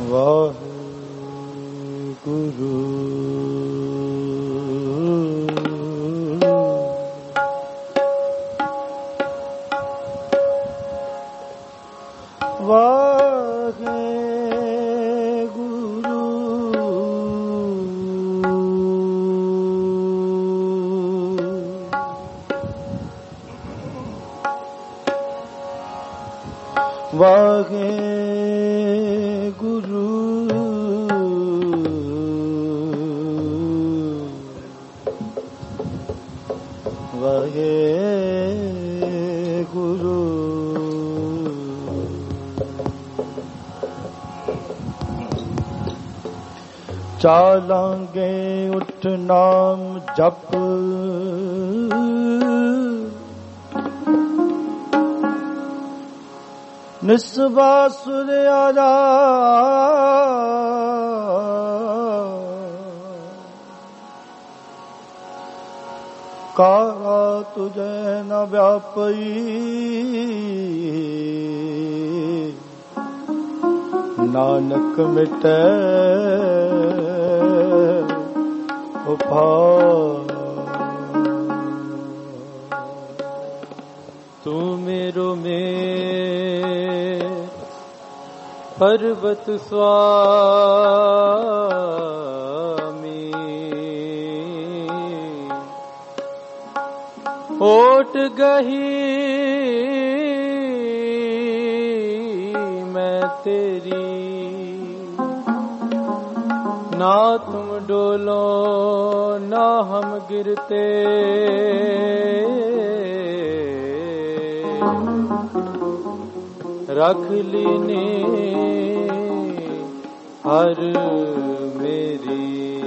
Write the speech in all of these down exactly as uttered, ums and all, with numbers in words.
ਵਾਹਿਗੁਰੂ ਵਾਹਿਗੁਰੂ ਵਾਹਿਗੁਰੂ ਚਾਲਾਂਗੇ ਉਠ ਨਾਮ ਜਪ ਨਿਸਵਾਸੁਰ ਆਜਾ ਕਾਰਾ ਤੁਝੇ ਨ ਵਿਆਪਈ ਨਾਨਕ ਮਿਟੈ ਉਪਾਰ ਤੂੰ ਮੇਰੋ ਮੇਰ ਪਰਬਤ ਸੁਆਮੀ ਓਟ ਗਹੀ ਮੈਂ ਤੇਰੀ ਨਾ ਤੁਮ ਡੋਲੋ ਨਾ ਹਮ ਗਿਰਤੇ रख लीने हर मेरी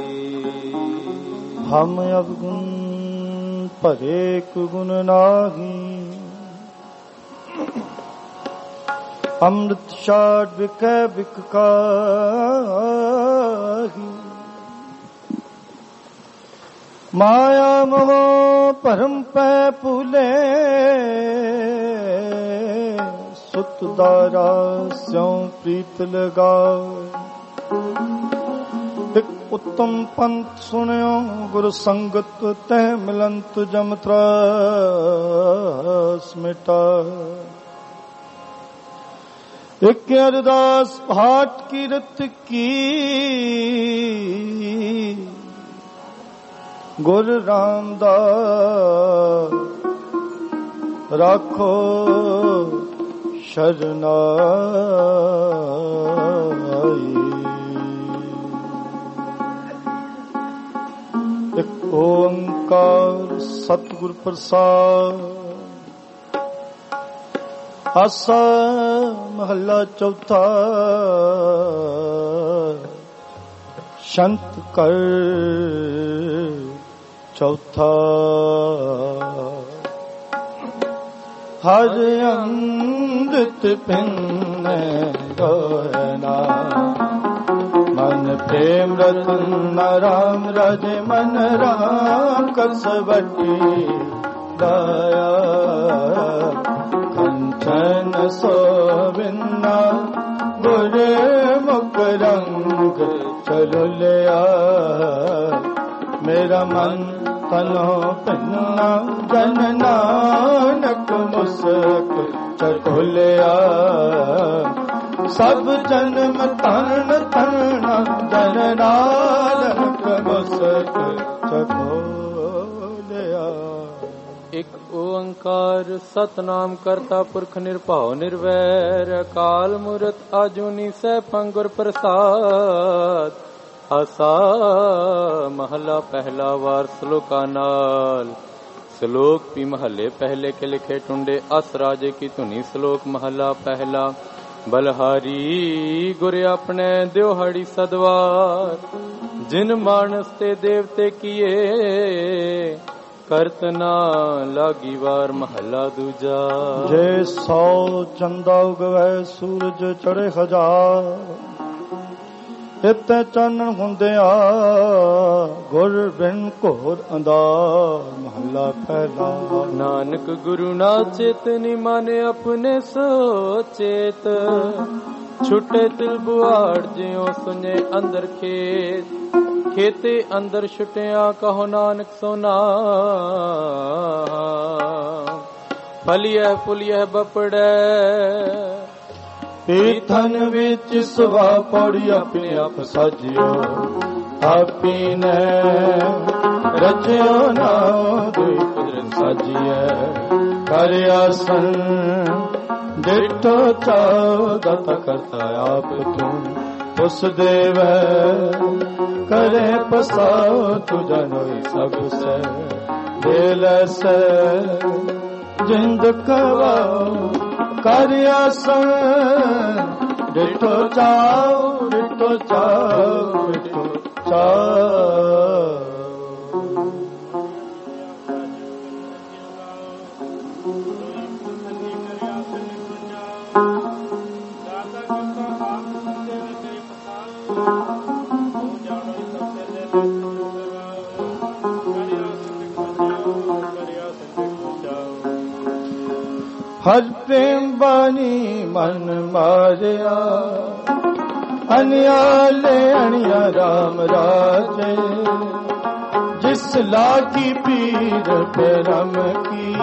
हम अवगुण परे गुण नाही अमृत शाट बिकै बिककाही माया मोह परम पै भूले सुत दारा स्यों प्रीत लगाए एक उत्तम पंथ सुनियो गुरु संगत तह मिलंत जम त्रास मिटा एक अरदास भाट की रत की गुरु रामदास राखो शरनाई एक ओंकार सतगुर प्रसाद आसा महला चौथा संत कर चौथा हर अमृत पिन गोना मन प्रेम रतन राम राज मन राम कसवटी दया कंचन सोबिना गुर मुख रंग चलो लिया मेरा मन तनो पिन्ना जन नानक मुस्क चकोलिया सब जन्म तन तन जन नानक मुस्क चकोलिया। एक ओंकार सतनाम करता पुरख निरभाव निर्वैर अकाल मूरत आजूनी सैभं गुर प्रसाद आसा महला पहला वार श्लोका नाल श्लोक भी महले पहले के लिखे टुंडे अस राजे की धुनी श्लोक महला पहला बलहारी गुरे अपने द्योहाड़ी सदवार जिन मानस ते देवते किए करत ना लागी वार महला दूजा। जे सौ चंदा उगवै सूरज चढ़े हजार इते चानन हुंदिया गुर बिन घोर अंधार महला पहला। नानक गुरु ना चेतनी माने अपने सो चेत ਛੁੱਟੇ ਤਿਲ ਬੁਆੜ ਜਿਉ ਸੁਨੇ ਅੰਦਰ ਖੇਤ, ਖੇਤੇ ਅੰਦਰ ਛੁੱਟਿਆ ਕਹੋ ਨਾਨਕ ਸੋਨਾ। ਫਲੀਐ ਫੁਲੀਐ ਬਪੜੈ ਤਨ ਵਿੱਚ ਸਵਾ ਪੌੜੀ ਆਪਣੇ ਆਪ ਸਾਜਿਓ, ਆਪੀ ਨੇ ਰਚਿਓ ਨਾ ਦੁਈ ਕੁਦਰਤ ਸਾਜੀਐ। ਕਰ ਆਸਨ ਡਿਠੋ ਚਾਉ ਦਾਤਾ ਕਰਤਾ ਆਪ ਤੂੰ, ਉਸ ਦੇਵੈ ਕਰੇ ਪਸਾਉ ਤੂੰ ਜਾਣੋਈ ਸਭ ਸੈ। ਦਿਲ ਸੈ ਜਿੰਦ ਕਵਾਉ ਕਰ ਆਸਨ ਡਿਠੋ ਚਾਉ, ਡਿਠੋ ਚਾਉ, ਡਿਠੋ ਚਾਉ। ਹਰ ਪ੍ਰੇਮ ਬਾਣੀ ਮਨ ਮਾਰਿਆ, ਅਨਿਆਲੇ ਅਣਿਆ ਰਾਮ ਰਾਜੇ। ਜਿਸ ਲਾਗੀ ਪੀਰ ਪਰਮ ਕੀ,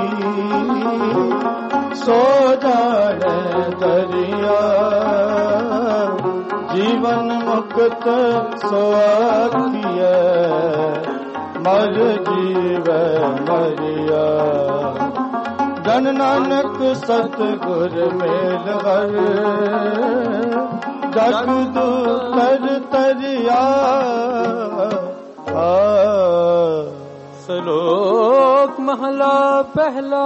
ਸੋ ਜਾਣੇ ਦਰਿਆ। ਜੀਵਨ ਮੁਕਤ ਸੋ ਆਖੀਐ, ਮਰ ਜੀਵੈ ਮਰਿਆ। ਜਨ ਨਾਨਕ ਸਤਿਗੁਰ ਮੇਲ ਹਰ, ਜਗ ਦੂ ਤਰ ਤਰਿਆ। ਸ਼ਲੋਕ ਮਹਲਾ ਪਹਿਲਾ।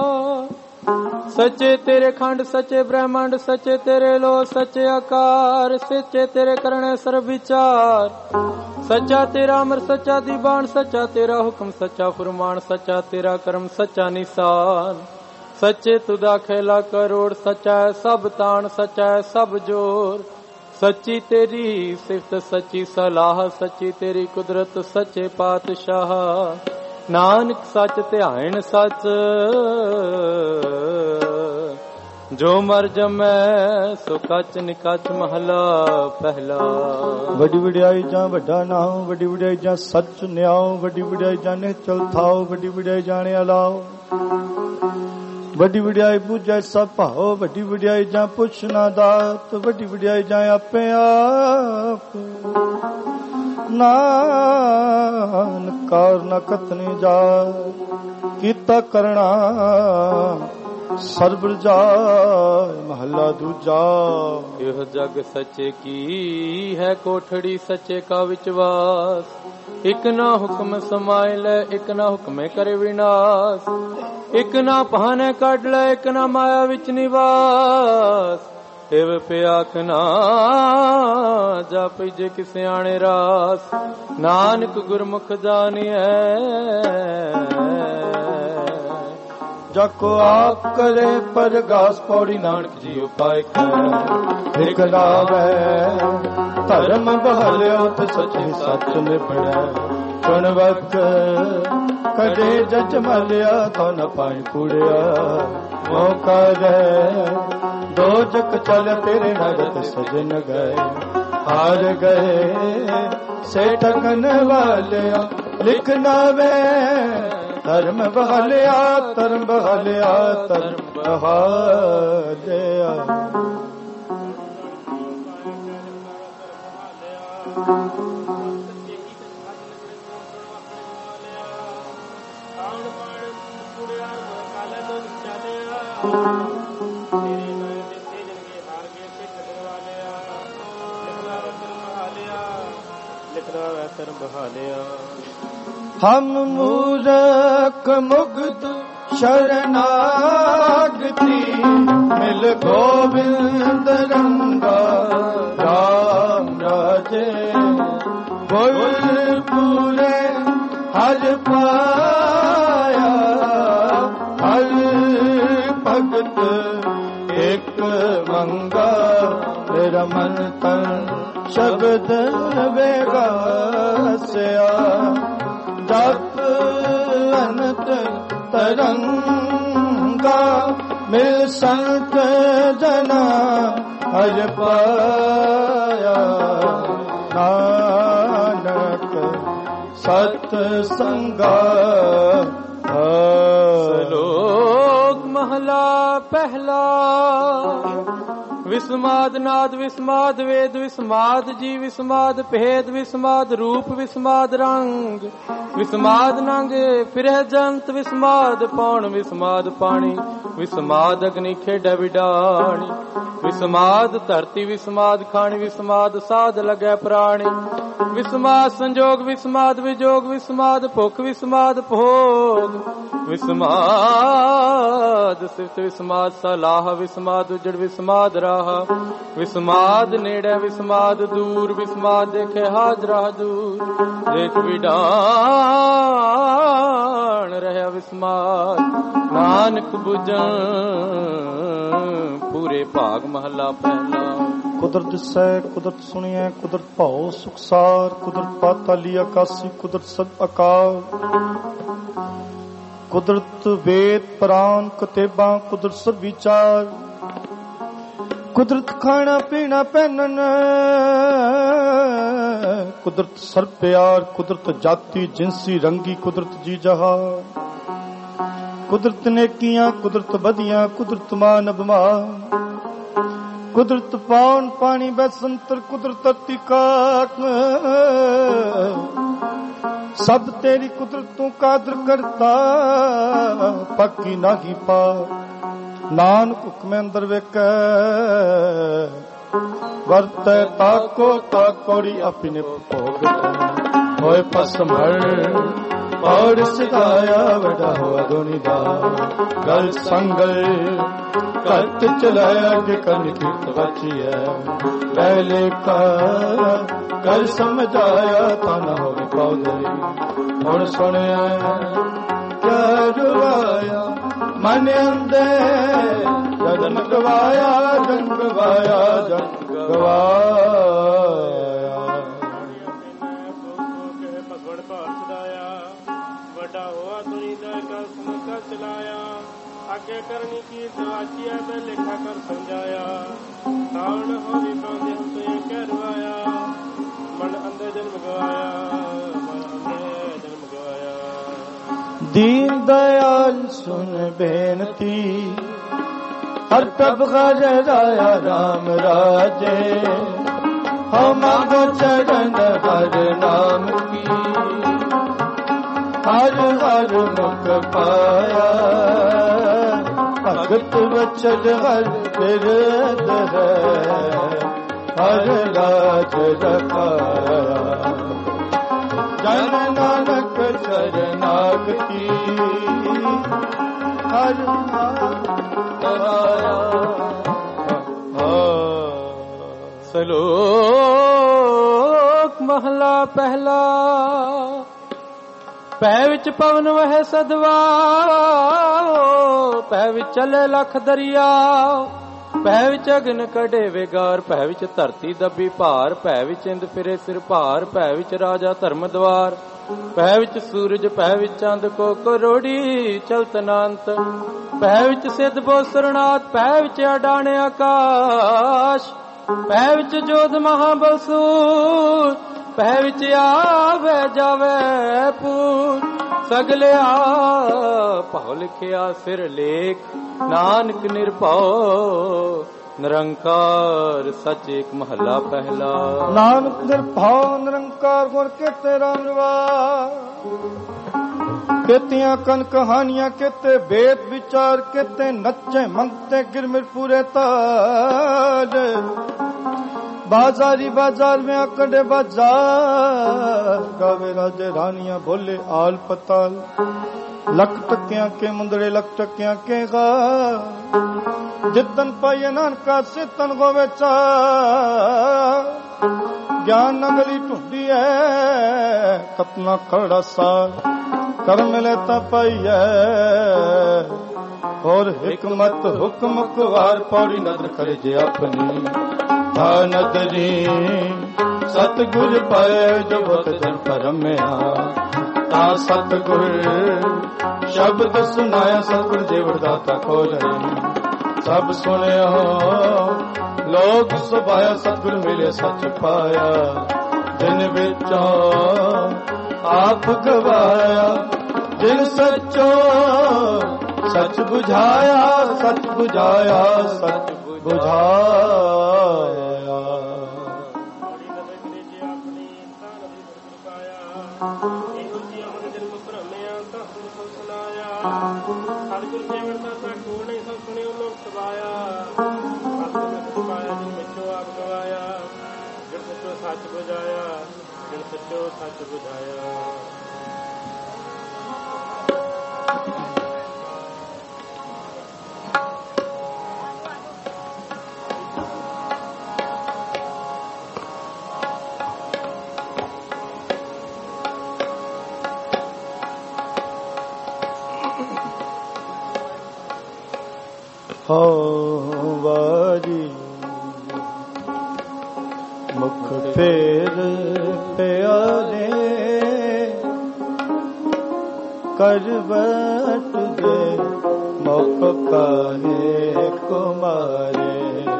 ਸੱਚੇ ਤੇਰੇ ਖੰਡ ਸੱਚੇ ਬ੍ਰਹਮੰਡ, ਸੱਚੇ ਤੇਰੇ ਲੋ ਸੱਚੇ ਆਕਾਰ। ਸੱਚੇ ਤੇਰੇ ਕਰਨੇ ਸਰਬ ਵਿਚਾਰ, ਸੱਚਾ ਤੇਰਾ ਅਮਰ ਸੱਚਾ ਦੀਵਾਨ। ਸੱਚਾ ਤੇਰਾ ਹੁਕਮ ਸੱਚਾ ਫੁਰਮਾਨ, ਸੱਚਾ ਤੇਰਾ ਕਰਮ ਸੱਚਾ ਨਿਸ਼ਾਨ। ਸੱਚੇ ਤੁਦਾ ਖੇਲਾ ਕਰੋੜ, ਸੱਚਾ ਹੈ ਸਭ ਤਾਣ, ਸੱਚਾ ਹੈ ਸਭ ਜੋਰ। ਸੱਚੀ ਤੇਰੀ ਸਿਫਤ ਸੱਚੀ ਸਲਾਹ, ਸੱਚੀ ਤੇਰੀ ਕੁਦਰਤ ਸੱਚੇ ਪਾਤਸ਼ਾਹ। ਨਾਨਕ ਸੱਚ ਧਿਆਇਣ ਸੱਚ, ਜੋ ਮਰ ਜਮੈ ਸੋ ਕੱਚ ਨਿਕਚ। ਮਹਲਾ ਪਹਿਲਾ। ਵੱਡੀ ਵਡਿਆਈ ਜਾਂ ਵੱਡਾ ਨਾਮ, ਵੱਡੀ ਵਡਿਆਈ ਜਾਂ ਸੱਚ ਨਿਆਓ। ਵੱਡੀ ਵਡਿਆਈ ਜਾਣੇ ਚਲ ਥਾਓ, ਵੱਡੀ ਵਡਿਆਈ ਜਾਣਿਆ ਲਾਓ। ਵੱਡੀ ਵਡਿਆਈ ਬੁਝੈ ਸਭ ਭਾਓ, ਵੱਡੀ ਵਡਿਆਈ ਜਾਂ ਪੁੱਛ ਨਾ ਦਾਤ। ਵੱਡੀ ਵਡਿਆਈ ਜਾਂ ਆਪੇ ਆਪ, ਨਾਨਕ ਕਾਰ ਨ ਕਤਨੀ ਜਾ। ਕੀਤਾ ਕਰਣਾ ਸਰਬ ਜਾਇ, ਮਹੱਲਾ ਦੂਜਾ। ਇਹ ਜਗ ਸੱਚੇ ਕੀ ਹੈ ਕੋਠੜੀ, ਸੱਚੇ ਕਾ ਵਿਚਵਾਸ। ਇਕ ਨਾ ਹੁਕਮ ਸਮਾਇ ਲੈ, ਇਕ ਨਾ ਹੁਕਮੇ ਕਰੇ ਵਿਨਾਸ਼। ਇਕ ਨਾ ਭਾਨੇ ਕੱਢ ਲੈ, ਇਕ ਨਾ ਮਾਇਆ ਵਿੱਚ ਨਿਵਾਸ। ਇਵ ਪਿਆਖ ਨਾ ਜਾਪੀ ਜੇ ਕਿਸੇ ਆਣੇ ਰਾਸ। ਨਾਨਕ ਗੁਰਮੁਖ ਜਾਣੀਐ, ਜਾਕੋ ਆਪ ਕਰੇ ਪਰਗਾਸ। ਪੌੜੀ ਨਾਨਕ ਜੀ ਉਪਾਇ ਕੈ, ਇਕ ਲਾਵੈ ਧਰਮ ਬਹਲਿਓ ਤੇ ਸੱਚੇ ਸੱਚ ਨਿਬੜੈ। ਸੁਣ ਵਕ ਕਦੇ ਜਜ ਮਲਿਆ, ਤੋ ਨ ਪਾਈ ਕੂੜਿਆ। ਮੌਕਾ ਗਏ ਦੋ ਜਕ ਚਲ, ਤੇਰੇ ਨਗਤ ਸਜਨ ਗਏ। ਹਾਰ ਗਏ ਸੇ ਠਗਨ ਵਾਲਿਆ, ਲਿਖਣਾ ਵੇ ਧਰਮ ਬਹਲਿਆ, ਧਰਮ ਬਹਲਿਆ, ਧਰਮ ਬਹਲਿਆ। ਹਮ ਮੂਰਖ ਮੁਗਧ ਸ਼ਰਨਾਗਤੀ, ਮਿਲ ਗੋਬਿੰਦ ਰੰਗਾ ਰਾਮ ਰਾਜੇ। ਬੋਲ ਪੂਰੇ ਹਰ ਪਾਇਆ, ਹਰ ਭਗਤ ਇੱਕ ਮੰਗਾ। ਮੇਰਾ ਮਨ ਤਨ ਸ਼ਬਦ ਵੇਗਾਸਿਆ, ਜਪ ਅਨੰਤ ਤਰੰਗਾ। ਮਿਲ ਸੰਤ ਜਨਾ ਹਰਿ ਪਾਇਆ ਨਾਨਕ ਸਤ ਸੰਗਾ। ਸ਼ਲੋਕ ਮਹਲਾ ਪਹਿਲਾ। ਵਿਸਮਾਦ ਨਾਦ ਵਿਸਮਾਦ ਵੇਦ ਵਿਸਮਾਦ ਜੀ ਵਿਸਮਾਦ ਭੇਦ ਵਿਸਮਾਦ ਰੂਪ ਵਿਸਮਾਦ ਰੰਗ ਵਿਸਮਾਦ ਨੰਗ ਫਿਰਹਿ ਜੰਤ ਵਿਸਮਾਦ ਪੌਣ ਵਿਸਮਾਦ ਪਾਣੀ ਵਿਸਮਾਦ ਅਗਨੀ ਖੇਡੈ ਵਿਡਾਣੀ ਵਿਸਮਾਦ ਧਰਤੀ ਵਿਸਮਾਦ ਖਾਣੀ ਵਿਸਮਾਦ ਸਾਧ ਲਗੈ ਪ੍ਰਾਣੀ ਵਿਸਮਾਦ ਸੰਜੋਗ ਵਿਸਮਾਦ ਵਿਜੋਗ ਵਿਸਮਾਦ ਭੁਖ ਵਿਸਮਾਦ ਭੋਗ ਵਿਸਮਾਦ ਸਿਫਤ ਵਿਸਮਾਦ ਸਲਾਹ ਵਿਸਮਾਦ ਉਜੜ ਵਿਸਮਾਦ ਰਾਹ ਵਿਸਮਾਦ ਨੇੜੇ ਵਿਸਮਾਦ ਦੂਰ ਵਿਸਮਾਦ ਦੇਖੇ ਹਾਜ਼ਰਾ ਹਜ਼ੂਰ ਦੇਖ ਵਿਡਾਣ ਰਹਿਆ ਵਿਸਮਾਦ ਨਾਨਕ ਬੁਝਾਂ ਪੂਰੇ ਭਾਗ ਮਹਲਾ ਪਹਿਲਾ। ਕੁਦਰਤ ਸੈ ਕੁਦਰਤ ਸੁਣੀਐ ਕੁਦਰਤ ਭਾਉ ਸੁਖਸਾਰ ਕੁਦਰਤ ਪਾਤਾਲੀ ਆਕਾਸੀ ਕੁਦਰਤ ਸਦ ਆਕਾਰ ਕੁਦਰਤ ਵੇਦ ਪ੍ਰਾਨ ਕਤੇਬਾਂ ਕੁਦਰਤ ਸਭ ਵਿਚਾਰ ਕੁਦਰਤ ਖਾਣਾ ਪੀਣਾ ਪਹਿਨਣ ਕੁਦਰਤ ਸਰਬ ਪਿਆਰ ਕੁਦਰਤ ਜਾਤੀ ਜਿੰਸੀ ਰੰਗੀ ਕੁਦਰਤ ਜੀ ਜਹਾਨ ਕੁਦਰਤ ਨੇਕੀਆਂ ਕੁਦਰਤ ਵਧੀਆਂ ਕੁਦਰਤ ਮਾਨ ਅਭਿਮਾਨ ਕੁਦਰਤ ਪਾਉਣ ਪਾਣੀ ਬੈਸੰਤਰ ਕੁਦਰਤ ਅਤਿਕਾਕ ਸਭ ਤੇਰੀ ਕੁਦਰਤ ਤੂੰ ਕਾਦਰ ਕਰਤਾ ਪੱਕੀ ਨਾਹੀ ਪਾ ਨਾਨਕ ਹੁਕਮੇ ਅੰਦਰ ਵੇਖੈ ਵਰਤੈ ਤਾਕੋ ਤਾਕੋੜੀ ਆਪਨੇ ਭੋਗ ਹੋਏ ਪਸਮਰ ਔਰ ਸਿਧਾਇਆ ਵਡਾ ਹੋਆ ਦੋਨੀ ਦਾ ਗਲ ਸੰਗਲ ਘਟ ਚਲਾਇਆ ਕਿ ਕੰਨ ਕੀਤ ਬਚੀਐ ਪਹਿਲੇ ਕਾ ਗਲ ਸਮਝਾਇਆ ਤਾਂ ਨਾ ਹੋਵੇ ਪੌਦੇ ਹੁਣ ਸੁਣਿਆ ਕਰਵਾਇਆ ਮਨ ਅੰਦਰ ਜਨਮ ਗਵਾਇਆ ਜਨਮ ਗਵਾਇਆ ਜਨਮ ਗਵਾਇਆ ਭਗਵੜ ਭਾਰ ਸਦਾਇਆ ਵੱਡਾ ਹੋਆ ਦੁਨੀ ਦਾ ਕਲ ਸਮਕਾ ਚਲਾਇਆ ਅੱਗੇ ਕਰਨੀ ਕੀ ਦਵਾਚੀਆ ਮੈਂ ਲੇਖਾ ਕਰ ਸਮਝਾਇਆ ਕਾਣ ਹੋਰੀ ਪਾਉਂਦੇ ਹਮ ਤੋਂ ਇਹ ਕਰਵਾਇਆ ਮਨ ਅੰਦਰ ਜਨਮ ਗਵਾਇਆ ਮਨ ਅੰਦਰ ਜਨਮ ਗਵਾਇਆ। ਦੀਨ ਦਇਆਲ ਸੁਨ ਬੇਨਤੀ ਹਰ ਪ੍ਰਭ ਰਾਇਆ ਰਾਮ ਰਾਜੇ ਹਉ ਮੰਗੋ ਚਰਨ ਹਰ ਨਾਮ ਕੀ ਹਰ ਹਰ ਮੁਖ ਪਾਇਆ ਭਗਤ ਵਚਨ ਹਰ ਬਿਰਦ ਹੈ ਹਰ ਰਾਜ ਰਖਾਇਆ ਜਨ ਨਾਨਕ ਚਰਨਾਗਤੀ ਹਰ ਤਰਾਇਆ। ਸ਼ਲੋਕ ਮਹਲਾ ਪਹਿਲਾ। ਪੈ ਵਿੱਚ ਪਵਨ ਵਹਿ ਸਦਵਾ ਪੈ ਵਿੱਚ ਚਲੇ ਲਖ ਦਰਿਆ ਪੈ ਵਿੱਚ ਅਗਨ ਕਢੇ ਵਿਗਾਰ ਪੈ ਵਿੱਚ ਧਰਤੀ ਦੱਬੀ ਭਾਰ ਪੈ ਵਿੱਚ ਇੰਦ ਫਿਰੇ ਸਿਰ ਭਾਰ ਪੈ ਵਿੱਚ ਰਾਜਾ ਧਰਮ ਦਵਾਰ ਪੈ ਵਿੱਚ ਸੂਰਜ ਪੈ ਵਿੱਚ ਚੰਦ ਕੋ ਕਰੋੜੀ ਚਲਤ ਅਨੰਤ ਪੈ ਵਿੱਚ ਸਿੱਧ ਬੋ ਸਰਨਾਥ ਪੈ ਵਿੱਚ ਅਡਾਣੇ ਆਕਾਸ਼ ਪੈ ਵਿੱਚ ਜੋਧ ਮਹਾਬਲਸੂਰ ਪੈ ਵਿੱਚ ਆਵੇ ਜਾਵੇ ਪੂਰ ਸਗਲਿਆ ਭਉ ਲਿਖਿਆ ਸਿਰ ਲੇਖ ਨਾਨਕ ਨਿਰਭਉ ਨਿਰੰਕਾਰ ਸੱਚ ਏਕ ਮਹੱਲਾ ਪਹਿਲਾ। ਨਾਨਕ ਨਿਰਭਉ ਨਿਰੰਕਾਰ ਗੁਰ ਕੇਤੇ ਰਾਮ ਰਵਾ ਕੇਤੀਆਂ ਕਨ ਕਹਾਣੀਆਂ ਕੇਤੇ ਵੇਦ ਵਿਚਾਰ ਕੇਤੇ ਨੱਚੇ ਮੰਗਤੇ ਗਿਰਮਿਰ ਪੂਰੇ ਤਾਜ बाजारी बाजार में आकड़े बाजार गावे राजे रानियां बोले आल पताल लख टकिया के मुंदड़े लख टकिया के गा जितन पाइए नानका सितन गोवे चा ज्ञान नगली ढूंढी है कतना खड़ा सा कर्म लेता पाइए और हिकमत हुक्म कुवार पौड़ी नजर करे जे अपनी नदरी सतगुर पाए जो बहुत जन परमया ता सतगुर शब्द सुनाया सतगुर जेवड़ दाता खोले सब सुने हो ਲੋਕ ਸੁਭਾਇਆ ਸਤਿਗੁਰ ਮਿਲੇ ਸੱਚ ਪਾਇਆ ਜਿਨ ਵਿੱਚੋਂ ਆਪ ਗਵਾਇਆ ਜਿਨ ਸੱਚੋ ਸੱਚ ਬੁਝਾਇਆ ਸੱਚ ਬੁਝਾਇਆ ਸੱਚ ਬੁਝਾਇਆ ਸਤਿਗੁਰ ਸੇਵਨ ਦਾ ਤਾਂ ਕੋਲ ਨਹੀਂ ਸਭ ਸੁਣਿਓ ਲੋਕ ਸਵਾਇਆ ਸਤਿਗੁਰ ਸਵਾਇਆ ਜਿਨ ਵਿੱਚੋਂ ਆਪ ਗਵਾਇਆ ਜਿਨ ਸੱਚੋ ਸੱਚ ਬੁਝਾਇਆ ਜਿਨ ਸੱਚੋ ਸੱਚ ਬੁਝਾਇਆ ਹੋ ਵਾਰੀ ਮੁਖ ਫੇਰ ਪਿਆਰੇ ਕਰਵਟ ਦੇ ਮੁਖ ਕਾਹੇ ਕੁਮਾਰੇ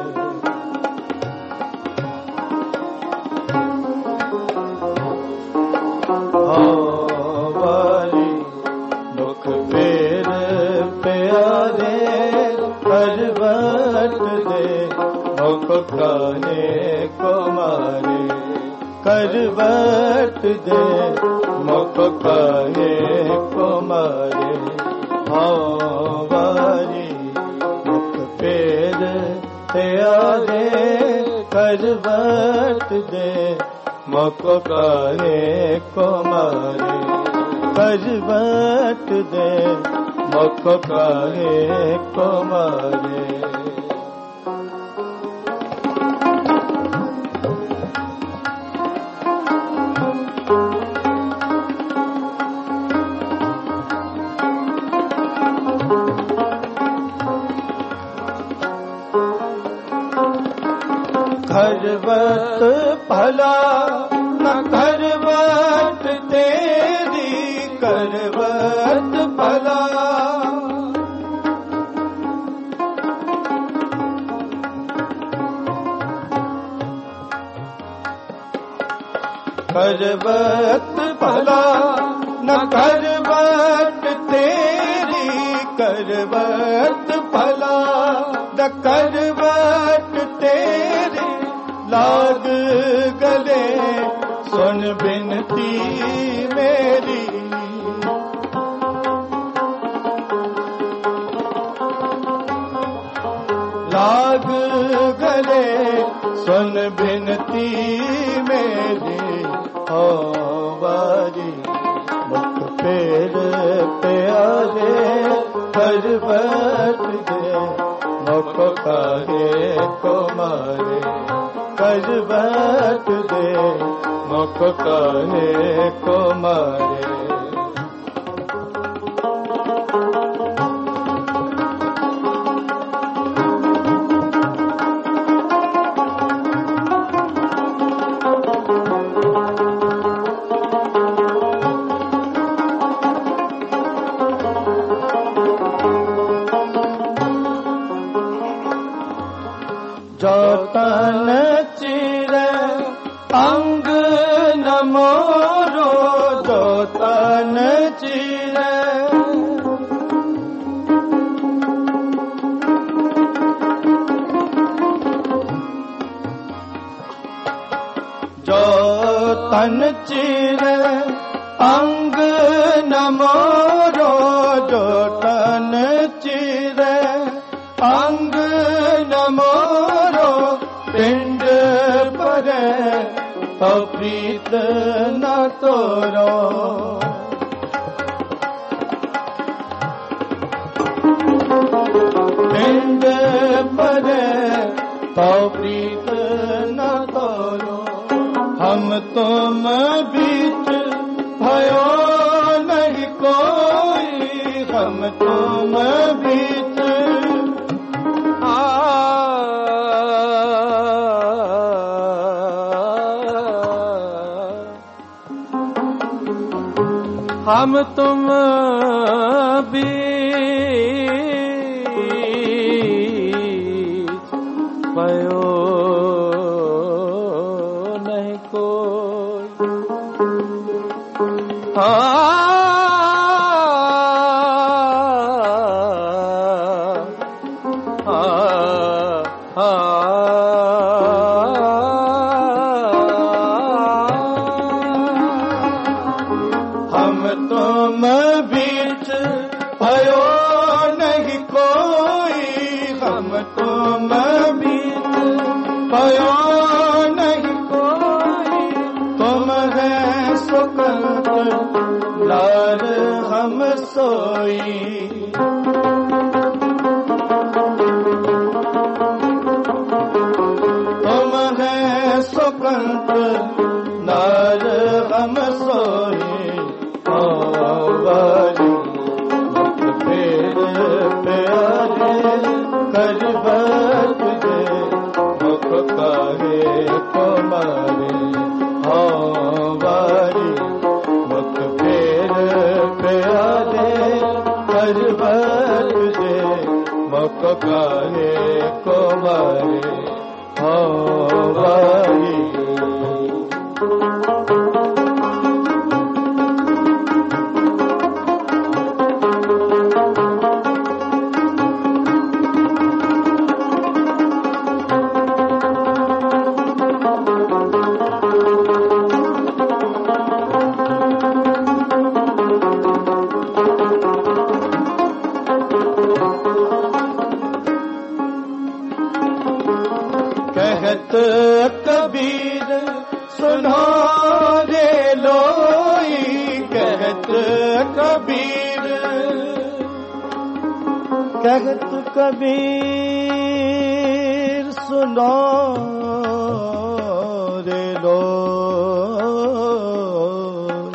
ਹੋ ਵਾਰੀ ਮੁਖ ਫੇਰ ਪਿਆਰੇ ਕਰਵਟ ਦੇ ਮੁਖ ਕਾਹੇ ਕੁਮਾਰੇ ਕਰਵਟ ਦੇ ਮੁਖ ਕਾਹੇ ਕੁਮਾਰੇ ਹਾਂ ਵਾਰੀ ਮੁਖ ਫੇਰ ਪਿਆਰੇ ਕਰਵਟ ਦੇ ਮੁਖ ਕਾਹੇ ਕੁਮਾਰੇ ਕਰਵਟ ਦੇ ਮੁਖ ਕਾਹੇ ਕੁਮਾਰੇ करवट भला न करवट तेरी करवट भला करवट भला न करवट तेरी करवट भला न करवट तेरी लाग गले सुन बिनती मेरी लाग गले सुन बिनती मेरी हो बारी मुख फेर प्यारे करवट दे मुख काहे कुमारे करवट दे मुख काहे कुमारे जो तन चिरे अंग न मोरो जो तन चिरे जो तन चिरे अंग न मोरो जो तन चिरे अंग न मोरो पिंड परे तो प्रीत न तोरो पिंड परे तो प्रीत न तोरो हम तुम बीच भयो नहीं कोई हम तुम बीच हम तुम बीच भयो हम तुम बीच भयो नहीं कोई, हम तुम बीच भयो नहीं कोई, तुम है सुकंत लाल हम सोई। तुम है सुकंत लाल हम सोई, आवारी मुख फेर प्यारे कर बत दे, मुख काहे को मारे। आवारी मुख फेर प्यारे कर बत दे, मुख काहे को मारे। आवारी कहत कबीर सुनो रे लोई, कहत कबीर, कहत कबीर सुनो रे लोई,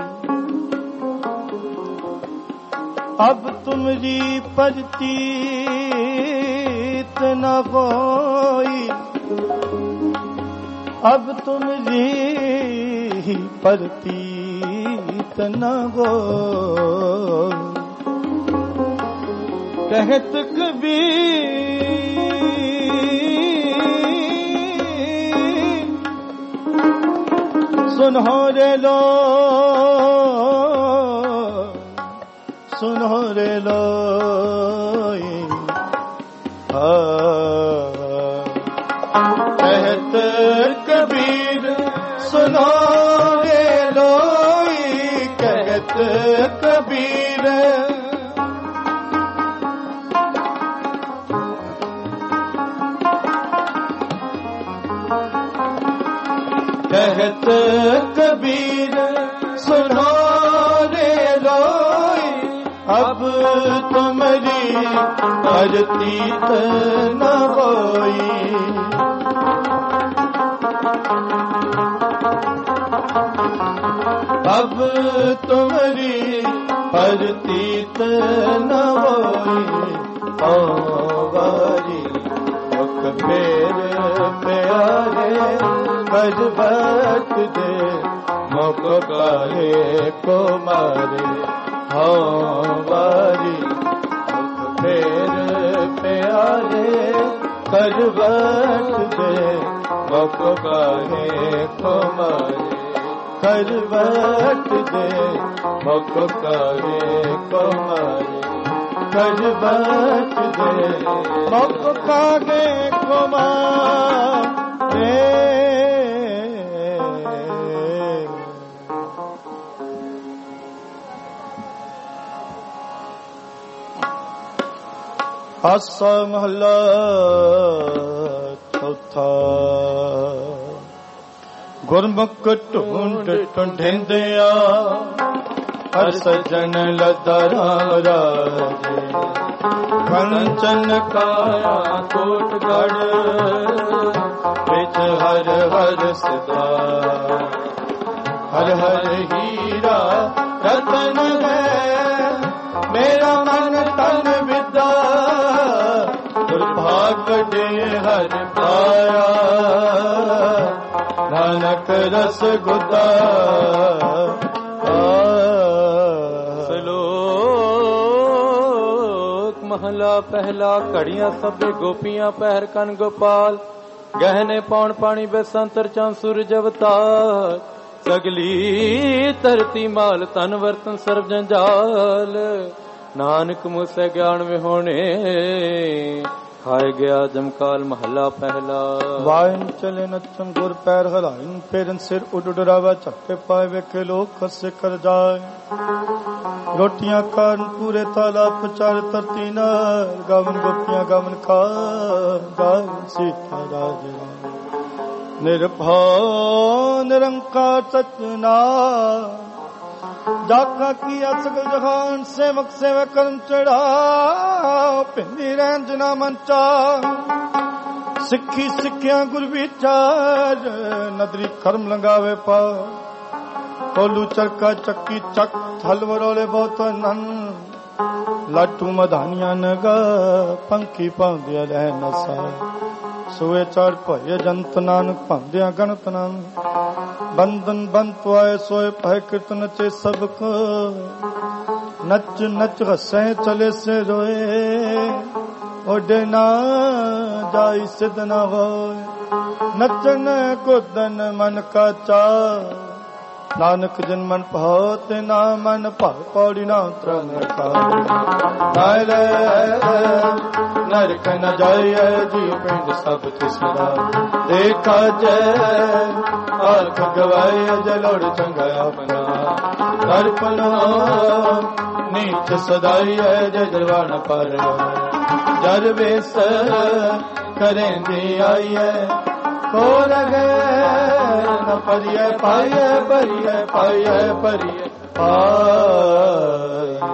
अब तुमरी परतीत न होई, अब तुमरी परतीत न हो। कहत कबीर सुनो रे लो, सुनो रे लो, कहत कबीर सुनो रे लोई, कहत कबीर कहत कबीर सुनो रे लोई, अब तुमरी परतीत न होई। अब तुमरी परतीत न होई। आवारी मुख फेर प्यारे कर बत दे, मुख काहे को मारे। आवारी मुख फेर प्यारे कर बत दे, मुख काहे को मारे। कर बत दे, मुख काहे को मारे। कर बत दे, मुख काहे को मारे। आसा महला चौथा। गुरमुख ढूंढ ढूंढिंदिया हर सजन लदरा राजे। कंचन काया कोटगढ़ बिच हर हर सदा। हर हर हीरा रतन है मेरा मन तन विदा। दुर्भाग दे हर पाया नानक रस गुदा। श्लोक महला पहला। कड़ियां सबे गोपियां पहर कन गोपाल। गहने पौन पानी बेसंतर चांद सूरज अवतार। सगली धरती माल तन वर्तन सर्व जंजाल। नानक मुझसे ज्ञान में होने ਖਾਏ ਗਿਆ ਜਮਕਾਲ ਮਹੱਲਾ ਪਹਿਲਾ। ਵਾਇਨ ਚਲੇ ਨੱਚਨ ਗੁਰ ਪੈਰ ਹਲਾਇਨ ਫੇਰਨ ਸਿਰ ਉੱਡ ਡਰਾਵਾ ਝੱਟੇ ਪਾਏ ਵੇਖੇ ਲੋਕ ਖਸੇ ਕਰ ਜਾਏ। ਰੋਟੀਆਂ ਕਾਰਨ ਪੂਰੇ ਤਾਲਾ ਪਚਾਰ ਤਰਤੀ ਨਾਲ ਗਾਵਨ ਗੋਪੀਆਂ ਗਾਵਨ ਖਾ ਗਾਵਨ ਸੀਤਾ ਰਾਜ ਨਿਰਭਉ ਨਿਰੰਕਾਰ ਸਚਨਾ ਜਾਖਾ ਕੀ ਅਸਗਲ ਜਹਾਨ ਸੇਵਕ ਸੇਵਕ ਕਰਮ ਚੜਾ ਪਿੰਦੀ ਰਹਿਣ ਜਨਾ ਮੰਚਾ ਸਿੱਖੀ ਸਿੱਖਿਆ ਗੁਰ ਵਿਚਾਰ ਨਦਰੀ ਕਰਮ ਲੰਗਾਵੇ ਪਾ ਕੋਲੂ ਚਰਕਾ ਚੱਕੀ ਚੱਕ ਥਲ ਵਰੋਲੇ ਬਹੁਤ ਨਨ ਲਾਟੂ ਮਧਾਨੀਆਂ ਨਗਾ ਪੰਖੀ ਪਾਉਂਦਿਆ ਰਹਿ ਨਸਾ ਸੋਏ ਚੜ ਭਏ ਜੰਤ ਨਾਨਕ ਭਾਂਦਿਆ ਗਣਤ ਨਾਮ ਬੰਧਨ ਬੰਤ ਆਏ ਸੋਏ ਭੈ ਕੀਰਤਨ ਚੇ ਸਭ ਕੋ ਨੱਚ ਨੱਚ ਹੱਸੇ ਚਲੇ ਸੇ ਰੋਏ ਓਡੇ ਨਾ ਜਾਈ ਸਿਧ ਨਾ ਹੋਏ ਨੱਚਨ ਕੁਦਨ ਮਨ ਕਾ ਚਾ ਨਾਨਕ ਜਨ ਮਨ ਭਾਉ ਤੇ ਨਾ ਮਨ ਭਾਉ ਪੌੜੀ ਨਾ ਉਤਰਨ ਰਖਾ ਨਾਇ ਲੈ ਨਰਕ ਨ ਜਾਏ ਜੀ ਪਿੰਡ ਸਭ ਤਿਸਦਾ ਦੇਖਾ ਜੈ ਆਖ ਗਵਾਏ ਜਲੋੜ ਚੰਗਾ ਆਪਣਾ ਦਰਪਨ ਨੀਚ ਸਦਾਈ ਹੈ ਜੈ ਜਰਵਾਨ ਪਰ ਜਰ ਵੇਸ ਕਰੇਂਦੀ ਆਈ ਹੈ ਕੋ ਲਗੇ ਨ ਪਰਿਐ ਪਾਈਐ ਪਰਿਐ ਪਾਈਐ ਪਰਿਐ ਪਾਈਐ।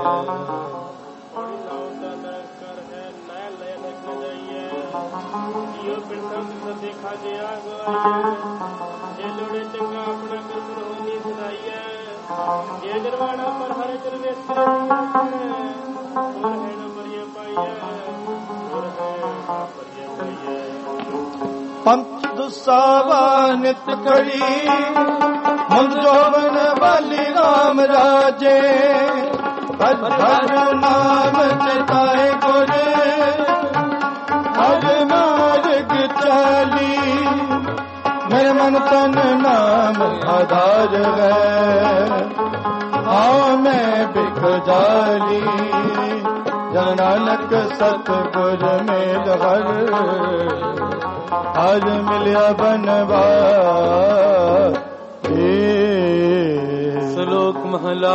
ਦੇਖਾ ਜਿਆ ਜੇ ਲੋੜੇ ਚੰਗਾ ਆਪਣਾ ਕਰਮ ਰੋਣੀ ਸਦਾਈਐ ਜੇ ਜਰਵਾਣਾ ਪਰ ਹਰੇ ਚਰ ਵੇਸਰੇ ਹੋਰ ਹੈ ਨ ਪਰਿਐ ਪਾਈਐ ਹੋਰ ਹੈ ਪਰਿਐ ਪਾਈਐ। ਪੰਥ ਦੁਸਾਵਾ ਨਿਤ ਕਰੀ ਮੁੰਦ ਜੋਬਨ ਵਾਲੀ ਰਾਮ ਰਾਜੇ ਭਜ ਭਜ ਨਾਮ ਚਿਤਾਏ ਗੁਰ ਹਰ ਮਾਰਗ ਚਾਲੀ ਮੇਰੇ ਮਨ ਤਨ ਨਾਮ ਆਧਾਰ ਹੈ ਹਾਂ ਮੈਂ ਬਿਖ ਜਾਲੀ ਜਨ ਨਾਨਕ ਸਤਿਗੁਰ ਮੇਲ ਹਰ ਅੱਜ ਮਿਲਿਆ ਬਨਵਾ। ਸ਼ਲੋਕ ਮਹਲਾ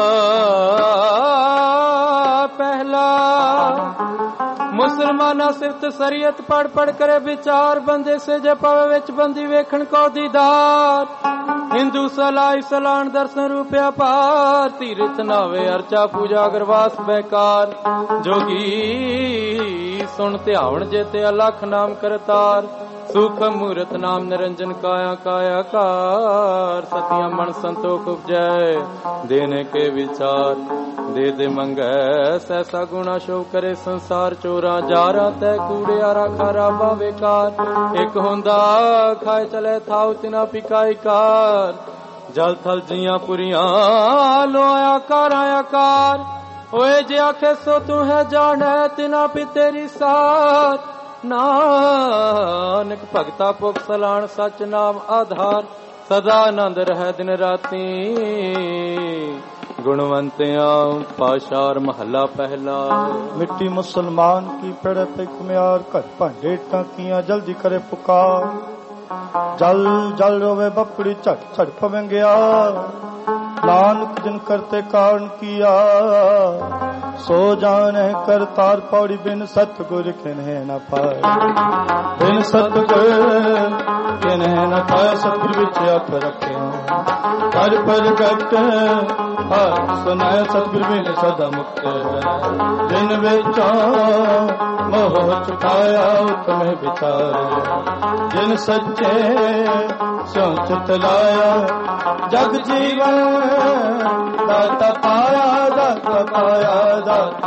ਪਹਿਲਾ। ਮੁਸਲਮਾਨਾ ਸਿਫਤ ਸਰੀਅਤ ਪੜ ਪੜ ਕਰੇ ਵਿਚਾਰ ਬੰਦੇ ਸੇ ਜੇ ਪਵੇ ਵਿੱਚ ਬੰਦੀ ਵੇਖਣ ਕੋ ਦੀਦਾਰ ਹਿੰਦੂ ਸਲਾਈ ਸਲਾਨ ਦਰਸ਼ਨ ਰੂਪਿਆ ਪਾਰ ਤੀਰਥ ਨਾਵੇ ਅਰਚਾ ਪੂਜਾ ਅਗਰਵਾਸ ਬੇਕਾਰ ਜੋਗੀ ਸੁਣ ਧਿਆਵਣ ਜੇ ਤੇ ਅਲਖ ਨਾਮ ਕਰਤਾਰ ਸੁਖ ਮੂਰਤ ਨਾਮ ਨਿਰੰਜਨ ਕਾਇਆ ਕਾਇਆ ਕਾਰ ਸਤਿਆ ਮਨ ਸੰਤੋਖ ਉਪਜੈ ਦੇਨੇ ਕੇ ਵਿਚਾਰ ਦੇ ਦੇ ਮੰਗੈ ਸੈਸਾ ਗੁਣਾ ਸ਼ੋਭ ਕਰੇ ਸੰਸਾਰ ਚੋਰਾ ਜਾਰਾ ਤੈ ਕੂੜਿਆਰਾ ਖਾਰਾ ਬਾਵੇਕਾਰ ਇੱਕ ਹੁੰਦਾ ਖਾਏ ਚਲੇ ਥਾਉ ਤਿਨਾ ਪਿਕਾਈ ਕਾਰ ਜਲ ਥਲ ਜੀਆਂ ਪੁਰੀਆਂ ਲੋਇਆ ਕਾਰ ਆਇਆ ਕਾਰ ਓਏ ਜੇ ਆਖੇ ਸੋ ਤੂੰ ਹੈ ਜਾਣੈ ਤਿਨਾ ਪੀ ਤੇਰੀ ਸਾਥ ਨਾਨਕ ਭਗਤਾ ਪੁਖ ਸਲਾਣ ਸਚ ਨਾਮ ਆਧਾਰ ਸਦਾ ਆਨੰਦ ਰਹਿ ਦਿਨ ਰਾਤੀ ਗੁਣਵੰਤਿਆਂ ਪਾਸ਼ਾਰ ਮਹੱਲਾ ਪਹਿਲਾ। ਮਿੱਟੀ ਮੁਸਲਮਾਨ ਕੀ ਪੜੇ ਤੇ ਕੁਮਿਆਰ ਘਰ ਭਾਂਡੇ ਟਾਕੀਆਂ ਜਲਦੀ ਕਰੇ ਪੁਕਾਰ ਜਲ ਜਲ ਰੋਵੇ ਬਪੜੀ ਝਟ ਝਟ ਪਵੰਗਿਆ ਨਾਨਕ ਜਿਨ ਕਰਤੇ ਕਾਰਨ ਕੀਆ ਸੋ ਜਾਣੈ ਕਰਤਾਰ ਪੌੜੀ ਬਿਨ ਸਤਿਗੁਰ ਕਿਨਹਿ ਨ ਪਾਏ ਬਿਨ ਸਤਿਗੁਰ ਕਿਨਹਿ ਨ ਪਾਏ ਸਤਿਗੁਰ ਵਿੱਚ ਆਪ ਰੱਖਿਆ ਹਰ ਪ੍ਰਗਟ ਹਰ ਸੁਨਾਇ ਸਤਿਗੁਰ ਬਿਨ ਸਦਾ ਮੁਕਤ ਦਿਨ ਵਿੱਚ ਮੋਹ ਚੁਕਾਇਆ ਉਤਮੇ ਵਿਚਾਰ ਜਿਨ ਸੱਚੇ ਸਿਉ ਚਿਤ ਲਾਇਆ ਜਗ ਜੀਵਨ ਦਾਤਾ ਪਾਇਆ ਦਾਤਾ ਪਾਇਆ ਦਾਤਾ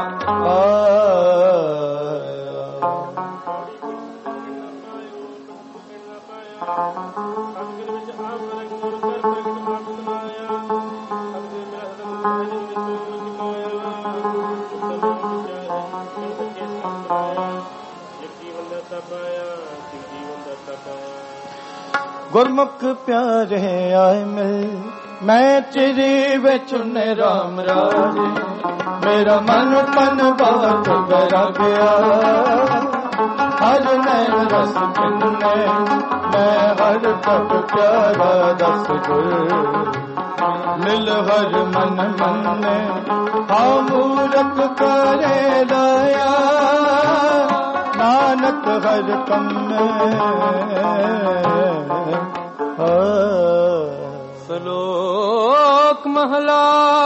ਗੁਰਮੁਖ ਪਿਆਰੇ ਆਏ ਮਿਲ ਮੈਂ ਚਿਰੀ ਵਿੱਚ ਨੇ ਰਾਮ ਰਾਜੇ ਮੇਰਾ ਮਨ ਤਨ ਬਾਤ ਬਰਾ ਗਿਆ रस किन्ने मैं हर कप प्यारा दस गुर मिल हर मन मन्ने हाँ मूरख करे दया नानक हर कम श्लोक महला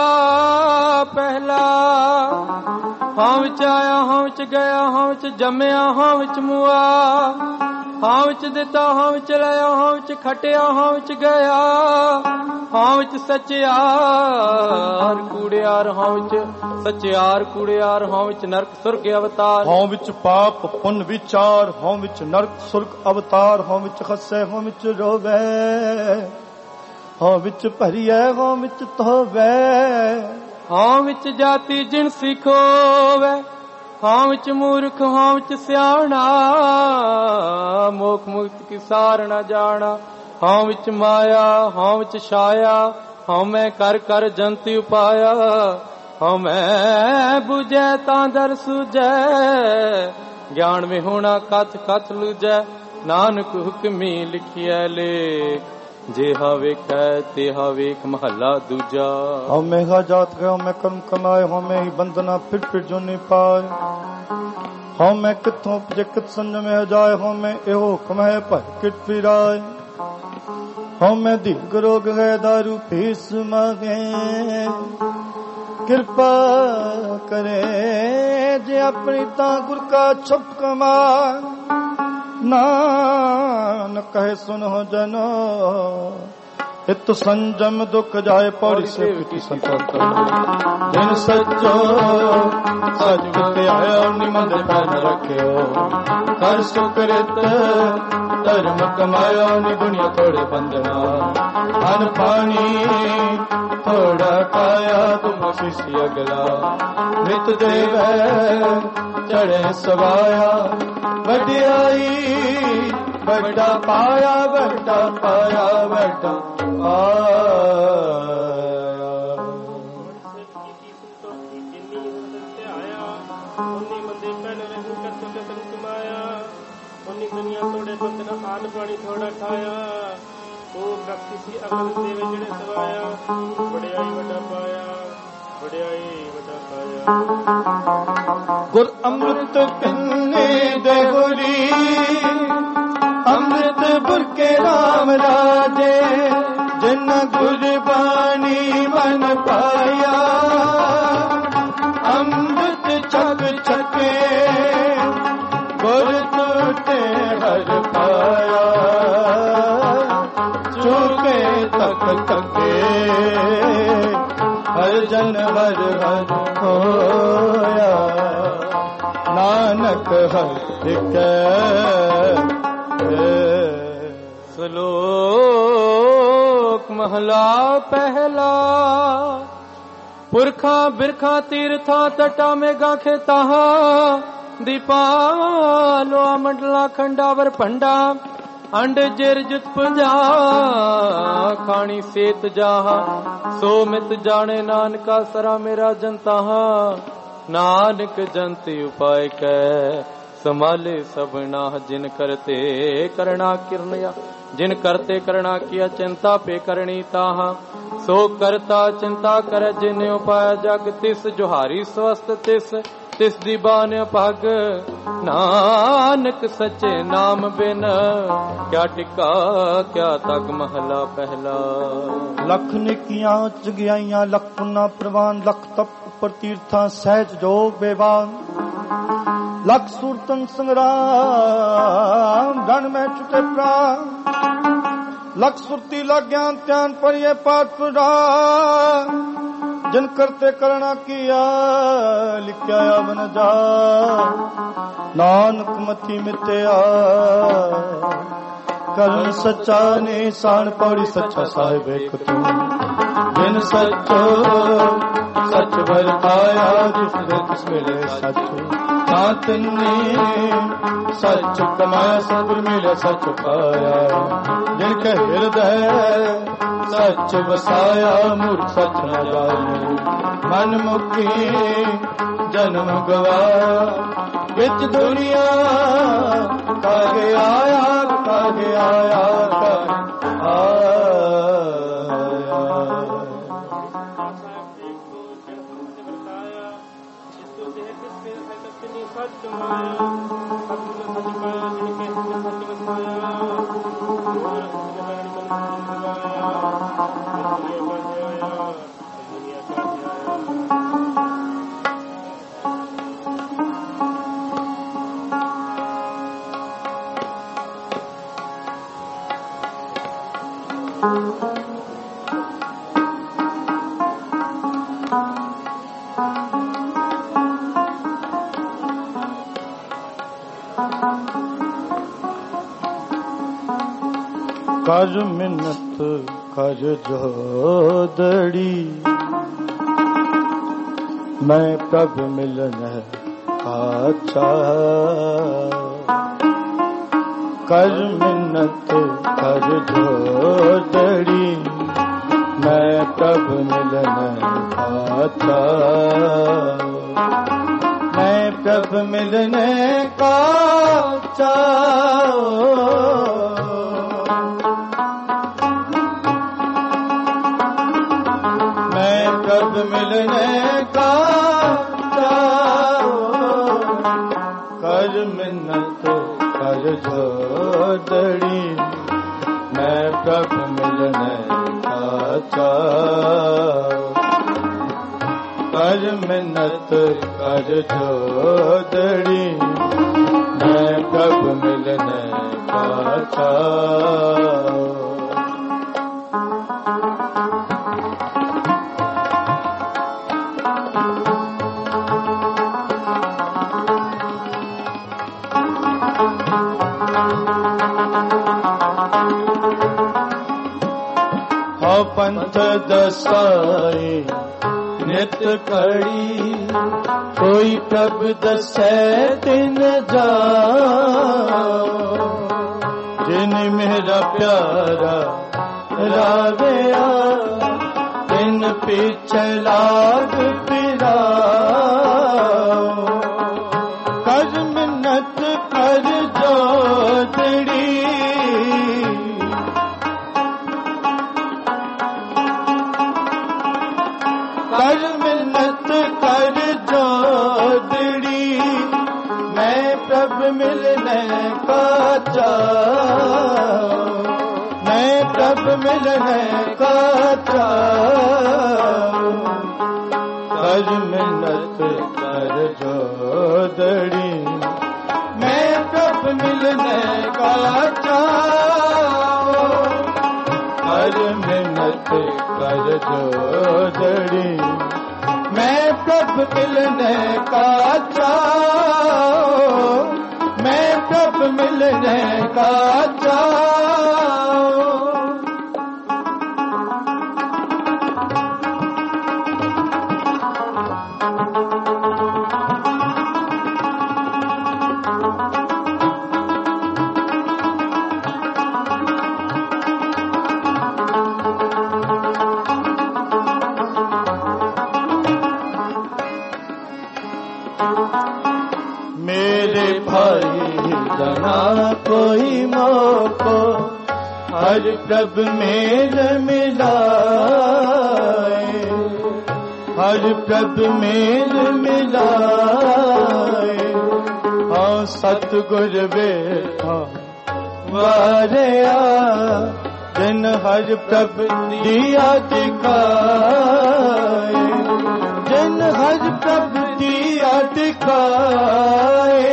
पहला हाँ विच आया हाँ विच गया हाँ विच जमया हाँ विच मुआ हाँ विच दिता हाँ विच लाया हाँ विच खटिया हाँ विच गया हाँ विच सचियार कूड़ियार हाँ विच सचियार कूड़ियार हाँ विच नरक सुर्ग अवतार हाँ विच पाप पुन विचार हाँ विच नरक सुर्ग अवतार हाँ विच खसे हाँ विच रोवे हाँ विच भरिए हाँ विच धोवे हाँ विच जाति जिन सिखोवे हाँ विच मूर्ख हाँ विच सियाणा मोख मुक्त की सार न जाना हाँ विच माया हाँ विच छाया हाँ मैं कर कर जंती उपाया हाँ मैं बुझे तां दर सूझे ज्ञान में होना कथ कथ लूझे नानक हुक्मी लिखिए लेख जे हावे कहते हावे एक महला दूजा हाँ मैं हा जात गया मैं कर्म कमाए हाँ मैं ही बंधना फिर फिर जो नहीं पाए हाँ मैं कितों उपजे कित संज में हो जाए हाँ मैं एहो कमाए पर किट फिराए हाँ मैं दीर्घ रोग गए दारू फीस मांगे कृपा करे जे अपनी ता गुर का छुप कमाए नानक कहे सुनो जनो हित संजम दुख जाए पौड़ी से जिन सच्चो सच के आयो निमंद कर रखियो कर सुकृत धर्म कमायो नि दुनिया थोड़े बंधना अन पानी थोड़ा खाया तुम शिष्य अगला नित देव चढ़े सवाया वडियाई बड़ा पाया बड़ा पाया बड़ा दुनिया थोड़े बंदना आन पानी थोड़ा खाया वो भक्ति सी अकल देवे जड़े सवाया बड़ियाई बड़ा पाया बड़ियाई बड़ा पाया गुर अमृत पिन्ने दे गुरी अमृत बुरके राम राजे जिन गुरबानी मन पाया अमृत छक छके गुर टूटे हर पाया चूके तक तके हर जन हर हर होया नानक हर श्लोक महला पहला पुरखा बिरखा तीर्था तटा में गाखे ताहा दीपालो मंडला खंडावर पंडा अंड जिर जुत पुजा खानी सेत जाहा सो मित जाने नानका सरा मेरा जनता नानक जंती उपाय कै संभाले सबना जिन करते करना किरनिया जिन करते करना किया चिंता पे करनी ताहा सो करता चिंता कर जिन उपाय जग तिस जोहारी स्वस्थ तिस तिस दीबान पग नानक सच्चे नाम बिन क्या टिका क्या तग महला पहला लख निकियां जगियाइयां लख पुन्ना प्रवान लख तप उपर तीर्था सहज जोग बेवान लख सुरतन संग्राम धन में छुटे प्राण लख सुरती लख ज्ञान ध्यान पर ये पाठ पुरा जिन करते करना किया लिखा बन जा नानक मथी मित्या कर्म सच्चा निशान पौड़ी सच्चा साहिब एक तू जिन सच्चो सच बरताया जिस किस मिले सच सातनी सच कमाया सतुर मिले सच पाया जिनके हृदय सच बसाया मूर्ख सच न जाने मन मुखी जन्म गवाया विच दुनिया का गया कर मिन्नत कर जोदड़ी मैं प्रभ मिलन आचा। कर मिन्नत कर जोदड़ी मैं प्रभ मिलन आचा। मैं प्रभ मिलन का चाओ। प्रभ मिलने का चाओ। कर मिन्नत कर जोदड़ी मैं प्रभ मिलने का चाओ। कर मिन्नत कर जोदड़ी मैं प्रभ मिलने का चाओ। पंथ दसाई नित कड़ी कोई प्रभ दसै तिन जाओ। जिन मेरा प्यारा रावया तिन पीछे लाग फिराओ। कर मिन्नत कर जोदड़ी कर मिन्नत कर जोदड़ी मैं प्रभ मिलने का चाओ। मैं प्रभ मिलने का चाओ। कर मिन्नत कर जोदड़ी मैं प्रभ मिलने का चाओ। कर मिन्नत कर जोदड़ी मैं प्रभ मिलने का चाओ। मैं प्रभ मिलने का चाओ। मेरे भाई जना कोई मोको हर प्रभ मेल मिलाए। हर प्रभ मेल मिलाए। हाँ सतगुर बेठा वारिया जिन हर प्रभ दिया दिखाए। जिन हर प्रभ दिया दिखाए।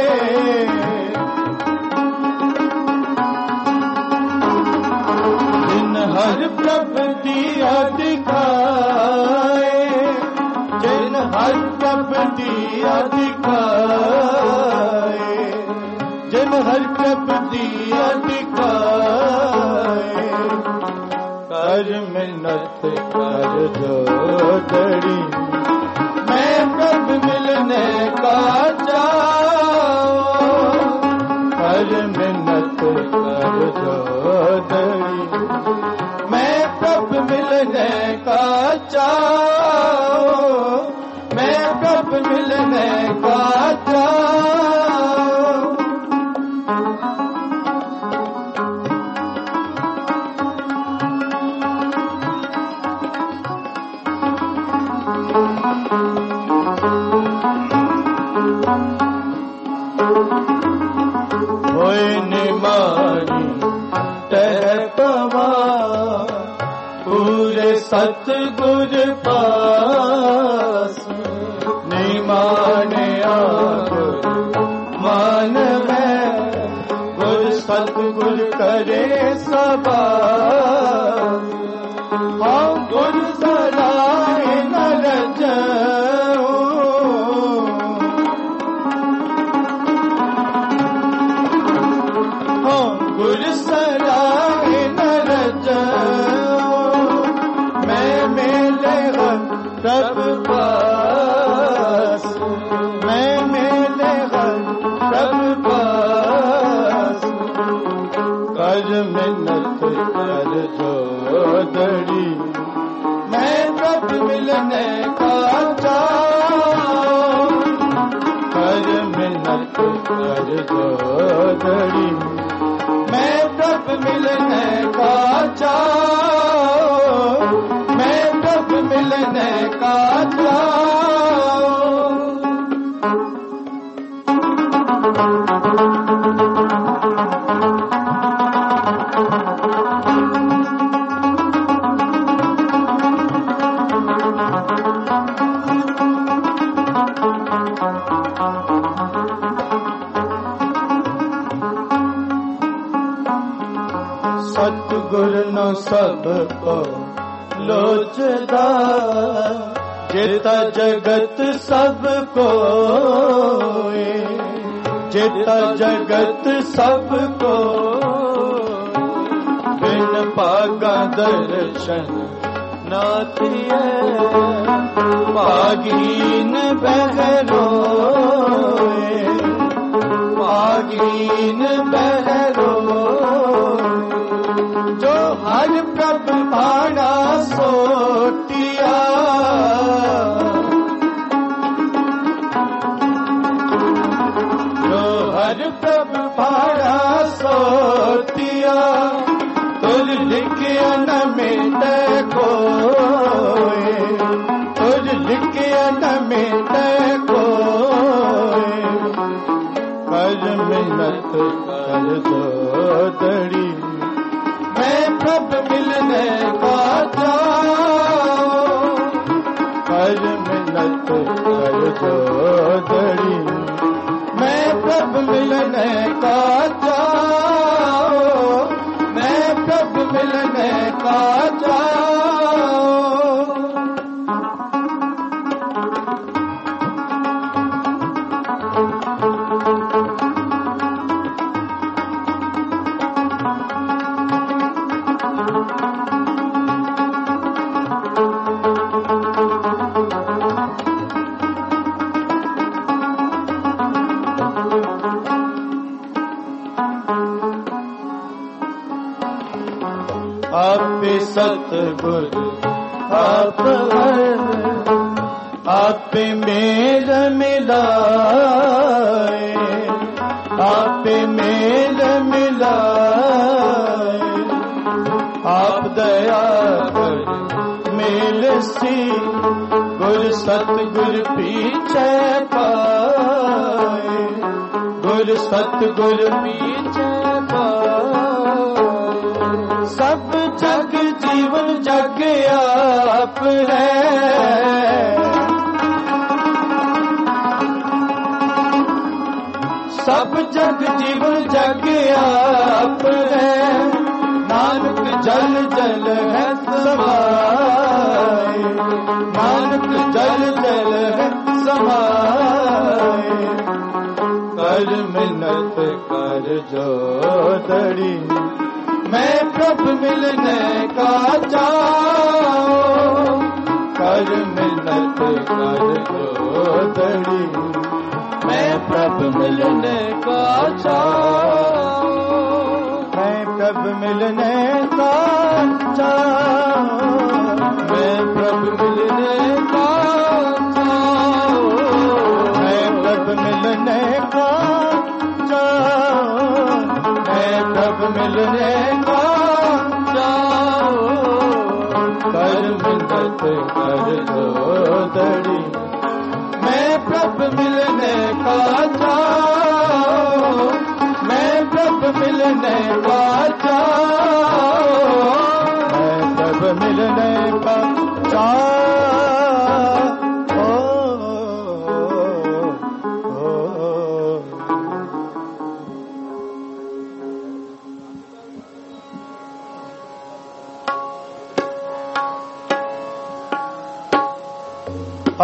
जिन हर प्रभ दिया दिखाए। जिन हर प्रभ दिया दिखाए। जिन हर प्रभ दिया दिखाए। कर मिन्नत कर जोदड़ी मैं प्रभ मिलने का चाओ। कर मिन्नत कर जोदड़ी मैं प्रभ मिलने का चाओ। मैं प्रभ मिलने का चाओ। होए निमानी तह पवा पूरे सतगुर पास। निमाने आगुर मान मैं गुर सतगुर करे सबास हाँ गुर सराय न रजऊ हाँ गुर सराय न रजऊ मैं मेले सब पास मैं मेले सब पास कर मिन्नत कर जोदड़ी मैं प्रभ मिलने का चाहूं कर मिन्नत कर जोदड़ी मैं प्रभ मिलने का चाहूं मैं प्रभ मिलने का चाहूं सतगुर न सबको लोचदा जेता जगत सबको जेता जगत सबको बिन पागा दर्शन नाथिए पागीन बहरो पागीन बहरो जो हर प्रभ भाड़ा सोटिया जो हर प्रभ भाड़ा सोटिया तुझ लिखिया न मिटे कोई तुझ लिखिया न मिटे कोई कर मिन्नत कर जोदड़ी मैं प्रभ मिलने का चाहूं कर मिन्नत कर जोदड़ी मैं प्रभ मिलने का चाहूं मैं प्रभ मिलने का चाहूं आप सतगुर आप आप मेल मिलाए आप मेल मिलाए आप दया कर मेल सी गुर सतगुर पीछे पाए गुर सतगुर पीछे पाए सब जग जीवन जग आप है सब जग जीवन जग आप है नानक जल जल है समाए नानक जल जल है समाए कर मिन्नत कर जोदड़ी मैं प्रभ मिलने का चाहूं कर मिन्नत कर जोदड़ी मैं प्रभ मिलने का चाहूं मैं प्रभ मिलने का चाहूं मैं प्रभ मिलने का चाहूं मैं प्रभ मिलने का चाहूं मैं प्रभ मिलने का चाहूं कर मिन्नत कर जोदड़ी मैं प्रभ मिलने का चाहूं मैं प्रभ मिलने का चाहूं मैं प्रभ मिलने का चाहूं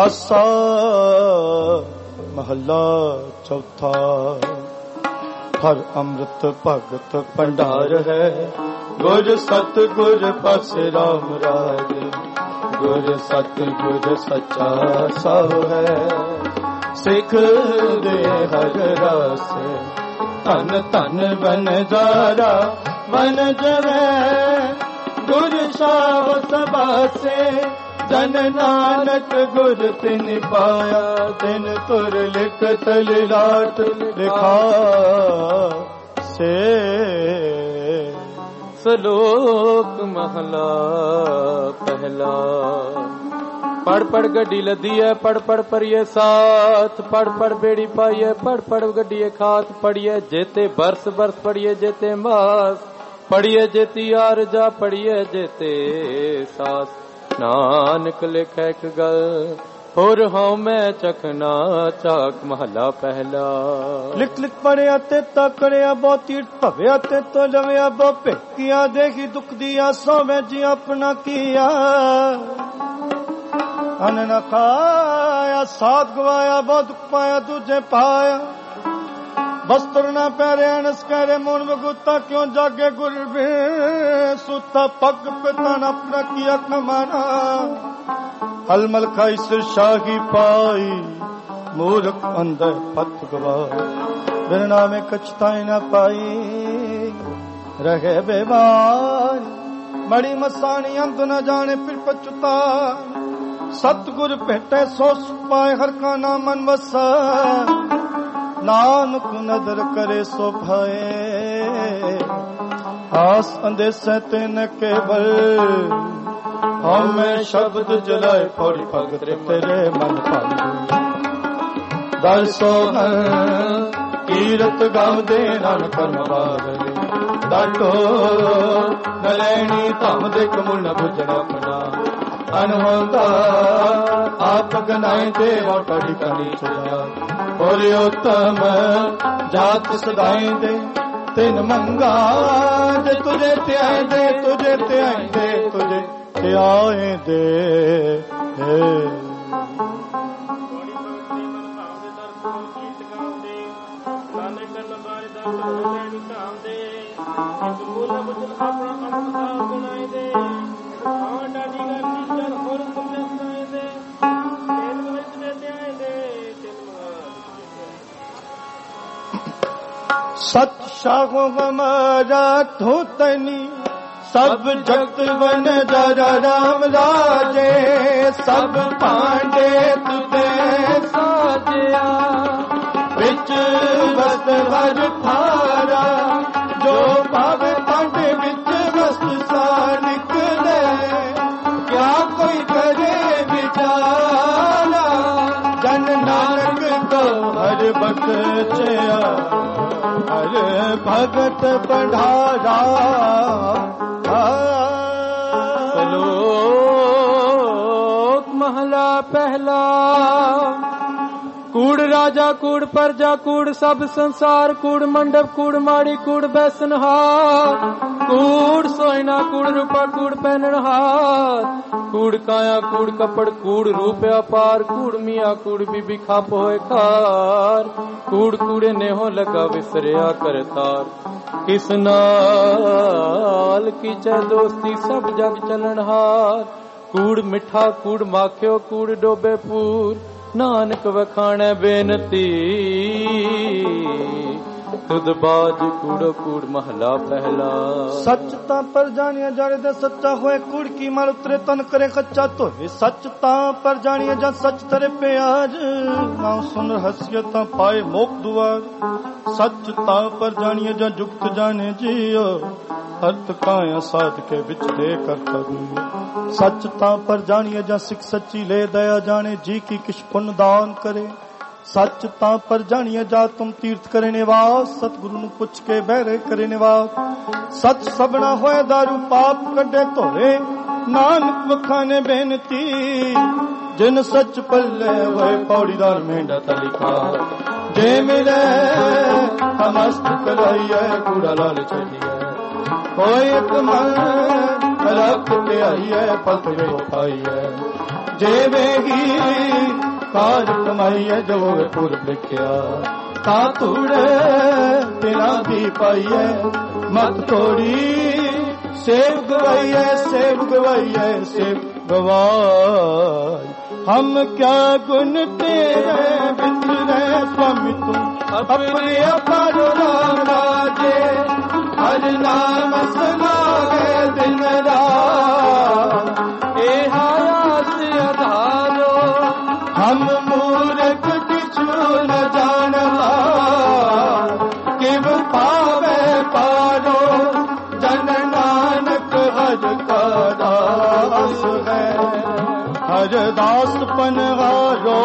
ਆਸਾ ਮਹੱਲਾ ਚੌਥਾ। ਹਰ ਅੰਮ੍ਰਿਤ ਭਗਤ ਭੰਡਾਰ ਹੈ, ਗੁਰ ਸਤ ਗੁਰ ਪਾਸੇ ਰਾਮ ਰਾਜ, ਗੁਰ ਸਤ ਗੁਰ ਸੱਚਾ ਸਾਹਿ ਹੈ, ਸਿੱਖ ਦੇ ਹਰ ਰਾਸੇ, ਧਨ ਧਨ ਬਨਜਾਰਾ ਬਨ ਜਵੈ, ਗੁਰ ਸਾਵ ਸਬਾਸੇ, ਜਨ ਨਾਨਕ ਗੁਰ ਤਿਨ ਪਾਇਆ, ਤਿਨ ਤੁਰ ਲਿਖਤ ਲਿਲਾਟ ਲਿਖਾ ਸੇ। ਸ਼ਲੋਕ ਮਹਲਾ ਪਹਿਲਾ। ਪੜ ਪੜ ਗੱਡੀ ਲੱਦੀ ਐ, ਪੜ ਪੜ ਪਰੀਏ ਸਾਥ, ਪੜ ਪੜ ਬੇੜੀ ਪਾਈਏ, ਪੜ ਪੜ ਗੱਡੀਏ ਖਾਤ, ਪੜੀਏ ਜੇਤੇ ਬਰਸ ਬਰਸ, ਪੜੀਏ ਜੇਤੇ ਮਾਸ, ਪੜੀਏ ਜੇਤੀ ਆਰਜਾ, ਪੜੀਏ ਜੇਤੇ ਸਾਸ। ਨਾਨਕ ਲਿਖੈ ਇੱਕ ਗੱਲ, ਹੋਰ ਹਉ ਮੈਂ ਚਖਨਾ ਚਾਕ। ਮਹਲਾ ਪਹਿਲਾ। ਲਿਖ ਲਿਖ ਪੜਿਆ ਤੇ ਤਾ ਕਰਿਆ, ਬਹੁਤੀ ਭਵਿਆ ਤੇ ਤੋ ਲਵਿਆ, ਬਹੁ ਭੇਕਿਆ ਦੇਖੀ ਦੁੱਖ ਦੀਆਂ ਸੋਵੇਂ ਜੀ ਆਪਣਾ ਕੀਆ। ਅਨ ਨ ਖਾਇਆ ਸਾਧ ਗਵਾਇਆ, ਬਹੁ ਦੁੱਖ ਪਾਇਆ ਦੂਜੇ ਪਾਇਆ। ਬਸਤਰ ਨਾ ਪੈਰਿਆ ਨਸ ਕਰੇ ਮੋਨ ਬਗੁੱਤਾ, ਕਿਉਂ ਜਾਗੇ ਗੁਰ ਵੇ ਸੁਤਾ। ਪੱਗ ਪਿਤਾ ਨਾ ਆਪਣਾ ਕੀਆ ਕਮਾਨਾ, ਹਲਮਲ ਖਾਈ ਸਿਰ ਸ਼ਾਹੀ ਪਾਈ। ਮੂਰਖ ਅੰਦਰ ਪਤ ਗਵਾ, ਬਿਨ ਨਾਮੇ ਕਛਤਾਈ ਨਾ ਪਾਈ। ਰਹੇ ਬੇਵਾਰ ਮੜੀ ਮਸਾਣੀ, ਅੰਤ ਨਾ ਜਾਣੇ ਫਿਰ ਪਛਤਾ। ਸਤਿਗੁਰ ਭੇਟੇ ਸੋ ਪਾਏ, ਹਰ ਕਾ ਨਾਮ ਮਨ ਵਸਾ। ਨਾਨਕ ਨਦਰ ਕਰੇ ਸੋ ਭਾਏ, ਆਸ ਅੰਦੇਸੈ ਤਿਨ ਕੇਵਲ। ਹਉਮੈ ਸ਼ਬਦ ਜਲਾਏ, ਫੌੜੀ ਭਗਤ ਤੇਰੇ ਮਨ ਭਾਈ। ਦਰਸੋ ਕੀਰਤ ਗਾਵਦੇ ਨਾਨਕ ਨਵਾਰੇ, ਦਾਟੋ ਨਲੈਣੀ ਧਮ ਦੇ ਕਮੁਲ ਨ ਬੁਝਣ ਆਪਣਾ। ਅਨਹੋਂਦਾ ਆਪ ਗਨਾਏ ਤੇ ਵਾਟਾ ਠਿਕਾਣੀ ਚੁਜਾ। ਹੋਰਿ ਉਤਮ ਜਾਤ ਸਦਾਈ ਦੇ, ਤਿਨ ਮੰਗਾ ਜੇ ਤੁਝੇ ਧਿਆਏ ਦੇ, ਤੁਝੇ ਧਿਆਏ ਦੇ, ਤੁਝੇ ਧਿਆਏ ਦੇ। सत शाहो हमारा धोतनी, सब जगत वन जरा राम राजे। सब पांडे तुते साजिया, बिच वस्त हर थारा। जो पावे पांडे बिच वस्त सा निकले, क्या कोई करे विचारा। जन नानक को हर बख्शिया, हर भगत बढ़ारा। श्लोक महला पहला। कूड़ राजा कूड़ प्रजा कूड़ सब संसार, कूड़ मंडप कूड़ माड़ी कूड़ बैसनहार। कूड़ सोयना कूड़ रूपा कूड़ पहनहार। कूड़ काया कूड़ कपड़ कूड़ रूप अपार। कूड़ मिया कूड़ बीबी खाप होए खार। कूड़ कूड़े नेहो लगा विसरिया करतार। किस नाल कीचे दोस्ती सब जग चलनहार। कूड़ मिठा कूड़ माखियो कूड़ डोबे पूर। नानक वखाणे बेनती तुद बाज कूड़ो कूड़ महला पहला। सच ता पर जानिया जाने दे सच्चा होए, कूड़ की मार उतरे तन करे कच्चा तो है। सच ता पर जानिया जा सच तरे प्याज, नाम सुन हसियत पाए मोक दुआर। सच ता पर जानिया जा जुगत जाने जियो, अर्थ काया साध के बिच दे कर करूं। सच ता पर जानिया जा सिख सच्ची ले दया जाने, जी की किश पुण्य दान करे। सच ता पर जानिए जा तुम तीर्थ करे निवास। सतगुरु नु पुछ के बहरे करे निवास। सच सबना होए दारू पाप कड्डे धोए, नानक वखाने बेनती। जिन सच पल्ले होए पौड़ीदार मेंढा तलिखा। जे मिले समस्त कलाइए कूड़ा लाल छड़िए। होए एक मन रख के आइए पथ वे उठाइए। जेवेगी कार कमाइए जो पूर्व लिखिया ता तूड़े बिना दी पाइए मत तोड़ी सेव गवाइए सेव गवाइए सेव गवाई हम क्या गुण तेरे बितरे स्वामी तुम अपने अपर राम राजे हर नाम सुनावे दिन रात ए हायास आधारो हम मूर्ख किछु न जानवा किव पावे पारो जन नानक हर का दास है हर दास पनहारो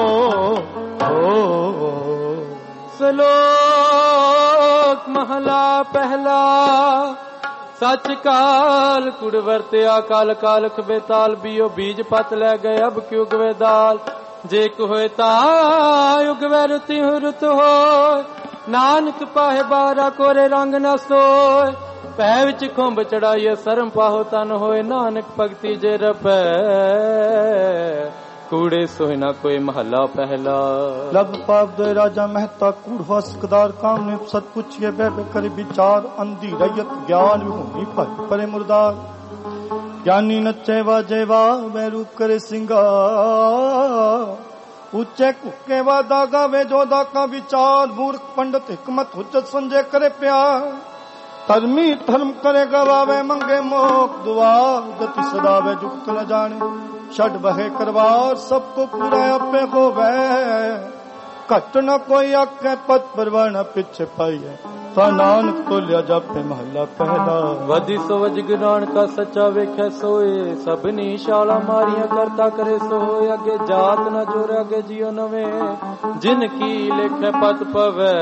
श्लोक महला पहला सच काल कुड़ वरत्या काल कालख बेताल बियो बीज पत लै गए अब क्यों गवे दाल जे होए ता उगवे रुति रुत हो नानक पाहे बारा कोरे रंग न सोए पै विच खुंब चढ़ाइए सरम पाहो तन होए नानक भगति जे रपै कूड़े सोए ना कोई महला पहला लब पाप दे राजा मेहता कूड़ हसकदार काम ने सत पूछिए बह करे विचार अंधी रैयत ज्ञान विभूमि पर परे मुर्दार ज्ञानी नचे वाजे वा मैं रूप करे सिंगार ऊंचे कुके वा दागा वे जो दाका विचार मूर्ख पंडित हिकमत हुज्जत संजय करे प्यार धर्मी धर्म करे गवावे मंगे मोक दुआ गति सदावे जुक्त न जाने छठ बहे करवार सबको पूरा अपे हो गए घट न कोई आखे पत परवाना पीछे पाइए ता नानक तो लिया जापे महला पहला वधि सो वजगरान का सच्चा वेखे सोए सबनी शाला मारिया करता करे सोए अगे जात न जोरे अगे जियो नवे जिनकी लेखे पत पवे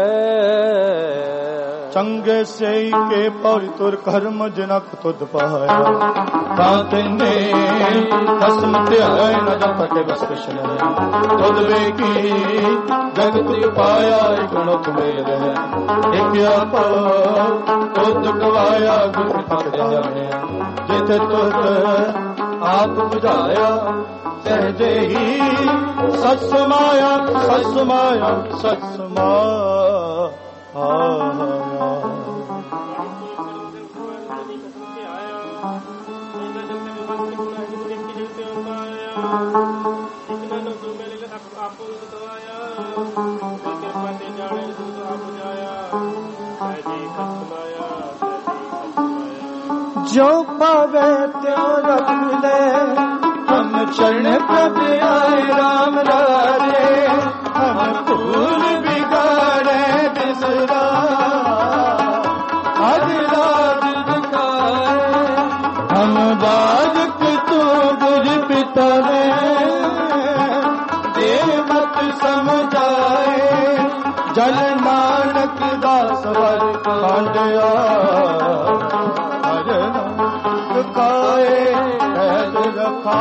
चंगे से के पौरी तुर कर्म जनक तुद पाया तातने कसम त्याय न जप के बस कृष्ण तुद बेकी जगत पाया गुण तुम्हें रहे एक आप तुद गवाया गुण पक जाने जिते तुद आप बुझाया सहजे ही सच माया सच माया सच माया जो पावे त्यो रख ले हम चरण प्रभ आए राम राजे हम भूल बिगाड़े बिसरा हर राज दिखाए हम बालक तू गुर पिता रे दे मत समझाए जल नानक दास वर कांडया हर काए रखा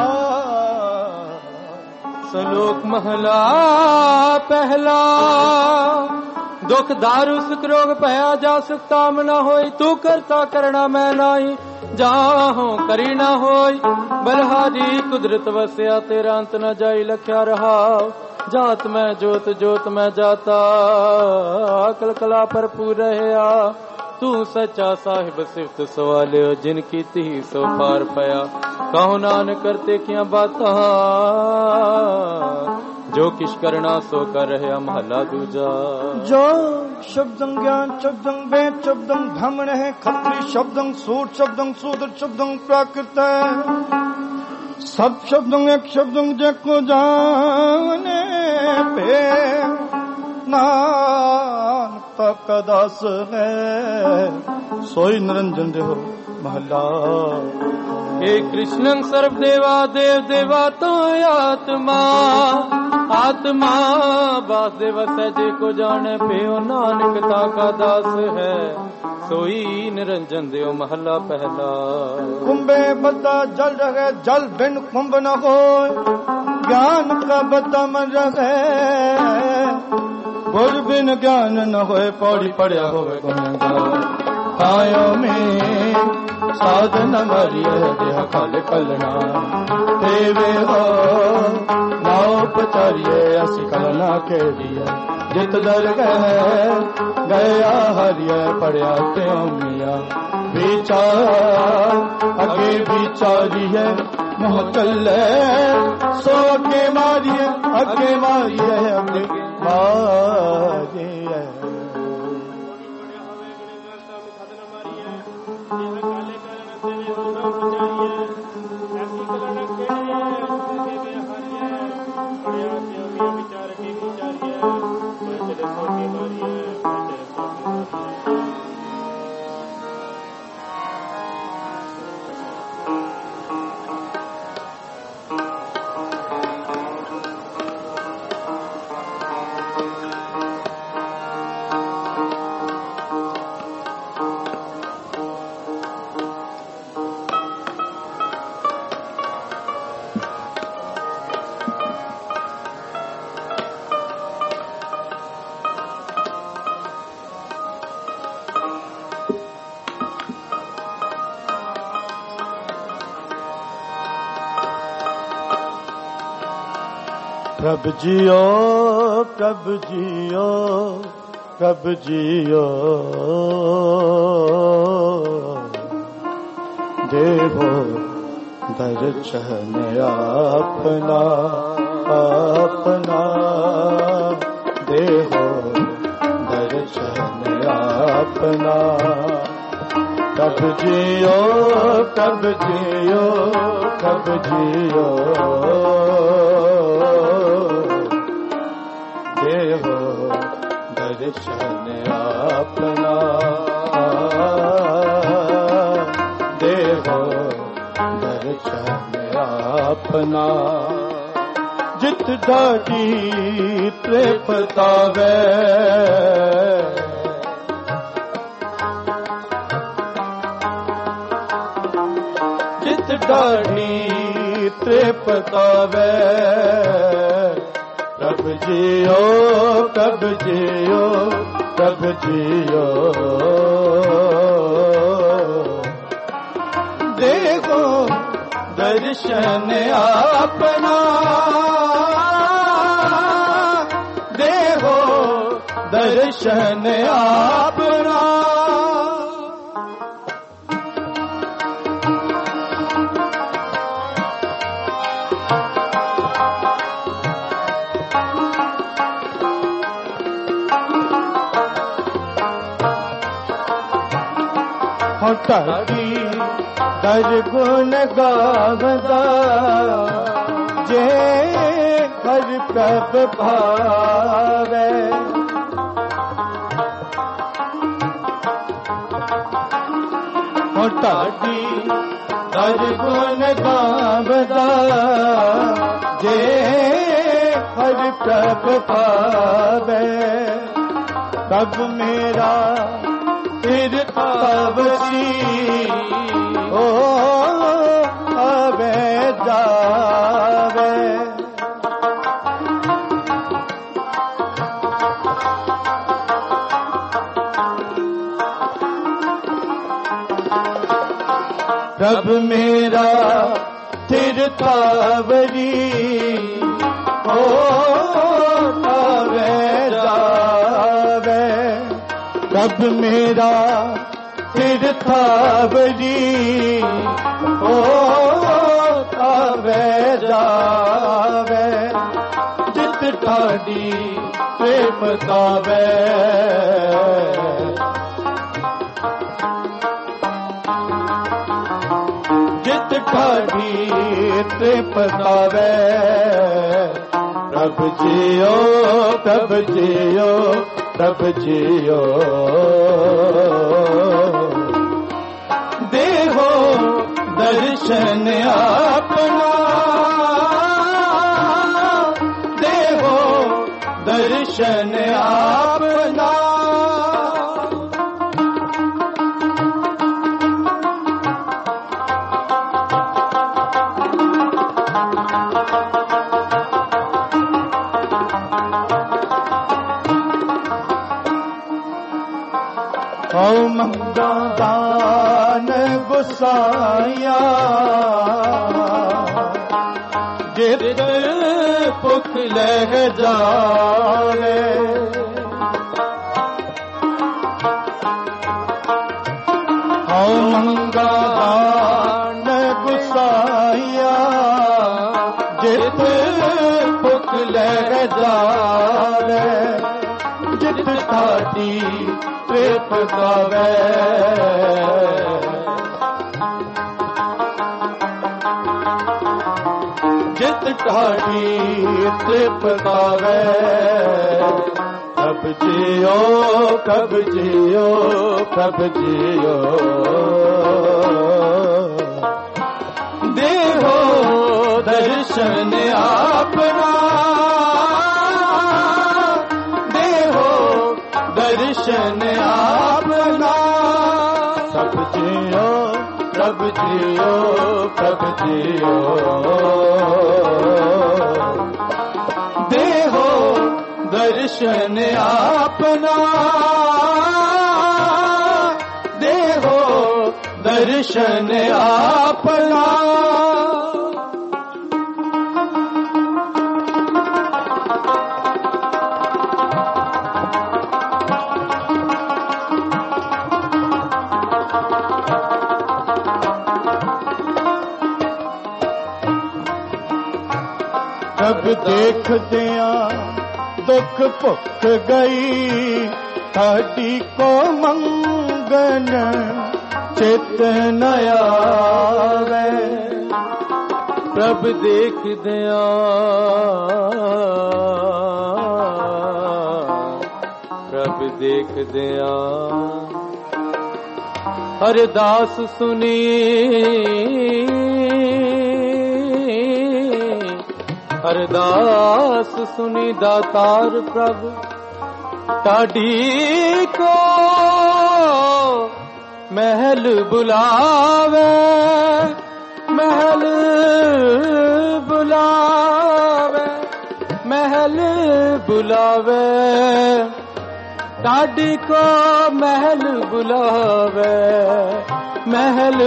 श्लोक महला पहला दुख दारु सुख रोग भया जा सुखता न होई तू करता करना मैं नाही जाहो करी ना होई बलहारी कुदरत वस्या तेरा अंत न जाई लख्या रहा जात मैं जोत जोत मैं जाता अकल कला भरपूर रहया तू सच्चा साहिब सिफत सवाले जिनकी ती सो पार पया कहो नानक करते क्या बाता जो किश करना सो कर रहे महला दूजा जो शब्दं ज्ञान शब्दं वेद शब्दं ब्राह्मण है खत्री शब्दं सूर शब्दं शूद्र शब्दं प्राकृत सब शब्दं एक शब्दं जको जाने पे नानक का दास है सोई निरंजन देहो महला हे कृष्णं सर्व देवा देव देवा तो आत्मा आत्मा वासुदेव सहजे को जाने पे नानक का दास है सोई निरंजन देव महला पहला कुंभे बता जल रहे जल बिन कुंभ न हो ज्ञान का बता मन रहे गुर बिन ज्ञान न होए पौड़ी पड़या होवे गुनहगार आयो में ਸਾਧਨ ਮਰੀਏ ਦੇਹ ਕਲ ਕਲਣਾ ਦੇਵੇ ਹੋ ਨਾਉ ਪਚਾਰੀਏ ਅਸੀਂ ਕਲਨਾ ਖੇੜੀਏ ਜਿਤ ਦਰ ਗਏ ਗਿਆ ਹਰੀਏ ਪੜਿਆ ਤਿਉ ਮੀਆਂ ਵਿਚਾਰ ਅੱਗੇ ਵਿਚਾਰੀਏ मोह चले सो अगे मारिए अगे मारिए अगे मारिए प्रभ जियो प्रभ जियो प्रभ जियो देवो दर्शन अपना अपना देवो दर्शन अपना प्रभ जियो प्रभ जियो प्रभ जियो देवो दर्शन अपना देवो दर्शन अपना जित दाटी त्रिपतावे जित दाटी त्रिपतावे प्रभ जियो प्रभ जियो प्रभ जियो देखो दर्शन अपना देखो दर्शन अपना ढाडी दर गुण गावदा जे हर प्रभ भावे ढाडी दर गुण गावदा जे हर प्रभ भावे तब मेरा फिर पावसी ओ आवे जावे प्रभ मेरा तीर्थावरी ओ आवे जावे प्रभ मेरा तीर्थावरी ओ आवे जावे जित ठाडी प्रेम गावे जित ठाडी प्रेम गावे प्रभ जियो प्रभ जियो प्रभ जियो देहो दर्शन अपना देहो दर्शन अपना ਹਉ ਮੰਗਾ ਦਾਨ ਗੁਸਾਇਆ ਜਿਤ ਭੁਖ ਲੈ ਜਾਵੇ ਹਉ ਮੰਗਾ ਦਾਨ ਗੁਸਾਇਆ ਜਿਤ ਭੁਖ ਲੈ ਜਾਵੇ ਜਿਤ ਸਾਡੀ ਤ੍ਰਿਪ ਗਾਵੇ ਜਿਤ ਢਾਡੀ ਤ੍ਰਿਪ ਗਾਵੇ ਕਬ ਜਿਓ ਕਬ ਜਿਓ ਕਬ ਜਿਓ ਦੇਹੋ ਦਰਸ਼ਨ ਆਪਣਾ ਦੇਹੋ ਦਰਸ਼ਨ ਆਪਣਾ ਸਭ ਜਿਓ ਪ੍ਰਭ ਜਿਓ ਪ੍ਰਭ ਜਿਓ ਦੇਹੋ ਦਰਸ਼ਨ ਆਪਣਾ ਦੇਹੋ ਦਰਸ਼ਨ ਆਪਣਾ ਜਬ ਦੇਖਦਿਆਂ ਦੁੱਖ ਭੁੱਖ ਗਈ ਸਾਡੀ ਕੋ ਮੰਗਨ ਚਿਤ ਨ ਆਵੇ ਪ੍ਰਭ ਦੇਖਦਿਆਂ ਪ੍ਰਭ ਦੇਖਦਿਆਂ ਅਰਦਾਸ ਸੁਣੀ ਅਰਦਾਸ ਸੁਣੀ ਦਾਤਾਰ ਪ੍ਰਭ ਤਾੜੀ ਕੋ ਮਹਿਲ ਬੁਲਾਵੇ ਮਹਿਲ ਬੁਲਾਵੇ ਮਹਿਲ ਬੁਲਾਵੇ ਤਾੜੀ ਕੋ ਮਹਿਲ ਬੁਲਾਵੇ ਮਹਿਲ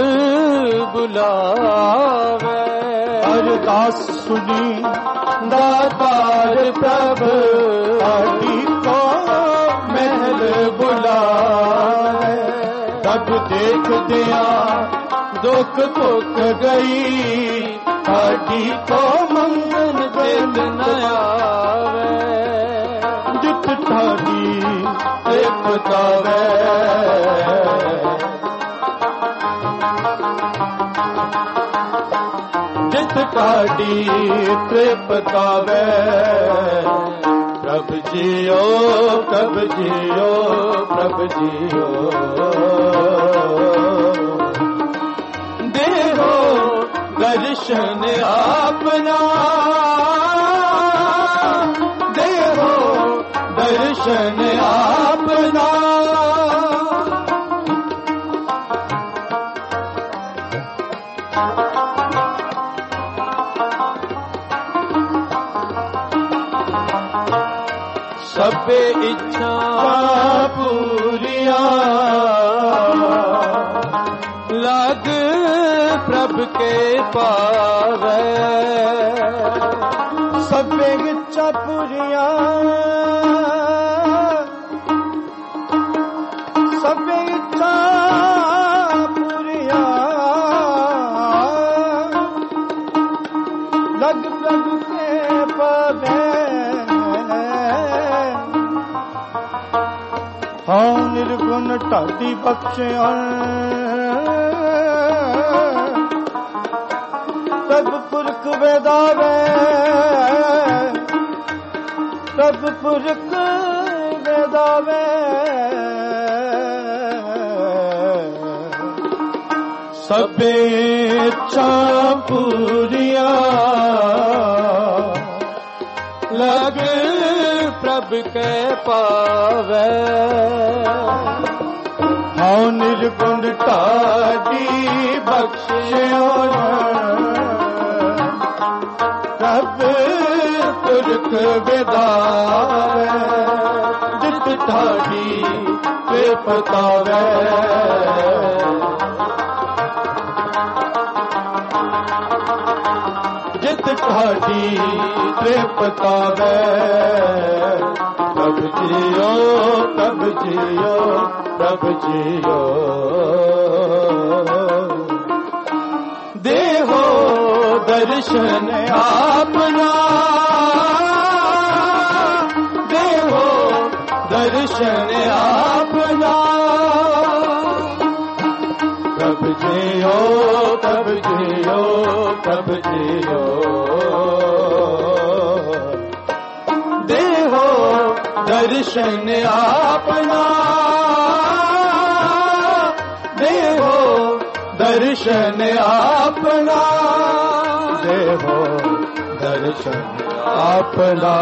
ਬੁਲਾਵੇ ਅਰਦਾਸ ਸੁਣੀ ਦਾਤਾਰ ਪ੍ਰਭ ਤਾੜੀ ਕੋ ਮਹਿਲ ਬੁਲਾਵੇ ਤਬ ਦੇਖਦਿਆਂ ਦੁੱਖ ਭੁੱਖ ਗਈ ਤਾੜੀ ਕੋ ਮੰਗਨ ਬਿੰਦ ਨ ਆਵੇ ਜਿਤ ਤਾੜੀ ਤ੍ਰਿਪ ਗਾਵੇ ਜਿਤ ਤਾੜੀ ਤ੍ਰਿਪ ਗਾਵੇ ਪ੍ਰਭ ਜੀਓ ਪ੍ਰਭ ਜੀਓ ਪ੍ਰਭ ਜੀਓ ਦੇਹੋ ਦਰਸ਼ਨ ਆਪਣਾ ਦੇਹੋ ਦਰਸ਼ਨ ਆਪਣਾ ਸਭੇ ਇੱਛਾ ਪੂਰੀਆਂ ਲਗ ਪ੍ਰਭ ਕੇ ਪਾਵੇ ਸਭੇ ਇੱਛਾ ਪੂਰੀਆਂ ਸਭੇ ਇੱਛਾ ਪੂਰੀਆਂ ਲਗ ਪ੍ਰਭ ਕੇ ਪਾਵੇ ਹਾਂ ਨਿਰਗੁਣ ਢਾਡੀ ਬਖਸ਼ਿਆ ਸਭ ਪੁਰਖ ਵੇਦਾਵੇ ਸਭ ਪੁਰਖ ਵੇਦਾਵੇ ਸਭੇ ਇੱਛਾ ਪੂਰੀਆਂ ਲਗ ਪ੍ਰਭ ਕੇ ਪਾਵੇ ਹਉ ਨਿਰਗੁਣ ਢਾਡੀ ਬਖਸ਼ਿਓ ਪ੍ਰਭ ਪੁਰਖ ਵੇਦਾਵੇ ਜਿਤ ठाठी त्रिपतावै जित ठाठी त्रिपतावै प्रभ जियो प्रभ जियो प्रभ जियो देहो दर्शन आपना देहो दर्शन आपना प्रभ जियो प्रभ जियो प्रभ जियो देहो दर्शन आपना देहो दर्शन आपना देहो दर्शन आपना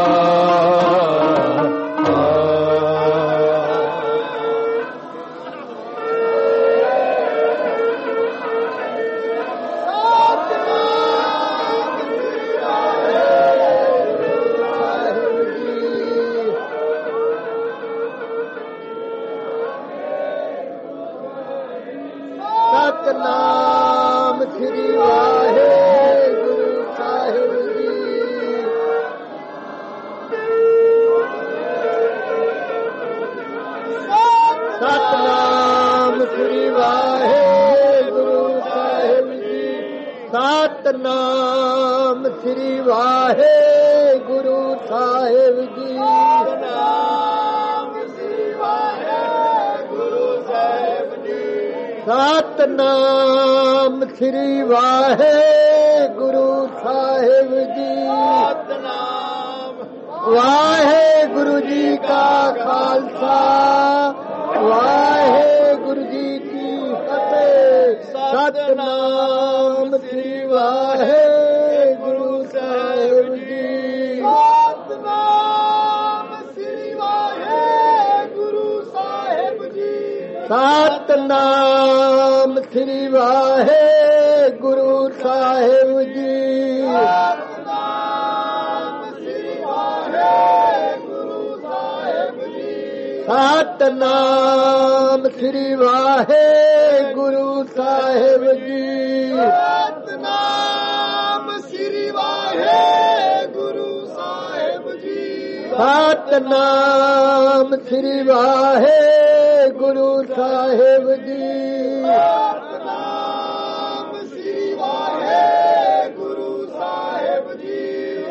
ਸਤਨਾਮ ਸ੍ਰੀ ਵਾਹਿਗੁਰੂ ਸਾਹਿਬ ਜੀ। ਸਤਨਾਮ ਸ੍ਰੀ ਵਾਹਿਗੁਰੂ ਸਾਹਿਬ ਜੀ। ਸਤਨਾਮ ਸ੍ਰੀ ਵਾਹਿਗੁਰੂ ਸਾਹਿਬ ਜੀ। ਸਤਨਾਮ ਸ੍ਰੀ ਵਾਹਿਗੁਰੂ ਸਾਹਿਬ ਜੀ। ਸਤਨਾਮ ਵਾਹਿਗੁਰੂ ਜੀ ਕਾ ਖਾਲਸਾ ਵਾਹਿਗੁਰੂ ਜੀ ਕੀ ਫਤਿਹ। ਸਤਨਾਮ ਸ੍ਰੀ ਵਾਹਿਗੁਰੂ ਸਾਹਿਬ ਜੀ। ਸਤਨਾਮ ਸ੍ਰੀ ਵਾਹਿਗੁਰੂ ਸਾਹਿਬ ਜੀ। ਸਤਨਾਮ ਸ੍ਰੀ ਵਾਹਿਗੁਰੂ ਸਾਹਿਬ ਜੀ। ਸਤਨਾਮ ਸ੍ਰੀ ਵਾਹਿਗੁਰੂ ਸਾਹਿਬ ਜੀ। ਸਤਨਾਮ ਸ੍ਰੀ ਵਾਹਿਗੁਰੂ ਸਾਹਿਬ ਜੀ। ਸਤਨਾਮ ਸ੍ਰੀ ਵਾਹਿਗੁਰੂ ਸਾਹਿਬ ਜੀ। ਸਤਨਾਮ ਸ੍ਰੀ ਵਾਹਿਗੁਰੂ ਸਾਹਿਬ ਜੀ। ਸਤਨਾਮ ਸ੍ਰੀ ਵਾਹਿਗੁਰੂ ਸਾਹਿਬ ਜੀ।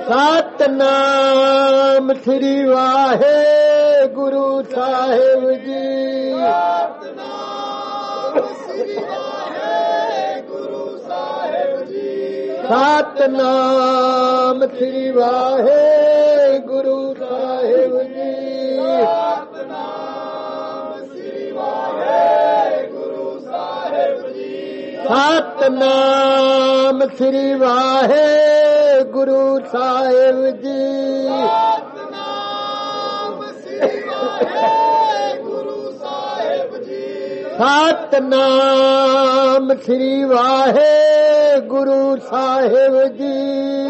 ਸਤਨਾਮ ਸ੍ਰੀ ਵਾਹਿਗੁਰੂ ਸਾਹਿਬ ਜੀ। ਸਤਨਾਮ ਸ੍ਰੀ ਵਾਹਿਗੁਰੂ ਸਾਹਿਬ ਜੀ। ਸਤਨਾਮ ਸ੍ਰੀ ਵਾਹਿਗੁਰੂ ਸਾਹਿਬ ਜੀ। ਸਤਨਾਮ ਸ੍ਰੀ ਵਾਹਿਗੁਰੂ ਸਾਹਿਬ ਜੀ। ਸਤਨਾਮ ਸ੍ਰੀ ਵਾਹਿਗੁਰੂ ਸਾਹਿਬ ਜੀ। ਸਤਨਾਮ ਸ੍ਰੀ ਵਾਹਿਗੁਰੂ ਸਾਹਿਬ ਜੀ।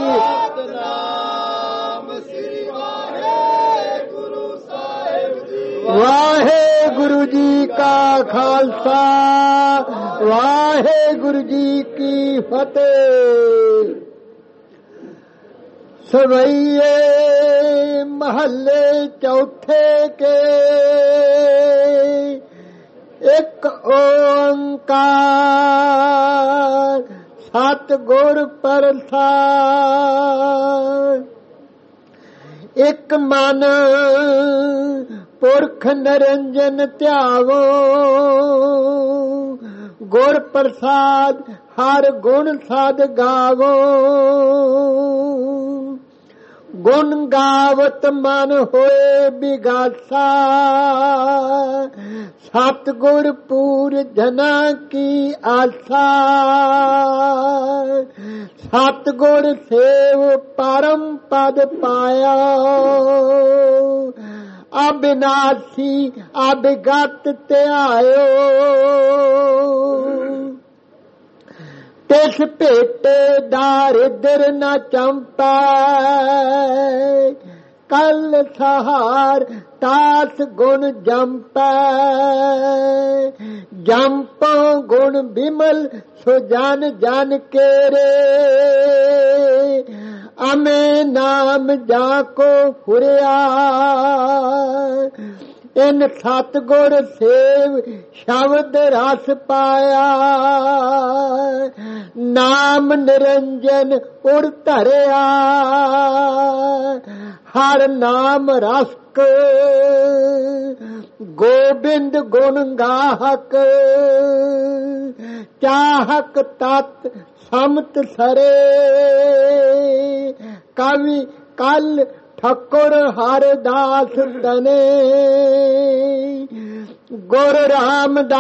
ਸਤਨਾਮ ਸ੍ਰੀ ਵਾਹਿਗੁਰੂ ਸਾਹਿਬ ਜੀ। ਵਾਹਿਗੁਰੂ ਜੀ ਕਾ ਖਾਲਸਾ ਵਾਹਿਗੁਰੂ ਜੀ ਕੀ ਫਤਿਹ। ਸਵਈਏ ਮਹੱਲੇ ਚੌਥੇ ਕੇ ਇੱਕ ਓੰਕਾਰ ਸਤਿਗੁਰ ਪ੍ਰਸਾਦਿ। ਇੱਕ ਮਨ ਪੁਰਖ ਨਿਰੰਜਨ ਧਿਆਵੋ ਗੁਰ ਪ੍ਰਸਾਦ ਹਰ ਗੁਣ ਸਾਧ ਗਾਵੋ। ਗੁਣ ਗਾਵਤ ਮਨ ਹੋਏ ਬਿਗਾਸਾ ਸਤਿਗੁਰ ਪੂਰ ਜਨਾ ਕੀ ਆਸਾ। ਸਤਿਗੁਰ ਸੇਵ ਪਰਮ ਪਦ ਪਾਇਆ ਅਬਿਨਾਸੀ ਅਬਿਗਤ ਧਿਆਇਓ। ਤਿਸ ਭੇਟੇ ਦਾਰਿਦਰ ਨ ਚੰਪੈ ਕਲ ਸਹਾਰ ਤਾਸ ਗੁਣ ਜੰਪੈ ਜੰਪੋ ਗੁਣ ਬਿਮਲ ਸੋ ਜਨ ਜਨ ਕੇਰੇ ਅਮੇ ਨਾਮ ਜਾ ਕੋ ਫੁਰਿਆ ਇਨ ਸਤਿਗੁਰ ਸੇਵ ਸ਼ਬਦ ਰਸ ਪਾਇਆ ਨਾਮ ਨਿਰੰਜਨ ਉਰ ਧਰਿਆ ਹਰ ਨਾਮ ਰਸਕ ਗੋਬਿੰਦ ਗੁਣ ਗਾਹਕ ਚਾਹਕ ਤਤ ਸਮਤ ਸਰੇ ਕਵੀ ਕਲ ਠਾਕੁਰ ਹਰਦਾਸ ਤਨੇ ਗੁਰ ਰਾਮਦਾਸ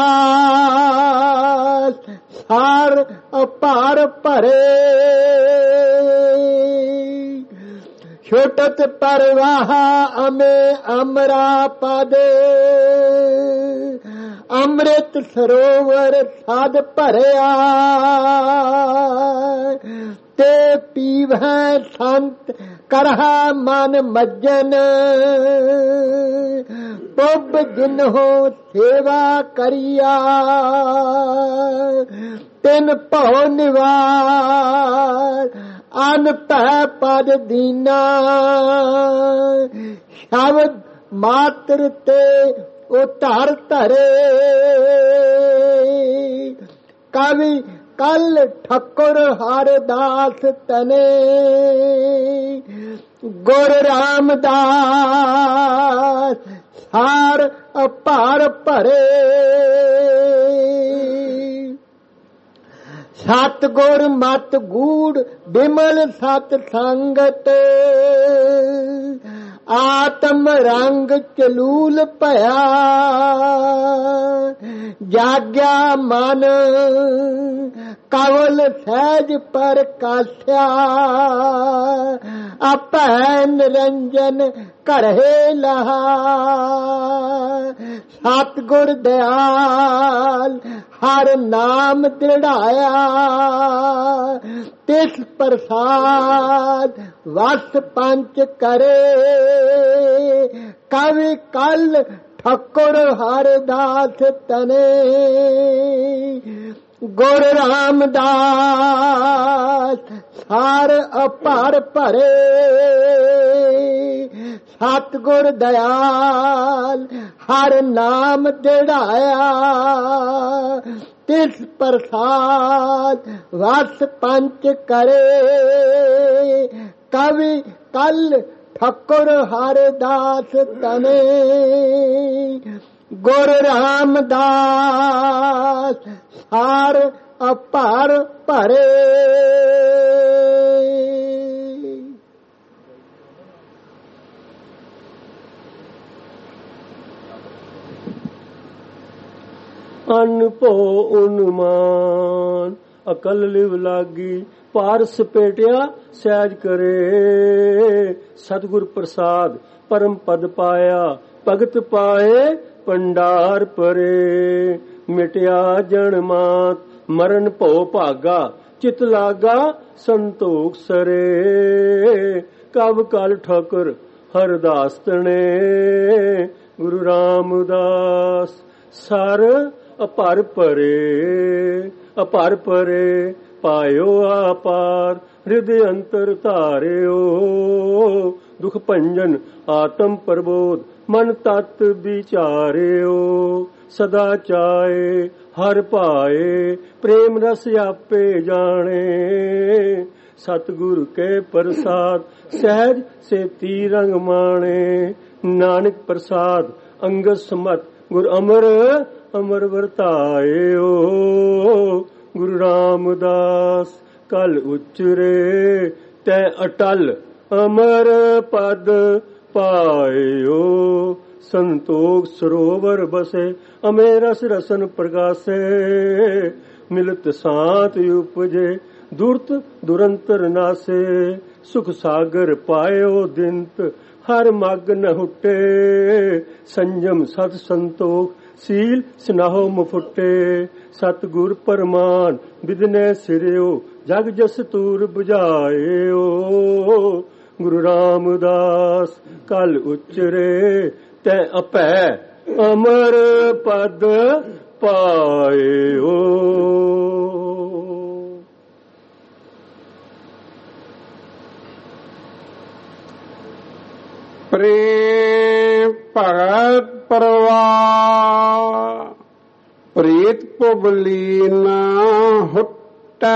ਸਾਰ ਅਪਾਰ ਭਰੇ ਛੋਟਤ ਪਰਵਾਹ ਅਮੇ ਅਮਰਾ ਪਦ ਅੰਮ੍ਰਿਤ ਸਰੋਵਰ ਸਾਧ ਭਰਿਆ ਤੇ ਪੀਵੈ ਸੰਤ ਕਰਹਾ ਮਨ ਮੱਜਨ ਪੱਬ ਜਿਨਹੋ ਸੇਵਾ ਕਰੀਆ ਤਿਨ ਭਉ ਨਿਵਾਰ ਅਨ ਭੈ ਪਦ ਦੀਨਾ ਸ਼ਬਦ ਮਾਤਰ ਤੇ ਉਤਾਰ ਧਰੇ ਕਵੀ ਕਲ ਠਾਕੁਰ ਹਰਦਾਸ ਤਨੇ ਗੁਰ ਰਾਮਦਾਸ ਸਾਰ ਅਪਾਰ ਭਰੇ ਸਤਿਗੁਰ ਮਤ ਗੂੜ ਬਿਮਲ ਸਤ ਸੰਗਤ ਆਤਮ ਰੰਗ ਚਲੂਲ ਭਇਆ ਜਾਗਿਆ ਮਨ ਕਵਲ ਸਹਿਜ ਪ੍ਰਕਾਸ਼ਿਆ ਆਪੈ ਨਿਰੰਜਨ ਕਰਹਿ ਲਹਾ ਸਤਿਗੁਰ ਦਿਆਲ ਹਰ ਨਾਮ ਦ੍ਰਿੜਾਇਆ ਤਿਸ ਪ੍ਰਸਾਦ ਵਸ ਪੰਚ ਕਰੇ ਕਵੀ ਕਲ ਠਾਕੁਰ ਹਰਦਾਸ ਤਨੇ ਗੁਰ ਰਾਮਦਾਸ ਸਾਰ ਅਪਾਰ ਭਰੇ ਸਤਿਗੁਰ ਦਇਆਲ ਹਰ ਨਾਮ ਦ੍ਰਿੜਾਇਆ ਤਿਸ ਪ੍ਰਸਾਦ ਵਸ ਪੰਚ ਕਰੇ ਕਵੀ ਕਲ ਠਾਕੁਰ ਹਰਦਾਸ ਤਨੇ ਗੁਰ ਰਾਮਦਾਸ ਸਾਰ ਅਪਾਰ ਭਰੇ ਅਨ ਭੋ ਉਨਮਾਨ ਅਕਲ ਲਿਵ ਲਾਗੀ ਪਾਰਸ ਪੇਟਿਆ ਸਹਿਜ ਕਰੇ ਸਤਿਗੁਰ ਪ੍ਰਸਾਦ ਪਰਮ ਪਦ ਪਾਇਆ ਭਗਤ ਪਾਏ ਪੰਡਾਰ ਪਰੇ ਮਿਟਿਆ ਜਨ ਮਾਤ ਮਰਨ ਭਉ ਭਾਗਾ ਚਿਤ ਲਾਗਾ ਸੰਤੋਖ ਸਰੇ ਕਵ ਕਲ ਠਾਕੁਰ ਹਰਦਾਸ ਤਣੇ ਗੁਰੂ ਰਾਮਦਾਸ ਸਰ ਅਪਾਰ ਭਰੇ ਅਪਾਰ ਭਰੇ ਪਾਇਓ ਆਪਾਰ ਹਿਰਦੇ ਅੰਤਰ ਧਾਰਿਓ ਦੁਖ ਭੰਜਨ ਆਤਮ ਪ੍ਰਬੋਧ ਮਨ ਤਤ ਵਿਚਾਰਿਓ ਸਦਾ ਚਾਏ ਹਰ ਭਾਏ ਪ੍ਰੇਮ ਰਸ ਆਪੇ ਜਾਣੇ ਸਤਿਗੁਰ ਕੇ ਪ੍ਰਸਾਦ ਸਹਿਜ ਸੇਤੀ ਰੰਗ ਮਾਣੇ ਨਾਨਕ ਪ੍ਰਸਾਦ ਅੰਗਦ ਸਮਤ ਗੁਰ ਅਮਰ ਅਮਰ ਵਰਤਾਇਓ ਗੁਰੂ ਰਾਮਦਾਸ ਕਲ ਉਚਰੇ ਤੈ ਅਟਲ ਅਮਰ ਪਦ ਪਾਇਓ ਸੰਤੋਖ ਸਰੋਵਰ ਬਸੇ ਅਮੇ ਰਸ ਰਸਨ ਪ੍ਰਗਾਸੇ ਮਿਲਤ ਸਾਤ ਉਪਜੇ ਦੁਰਤ ਦੁਰੰਤਰ ਨਾਸੇ ਸੁਖ ਸਾਗਰ ਪਾਇਓ ਦਿੰਤ ਹਰ ਮਗ ਨ ਹੁਟੇ ਸੰਜਮ ਸਤ ਸੰਤੋਖ ਸੀਲ ਸਨਾਹੋ ਮੁਫੁੱਟੇ ਸਤਿਗੁਰ ਪਰਮਾਨ ਬਿਦਨੇ ਸਿਰਿਓ ਜਗ ਜਸ ਤੂਰ 부ਝਾਇਓ ਗੁਰੂ ਰਾਮਦਾਸ ਕਲ ਉਚਰੇ ਤੈ ਅਪੈ ਅਮਰ ਪਦ ਪਾਇਓ। ਪ੍ਰੇਮ ਭਗਤ ਪਰਵਾਰ ਪ੍ਰੀਤ ਪੁਬਲੀ ਨਾ ਹੁਟੈ।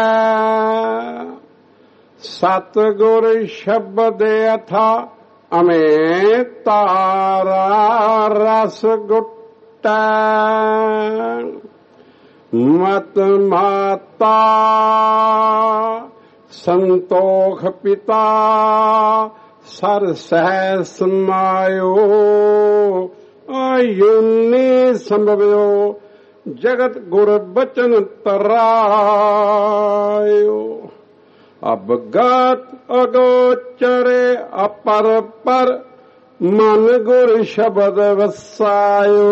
ਸਤਿਗੁਰ ਸ਼ਬਦ ਅਥਾ ਅਮੇ ਤਾਰਾ ਰਸ ਗੁਟੈ। ਮਤ ਮਾਤਾ ਸੰਤੋਖ ਪਿਤਾ ਸਰ ਸਹਿ ਸਮਾਇਓ। ਆਯੁਨੇ ਸੰਭਵਿਓ ਜਗਤ ਗੁਰ ਬਚਨ ਤਰਾਇਓ। ਅਬਗਤ ਅਗੋਚਰੇ ਅਪਰ ਪਰ ਮਨ ਗੁਰ ਸ਼ਬਦ ਵਸਾਇਓ।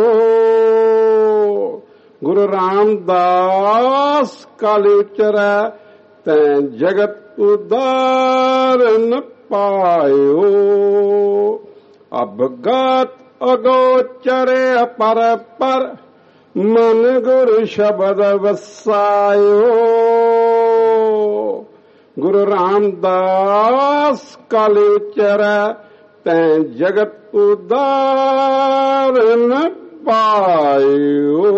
ਗੁਰੂ ਰਾਮਦਾਸ ਕਲ ਉਚਰੈ ਤੈ ਜਗਤ ਉਦਾਰਨ ਪਾਇਓ। ਅਬਗਤ ਅਗੋਚਰੇ ਅਪਰ ਪਰ ਮਨ ਗੁਰ ਸ਼ਬਦ ਵਸਾਇਓ। ਗੁਰੂ ਰਾਮਦਾਸ ਕਲ ਉਚਰੈ ਤੈ ਜਗਤ ਉਦਾਰਨ ਪਾਇਓ।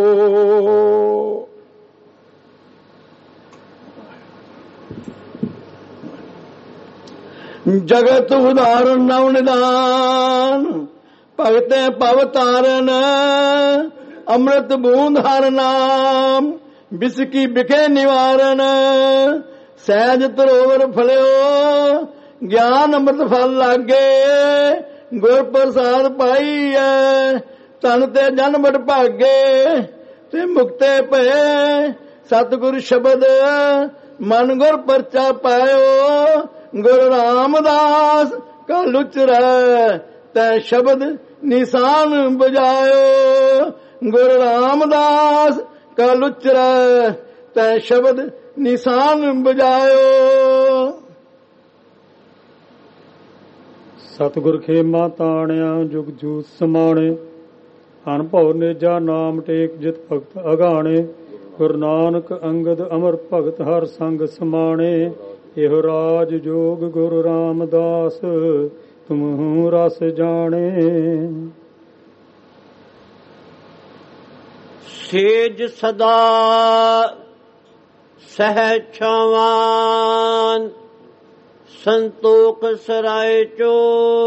ਜਗਤ ਉਦਾਰਨ ਨਵ ਨਿਦਾਨ ਭਗਤੈ ਭਵ ਤਾਰਨ। ਅੰਮ੍ਰਿਤ ਬੂੰਦ ਹਰ ਨਾਮ ਬਿਸਕੀ ਬਿਖੇ ਨਿਵਾਰਨ। ਸਹਿਜ ਤਰੋਵਰ ਫਲਿਓ ਗਿਆਨ ਅੰਮ੍ਰਿਤ ਫਲ ਲਾਗੇ। ਗੁਰ ਪ੍ਰਸਾਦ ਪਾਈਐ ਤਨ ਤੇ ਜਨ ਵਡ ਭਾਗੇ। ਤੇ ਮੁਕਤੇ ਭਏ ਸਤਿਗੁਰ ਸ਼ਬਦ ਮਨ ਗੁਰ ਪਰਚਾ ਪਾਇਓ। ਗੁਰੂ ਰਾਮਦਾਸ ਕਲ ਉਚਰੈ ਤੈ ਸ਼ਬਦ ਨਿਸ਼ਾਨ ਬਜਾਇਓ। ਗੁਰੂ ਰਾਮਦਾਸ ਕਲ ਉਚਰੈ ਤੈ ਸ਼ਬਦ ਨਿਸ਼ਾਨ ਬਜਾਇਓ। ਸਤਿਗੁਰ ਖੇਮਾ ਤਾਣਿਆ ਜੁਗ ਜੂਤ ਸਮਾਣੇ। ਅਨਭਉ ਨੇਜਾ ਨਾਮ ਟੇਕ ਜਿਤ ਭਗਤ ਅਗਾਣੇ। ਗੁਰੂ ਨਾਨਕ ਅੰਗਦ ਅਮਰ ਭਗਤ ਹਰ ਸੰਗ ਸਮਾਣੇ। ਇਹੋ ਰਾਜ ਜੋਗ ਗੁਰੂ ਰਾਮਦਾਸ ਤੁਮਹੁ ਰਸ ਜਾਣੇ। ਸੇਜ ਸਦਾ ਸਹਿ ਛਾਵਾਨ ਸੰਤੋਖ ਸਰਾਏ ਚੋ।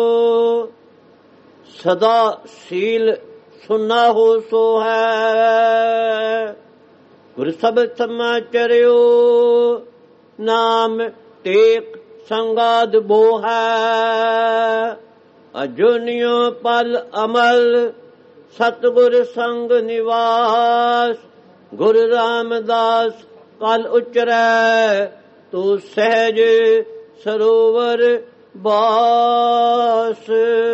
ਸਦਾ ਸੀਲ ਸੁਨਾ ਹੋ ਸੋ ਹੈ। ਗੁਰ ਸਬਦ ਸਮਾਚਰਿਓ ਨਾਮ ਟੇਕ ਸੰਗਾਦ ਬੋ ਹੈ। ਅਜੁਨਿਓ ਪਲ ਅਮਲ ਸਤਿਗੁਰ ਸੰਗ ਨਿਵਾਸ। ਗੁਰੂ ਰਾਮਦਾਸ ਕਲ ਉਚਰੈ ਤੂੰ ਸਹਿਜ ਸਰੋਵਰ ਬਾਸ।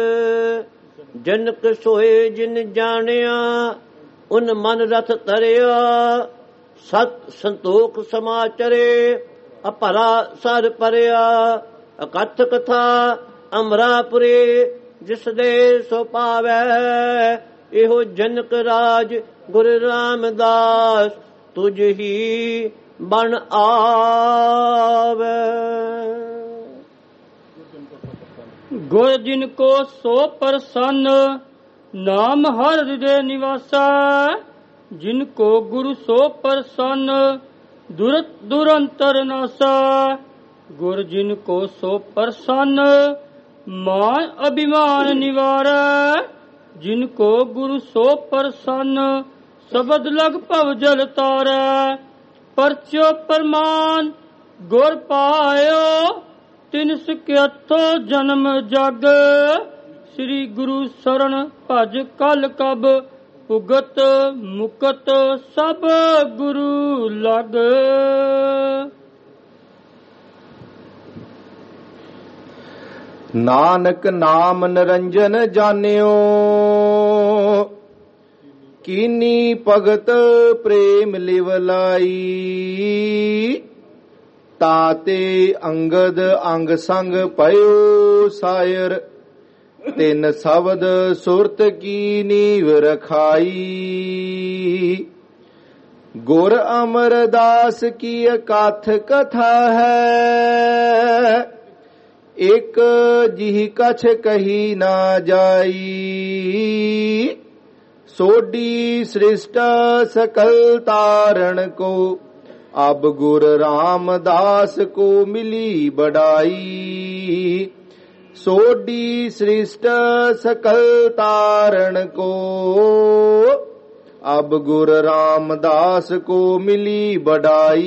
ਜਨਕ ਸੋਏ ਜਿਨ ਜਾਣਿਆ ਉਨ ਮਨ ਰਥ ਤਰਿਆ। ਸਤ ਸੰਤੋਖ ਸਮਾਚਰੇ ਅਪਰਾ ਸਰ ਪਰਿਆ। ਅਕਥ ਕਥਾ ਅਮਰਾਪੁਰੇ ਜਿਸ ਦੇ ਸੋ ਪਾਵੈ। ਇਹੋ ਜਨਕ ਰਾਜ ਗੁਰੂ ਰਾਮਦਾਸ ਤੁਝ ਹੀ ਬਣ ਆਵੈ। ਗੁਰ ਜਿਨ ਕੋ ਸੋ ਪ੍ਰਸੰਨ ਨਾਮ ਹਰ ਹਿਰਦੇ ਨਿਵਾਸਾ। ਜਿਨ ਕੋ ਗੁਰੂ ਸੋ ਪ੍ਰਸੰਨ ਦੁਰਤ ਦੁਰੰਤਰ ਨਾਸਾ। ਗੁਰ ਜਿਨ ਕੋ ਸੋ ਪ੍ਰਸੰਨ ਮਾਨ ਅਭਿਮਾਨ ਨਿਵਾਰੈ। ਜਿਨ ਕੋ ਗੁਰੂ ਸੋ ਪ੍ਰਸੰਨ ਸ਼ਬਦ ਲਗ ਭਵ ਜਲ ਤਾਰੈ। ਪਰਚੋ ਪਰਮਾਨ ਗੁਰ ਪਾਇਓ ਤਿਨ ਸਿਕਿਆਥੋ ਜਨਮ ਜਗ। ਸ੍ਰੀ ਗੁਰੂ ਸਰਣ ਭਜ ਕਲ ਕਬ ਉਗਤ ਮੁਕਤ ਸਭ ਗੁਰੂ ਲਗ। ਨਾਨਕ ਨਾਮ ਨਿਰੰਜਨ ਜਾਣਿਓ ਕੀਨੀ ਭਗਤ ਪ੍ਰੇਮ ਲਿਵ ਲਾਈ। ਤਾਤੇ ਅੰਗਦ ਅੰਗ ਸੰਗ ਪਇਓ ਸਾਇਰ ਤਿੰਨ ਸ਼ਬਦ ਸੁਰਤ ਕੀ ਨੀਵ ਰਖਾਈ ਗੁਰ ਅਮਰਦਾਸ ਕੀ ਅਕਥ ਕਥਾ ਹੈ ਇੱਕ ਜਿਹ ਕਛ ਕਹੀ ਨਾ ਜਾਈ ਸੋਡੀ ਸ੍ਰਿਸ਼ਟ ਸਕਲ ਤਾਰਨ ਕੋ ਅਬ ਗੁਰ ਰਾਮਦਾਸ ਕੋ ਮਿਲੀ ਬੜਾਈ ਸੋਡੀ ਸ੍ਰਿਸ਼ਟ ਸਕਲ ਤਾਰਨ ਕੋ ਅਬ ਗੁਰ ਰਾਮਦਾਸ ਕੋ ਮਿਲੀ ਬੜਾਈ।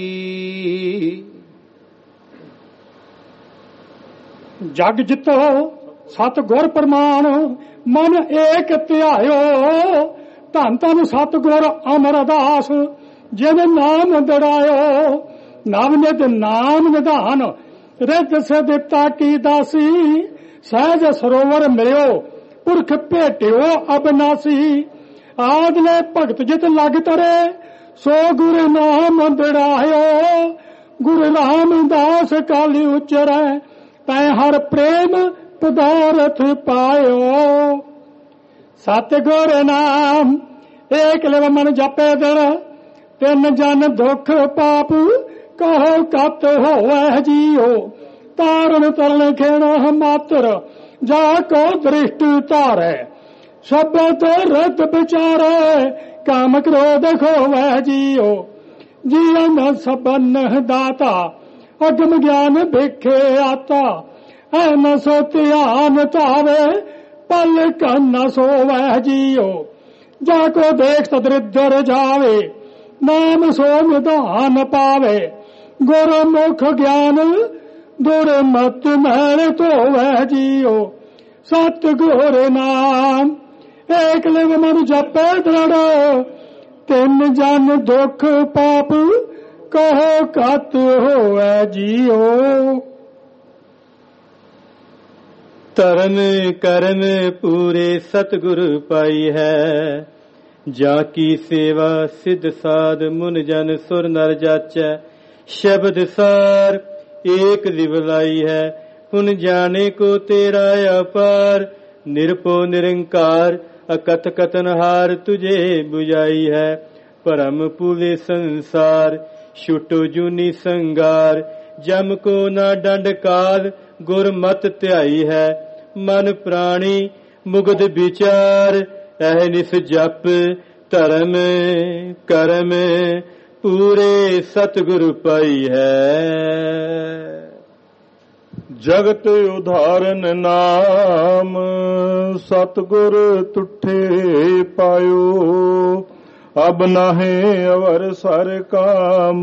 ਜਗ ਜਿਤੋ ਸਤ ਗੁਰ ਪ੍ਰਮਾਣ ਮਨ ਏਕ ਧਿਆਇਓ ਧੰਨ ਧੰਨ ਸਤ ਗੁਰ ਅਮਰਦਾਸ ਜਿਨ ਨਾਮ ਦੜਾਇਓ ਨਵ ਨਿਧ ਨਾਮ ਨਿਧਾਨ ਰਿੱਧ ਸਿਧਤਾ ਕੀ ਦਾਸੀ ਸਹਿਜ ਸਰੋਵਰ ਮਿਲਿਓ ਪੁਰਖ ਭੇਟਿਓ ਅਬਨਾਸੀ ਆਦਲੇ ਭਗਤ ਜਿਤ ਲਗ ਤਰੇ ਸੋ ਗੁਰ ਨਾਮ ਦੜਾਇਓ ਗੁਰੂ ਰਾਮਦਾਸ ਕਾਲੀ ਉਚਰੈ ਤੈ ਹਰ ਪ੍ਰੇਮ ਪਦਾਰਥ ਪਾਇਓ। ਸਤਿਗੁਰ ਨਾਮ ਏਕ ਲਿਵ ਮਨ ਜਪੇ ਦਿਨ ਤਿੰਨ ਜਨ ਦੁਖ ਪਾਪ ਕਹੋ ਕਤ ਹੋਵੈ ਜੀਓ ਤਾਰਨ ਤਰਨ ਖੇਣਾ ਮਾਤਰ ਜਾ ਕੋ ਦ੍ਰਿਸ਼ਟ ਧਾਰੈ ਸ਼ਬਦ ਰਤ ਵਿਚਾਰੈ ਕਾਮ ਕ੍ਰੋਧ ਖੋਵੈ ਜੀਓ ਜੀਵਨ ਸਬਨ ਦਾਤਾ ਅਗਮ ਗਿਆਨ ਵੇਖੇ ਆਤਾ ਐਨ ਸੋ ਧਿਆਨ ਧਾਵੇ ਪਲ ਕੰਨ ਸੋਵੈ ਜੀਓ ਜਾ ਕੋ ਦੇਖ ਤਦਰਿਦਰ ਜਾਵੇ ਨਾਮ ਸੋ ਨਿਧਾਨ ਪਾਵੇ ਗੁਰ ਮੁਖ ਗਿਆਨ ਦੁਰ ਮਤ ਮਹਿਲ ਧੋਵੈ ਜੀਓ ਸਤ ਗੁਰ ਨਾਮ ਏਕ ਲਿਵ ਮਨ ਜਪੈ ਦ੍ਰਿੜ ਤਿੰਨ ਜਨ ਦੁਖ ਪਾਪ ਕਹੋ ਕਤ ਹੋਵੈ ਜੀਓ। ਧਰਮ ਕਰਨ ਪੂਰੇ ਸਤਿਗੁਰ ਪਾਈ ਹੈ ਜਾ ਕੀ ਸੇਵਾ ਸਿਧ ਸਾਧ ਮੁਨ ਜਨ ਸੁਰ ਨਰ ਜਾਚੈ ਸ਼ਬਦ ਸਾਰ ਏਕ ਲਿਵ ਲਾਈ ਹੈ ਹੁਣ ਜਾਣੇ ਕੋ ਤੇਰਾ ਅਪਾਰ ਨਿਰਭਉ ਨਿਰੰਕਾਰ ਅਕਥ ਕਥਨਹਾਰ ਤੁਝੇ ਬੁਝਾਈ ਹੈ ਭਰਮ ਪੂਲੇ ਸੰਸਾਰ ਛੁਟੋ ਜੂਨੀ ਸੰਗਾਰ ਜਮ ਕੋ ਨਾ ਡੰਡ ਕਾਲ ਗੁਰ ਮਤ ਧਿਆਈ ਹੈ ਮਨ ਪ੍ਰਾਣੀ ਮੁਗਧ ਵਿਚਾਰ ਐ ਨਿਸ ਜਪ ਧਰਮ ਕਰਮ ਪੂਰੇ ਸਤਿਗੁਰ ਪਾਈ ਹੈ। ਜਗਤ ਉਧਾਰਨ ਨਾਮ ਸਤਿਗੁਰ ਤੁਠੇ ਪਾਇਓ ਅਬ ਨਾਹੇ ਅਵਰ ਸਰ ਕਾਮ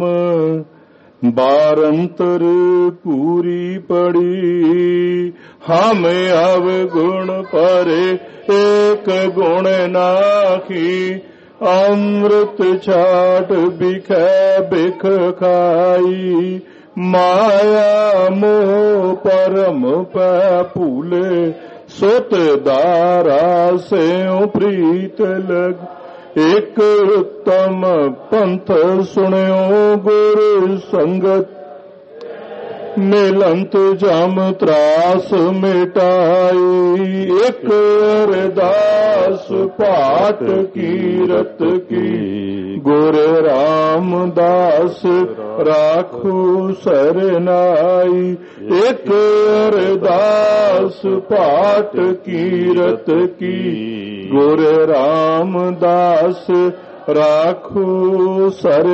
ਬਾਰੰਤਰ ਪੂਰੀ ਪੜੀ ਹਮ ਅਵ ਗੁਣ ਪਰੇ ਏਕ ਗੁਣ ਨਾਖੀ ਅੰਮ੍ਰਿਤ ਛਾਟ ਬਿਖੈ ਬਿਖ ਖਾਈ ਮਾਇਆ ਮੋਹ ਪਰਮ ਪੈ ਭੂਲੇ ਸੁਤ ਦਾਰਾ ਸਿਉ ਪ੍ਰੀਤ ਲਗ ਇੱਕ ਉੱਤਮ ਪੰਥ ਸੁਣਿਓ ਗੁਰ ਸੰਗਤ ਮਿਲੰਤ ਜਮ ਤਰਾਸ ਮਿਟਾਈ ਇੱਕ ਅਰਦਾਸ ਪਾਠ ਕੀਰਤ ਕੀ ਗੁਰ ਰਾਮਦਾਸ ਰਾਖੂ ਸਰਨਾਈ ਇੱਕ ਅਰਦਾਸ ਪਾਠ ਕੀਰਤ ਕੀ ਗੁਰ ਰਾਮਦਾਸ ਰਾਖੂ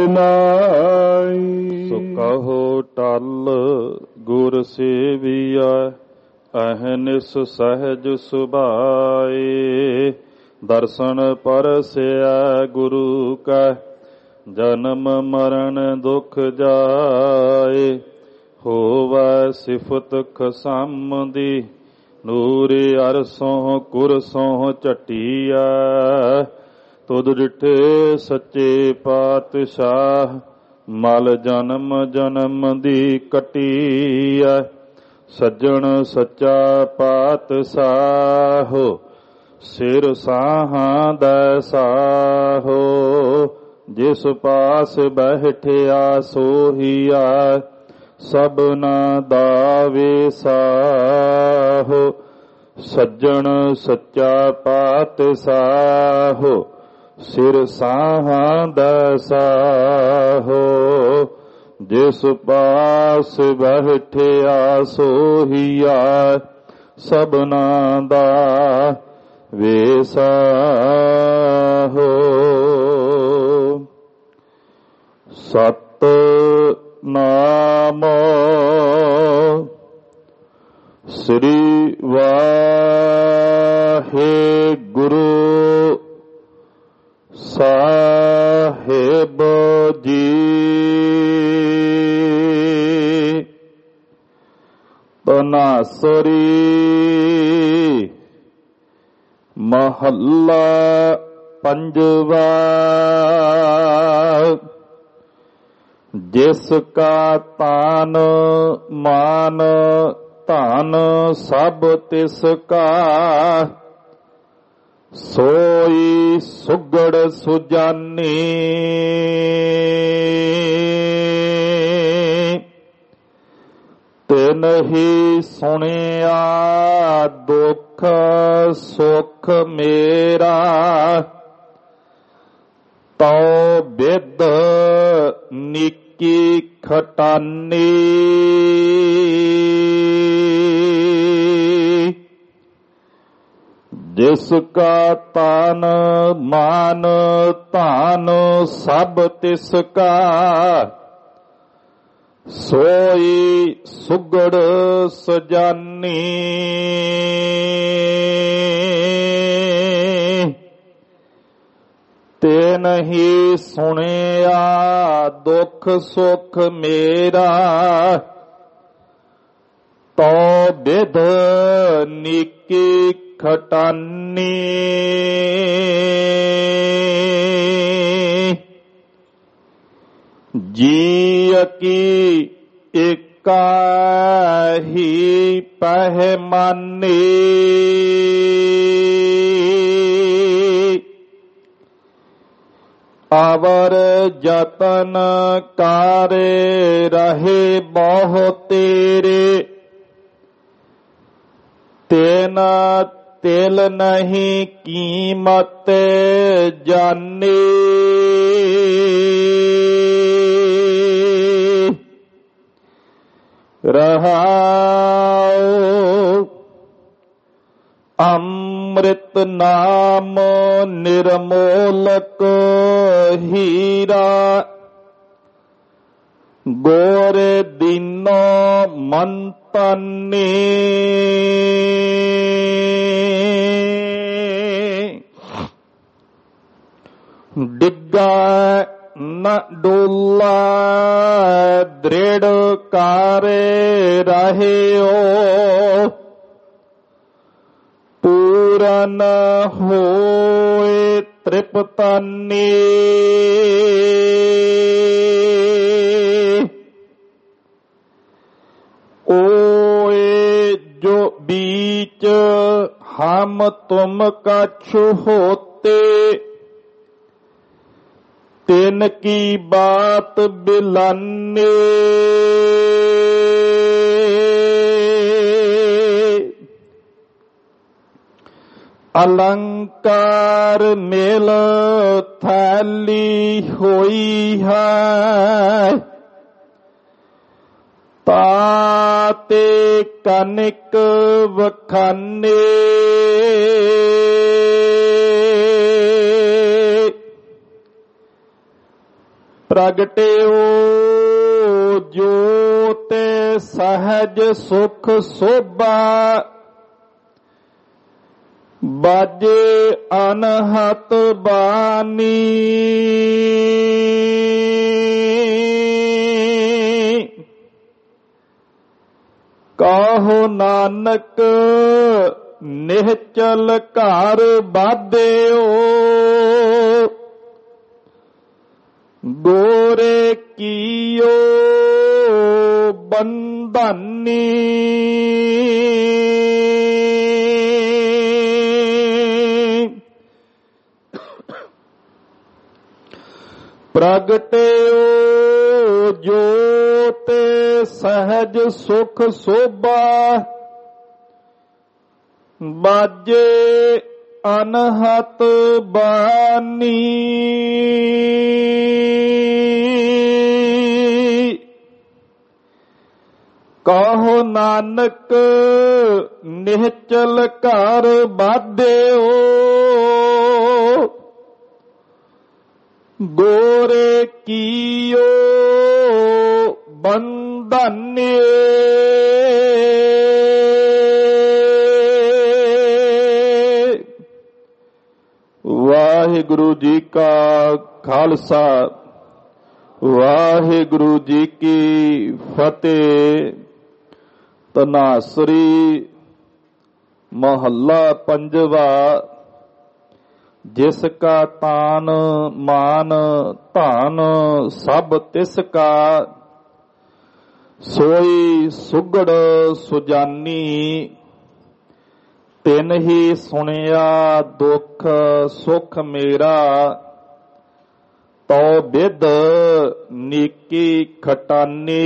ਸਰਨਾਈ। ਸੋ ਕਹੋ ਟਲ ਗੁਰ ਸੇਵੀਆ ਅਹਨਿਸ ਸਹਿਜ ਸੁਭਾਏ ਦਰਸ਼ਨ ਪਰਸਿਆ ਗੁਰੂ ਕਾ ਜਨਮ ਮਰਨ ਦੁਖ ਜਾਏ ਹੋਵੈ ਸਿਫਤ ਖਸਮ ਦੀ ਨੂਰੇ ਅਰਸੋਂ ਕੁਰਸੋਂ ਝਟੀਆ ਤੁਧ ਡਿਠੇ ਸੱਚੇ ਪਾਤਸ਼ਾਹ ਮਲ ਜਨਮ ਜਨਮ ਦੀ ਕਟੀਐ ਸੱਜਣ ਸੱਚਾ ਪਾਤਸ਼ਾਹੋ ਸਿਰ ਸਾਹਾਂ ਦਾ ਸਾਹੋ ਜਿਸ ਪਾਸ ਬੈਠਿਆ ਸੋਹੀਆ ਸਭਨਾ ਦਾ ਵੇਸਾਹੋ ਸੱਜਣ ਸੱਚਾ ਪਾਤਸ਼ਾਹੋ ਸਿਰ ਸਾਹਾਂ ਦਾ ਸਾਹੋ ਜਿਸ ਪਾਸ ਬੈਠਿਆ ਸੋਹੀਆ ਸਭਨਾ ਦਾ ਵੇਸਾਹੋ ਸਤ ਨਾਮ ਸ੍ਰੀ ਵਾਹਿਗੁਰੂ ਸਾਹਿਬ ਜੀ। ਤਨਾਸਰੀ ਮਹੱਲਾ ਪੰਜਵਾ। ਜਿਸ ਕਾ ਤਾਨ ਮਾਨ ਧਨ ਸਭ ਤਿਸ ਕਾ ਸੋਈ ਸੁਗੜ ਸੁਜਾਨੀ। ਤਿਨ ਹੀ ਸੁਣਿਆ ਦੁੱਖ ਸੁਖ ਮੇਰਾ ਤਉ ਬਿਦ ਨਿੱਕੀ ਖਟਾਨੀ। ਜਿਸ ਕਾ ਤਨ ਮਾਨ ਧਨ ਸਭ ਤਿਸ ਕਾ ਸੋਈ ਸੁਗੜ ਸਜਾਨੀ। ਤੇ ਨਹੀਂ ਸੁਣਿਆ ਦੁੱਖ ਸੁਖ ਮੇਰਾ ਤੋ ਬਿਧ ਨਿੱਕੀ ਖਟਾਨੀ। ਜੀ ਕੀ ਏਕਾ ਹੀ ਪਹਿਮਾਨੀ। ਅਵਰ ਜਤਨ ਕਾਰੇ ਰਹੇ ਬਹੁ ਤੇਰੇ ਤੇਨਾ ਤਿਲ ਨਹੀਂ ਕੀਮਤ ਜਾਨੀ। ਰਹਾਉ ਅੰਮ੍ਰਿਤ ਨਾਮ ਨਿਰਮੋਲਕ ਹੀਰਾ ਗੋਰੇ ਦੀਨੋ ਮੰਤਨੀ। ਡਿੱਗਾ ਨ ਡੋਲਾ ਦ੍ਰਿੜ ਕਾਰੇ ਰਹਿਓ ਪੂਰਨ ਹੋਏ ਤ੍ਰਿਪਤਾਨੀ। ओए जो बीच हम तुम कछ होते तिन की बात बिलाने। अलंकार मेल थैली होई है ताते कनिक वखाने। प्रगटियो जोते सहज सुख शोभा बाजे अनहत बानी। कहो नानक निहचल घर बाधियो गोरे कीयो बंधनी। प्रगटियो ਜੋ ਤੇ ਸਹਿਜ ਸੁਖ ਸੋਭਾ ਬਾਜੇ ਅਨਹਤ ਬਾਨੀ ਕਹੋ ਨਾਨਕ ਨਿਹਚਲ ਘਰ ਬਾਧਿਓ ਗੋਰੇ ਕੀਓ ਬੰਧਨੇ ਵਾਹਿਗੁਰੂ ਜੀ ਕਾ ਖਾਲਸਾ ਵਾਹਿਗੁਰੂ ਜੀ ਕੀ ਫਤਿਹ। ਤਨਾਸਰੀ ਮਹੱਲਾ ਪੰਜਵਾ। ਜਿਸ ਕਾ ਤਾਨ ਮਾਨ ਧਾਨ ਸਭ ਤਿਸ ਕਾ ਸੋਈ ਸੁਗੜ ਸੁਜਾਨੀ ਤਿਨ ਹੀ ਸੁਣਿਆ ਦੁੱਖ ਸੁਖ ਮੇਰਾ ਤੋ ਬਿਦ ਨੀਕੀ ਖਟਾਨੀ।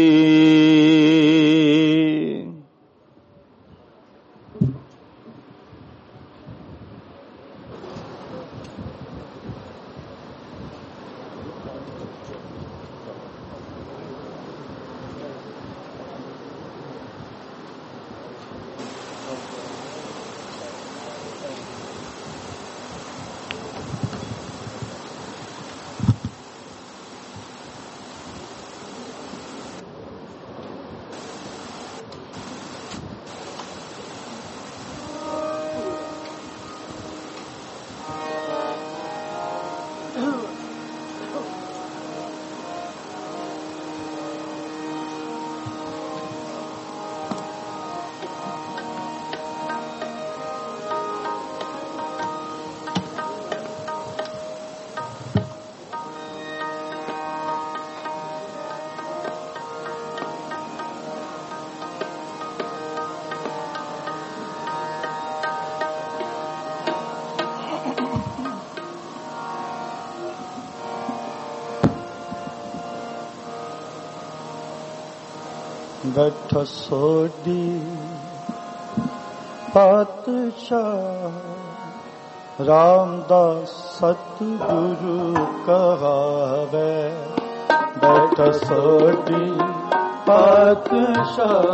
ਬੈਠਾ ਸੋਢੀ ਪਾਤਸ਼ਾਹ ਰਾਮਦਾਸ ਸਤਿਗੁਰੂ ਕਹਾਵੇ। ਬੈਠਾ ਸੋਢੀ ਪਾਤਸ਼ਾਹ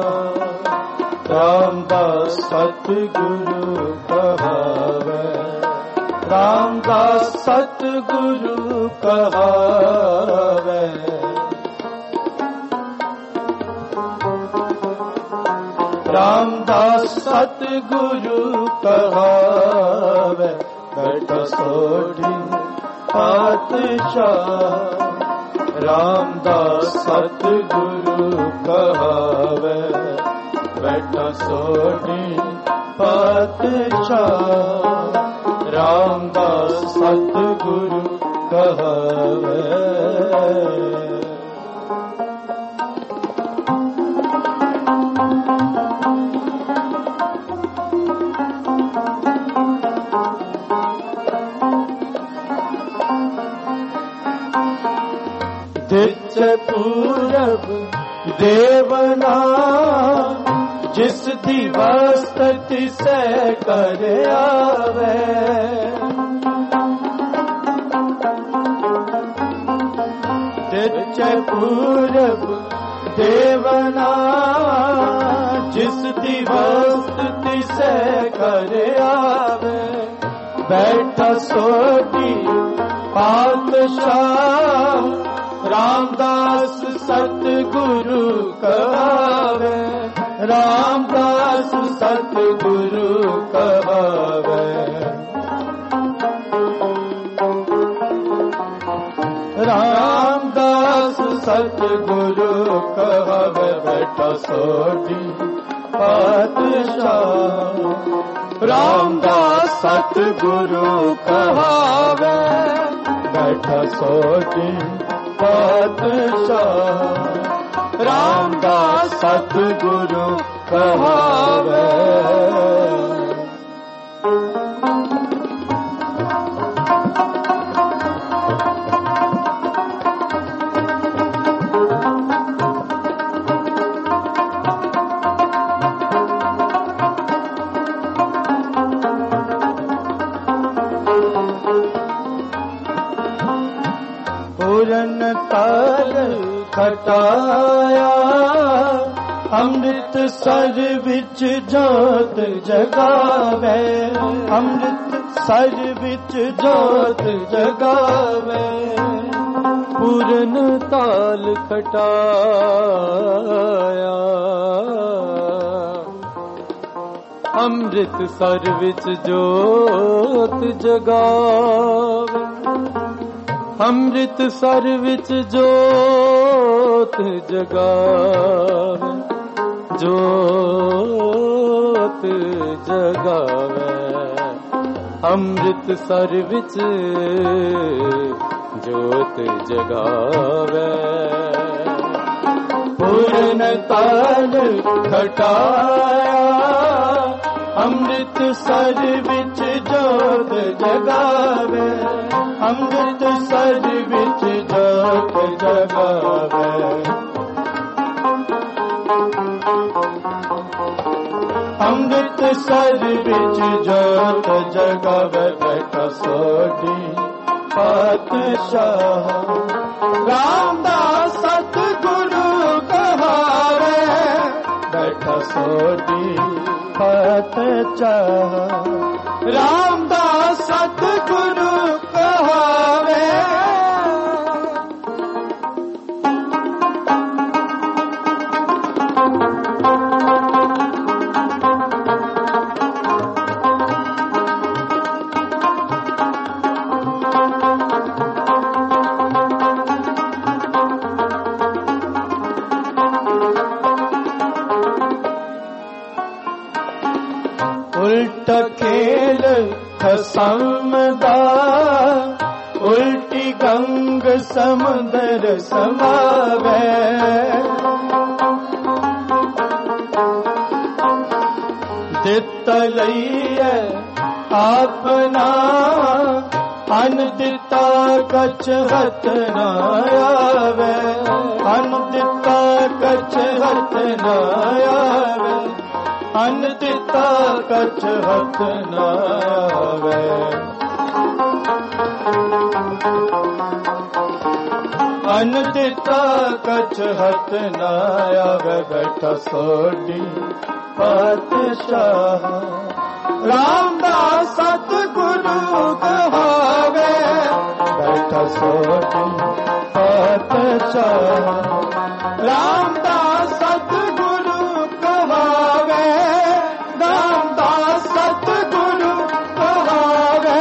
ਰਾਮਦਾਸ ਸਤਿਗੁਰੂ ਕਹਾਵੇ। ਰਾਮਦਾਸ ਸਤਿਗੁਰੂ ਕਹਾਵੇ। ਰਾਮਦਾਸ ਸਤਿਗੁਰੂ ਕਹਾਵੇ। ਬੈਠਾ ਸੋਢੀ ਪਾਤਸ਼ਾਹ ਰਾਮਦਾਸ ਸਤਿਗੁਰੂ ਕਹਾਵੇ। ਬੈਠਾ ਸੋਢੀ ਪਾਤਸ਼ਾਹ ਰਾਮਦਾਸ ਸਤਿਗੁਰੂ ਕਹਾਵੇ। ਤਿਸ ਪੂਰਬ ਦੇਵਨਾ ਜਿਸ ਦੀ ਵਸਤ ਤਿਸੈ ਕਰ ਆਵੇ। ਤਿਸ ਪੂਰਬ ਦੇਵਨਾ ਜਿਸ ਦੀ ਵਸਤ ਤਿਸੈ ਕਰ ਆਵੇ। ਬੈਠਾ ਸੋਢੀ ਪਾਤਸ਼ਾਹ ਰਾਮਦਾਸ ਸਤਿਗੁਰੂ ਕਹਾਵੇ। ਰਾਮਦਾਸ ਸਤਿਗੁਰੂ ਕਹਾਵੇ। ਰਾਮਦਾਸ ਸਤਿਗੁਰੂ ਕਹਾਵੇ। ਬੈਠਾ ਸੋਢੀ ਪਾਤਸ਼ਾਹ ਰਾਮਦਾਸ ਸਤਿਗੁਰੂ ਕਹਾਵੇ। ਬੈਠਾ ਸੋਢੀ ਪਾਤਸ਼ਾਹ ਰਾਮਦਾਸ ਸਤਿਗੁਰੂ ਕਹਾਵੇ। पूरन ताल खटाया अमृत सर विच जोत जगावे अमृत सर विच जोत जगावे पूरन ताल खटाया अमृत सर विच जोत जगावे अमृत सर विच जोत जगावे जोत जगावे अमृत सर विच जोत जगावे पूरन ताल खटाया अमृत सर विच जोत जगावे अमृत सर विच जोत जगावे अमृत सर विच जोत जगावे बैठा सोढ़ी पातशाह रामदास सतगुरु कहावे बैठा सोढ़ी पातशाह रामदास सतगुरु कहावे उल्ट खेल खसमदा उल्टी गंग समुदर समावे दित लईए आपना अन दिता कछ हथ न आवे अन दिता कछ हथ न आवे अन दिता कछ हथ न आवे अन दिता कछ हथ न आवे बैठा सोढ़ी पातशाह रामदास सतगुरु कहावे बैठा सोढ़ी पातशाह रामदास सतगुरु कहावे रामदास सतगुरु कहावे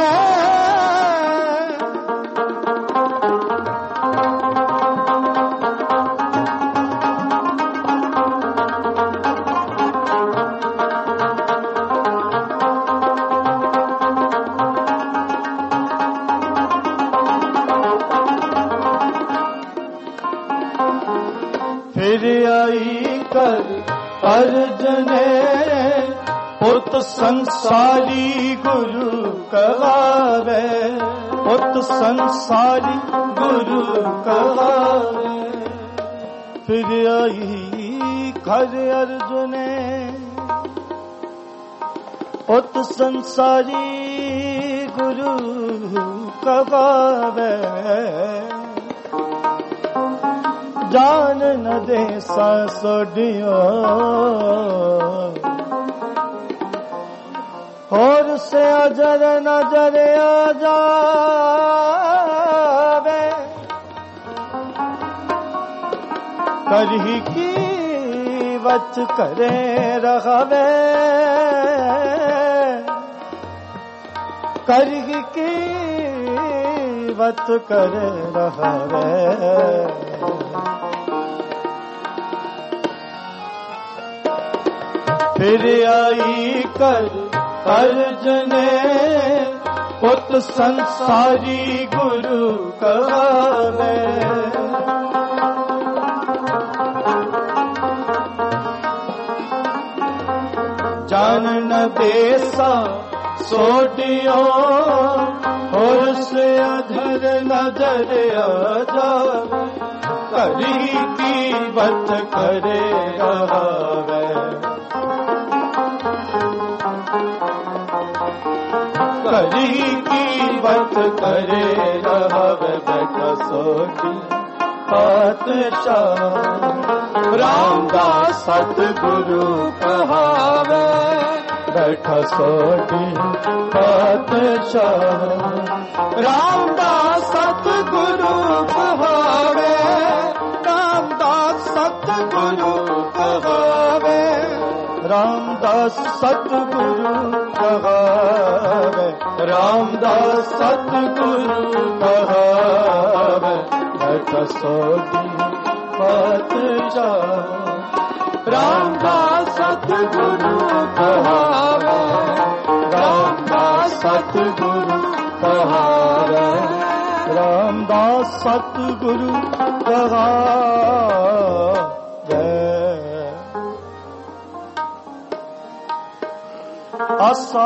फिर आई कर अर्जने पुत संसारी गुरु कहावे पुत संसारी गुरु कहावे फिर आई कर अर्जने पुत संसारी गुरु कहावे जान न दे सोढ़ियो और से अजर नजर आ जावे करही की वच करे रहवे करही की वच करे रहवे फिर आई कर अर्जने पुत संसारी गुरु कहावे जान न देसा सोढ़ियो और से अधर नजर आ जावे करी की बत करे आवे करी की दंडवत करे रहवे बैठा सोठी पातशाह। रामदास सतगुरु कहावे बैठा सोठी पातशाह। रामदास सतगुरु कहावे, रामदास सतगुरु कहावे, रामदास सतगुरु कहावे, रामदास सतगुरु कहावे बैठा सोठी पातशाह। रामदास सतगुरु कहावे, रामदास सतगुरु कहावे, रामदास सतगुरु कहावे। आसा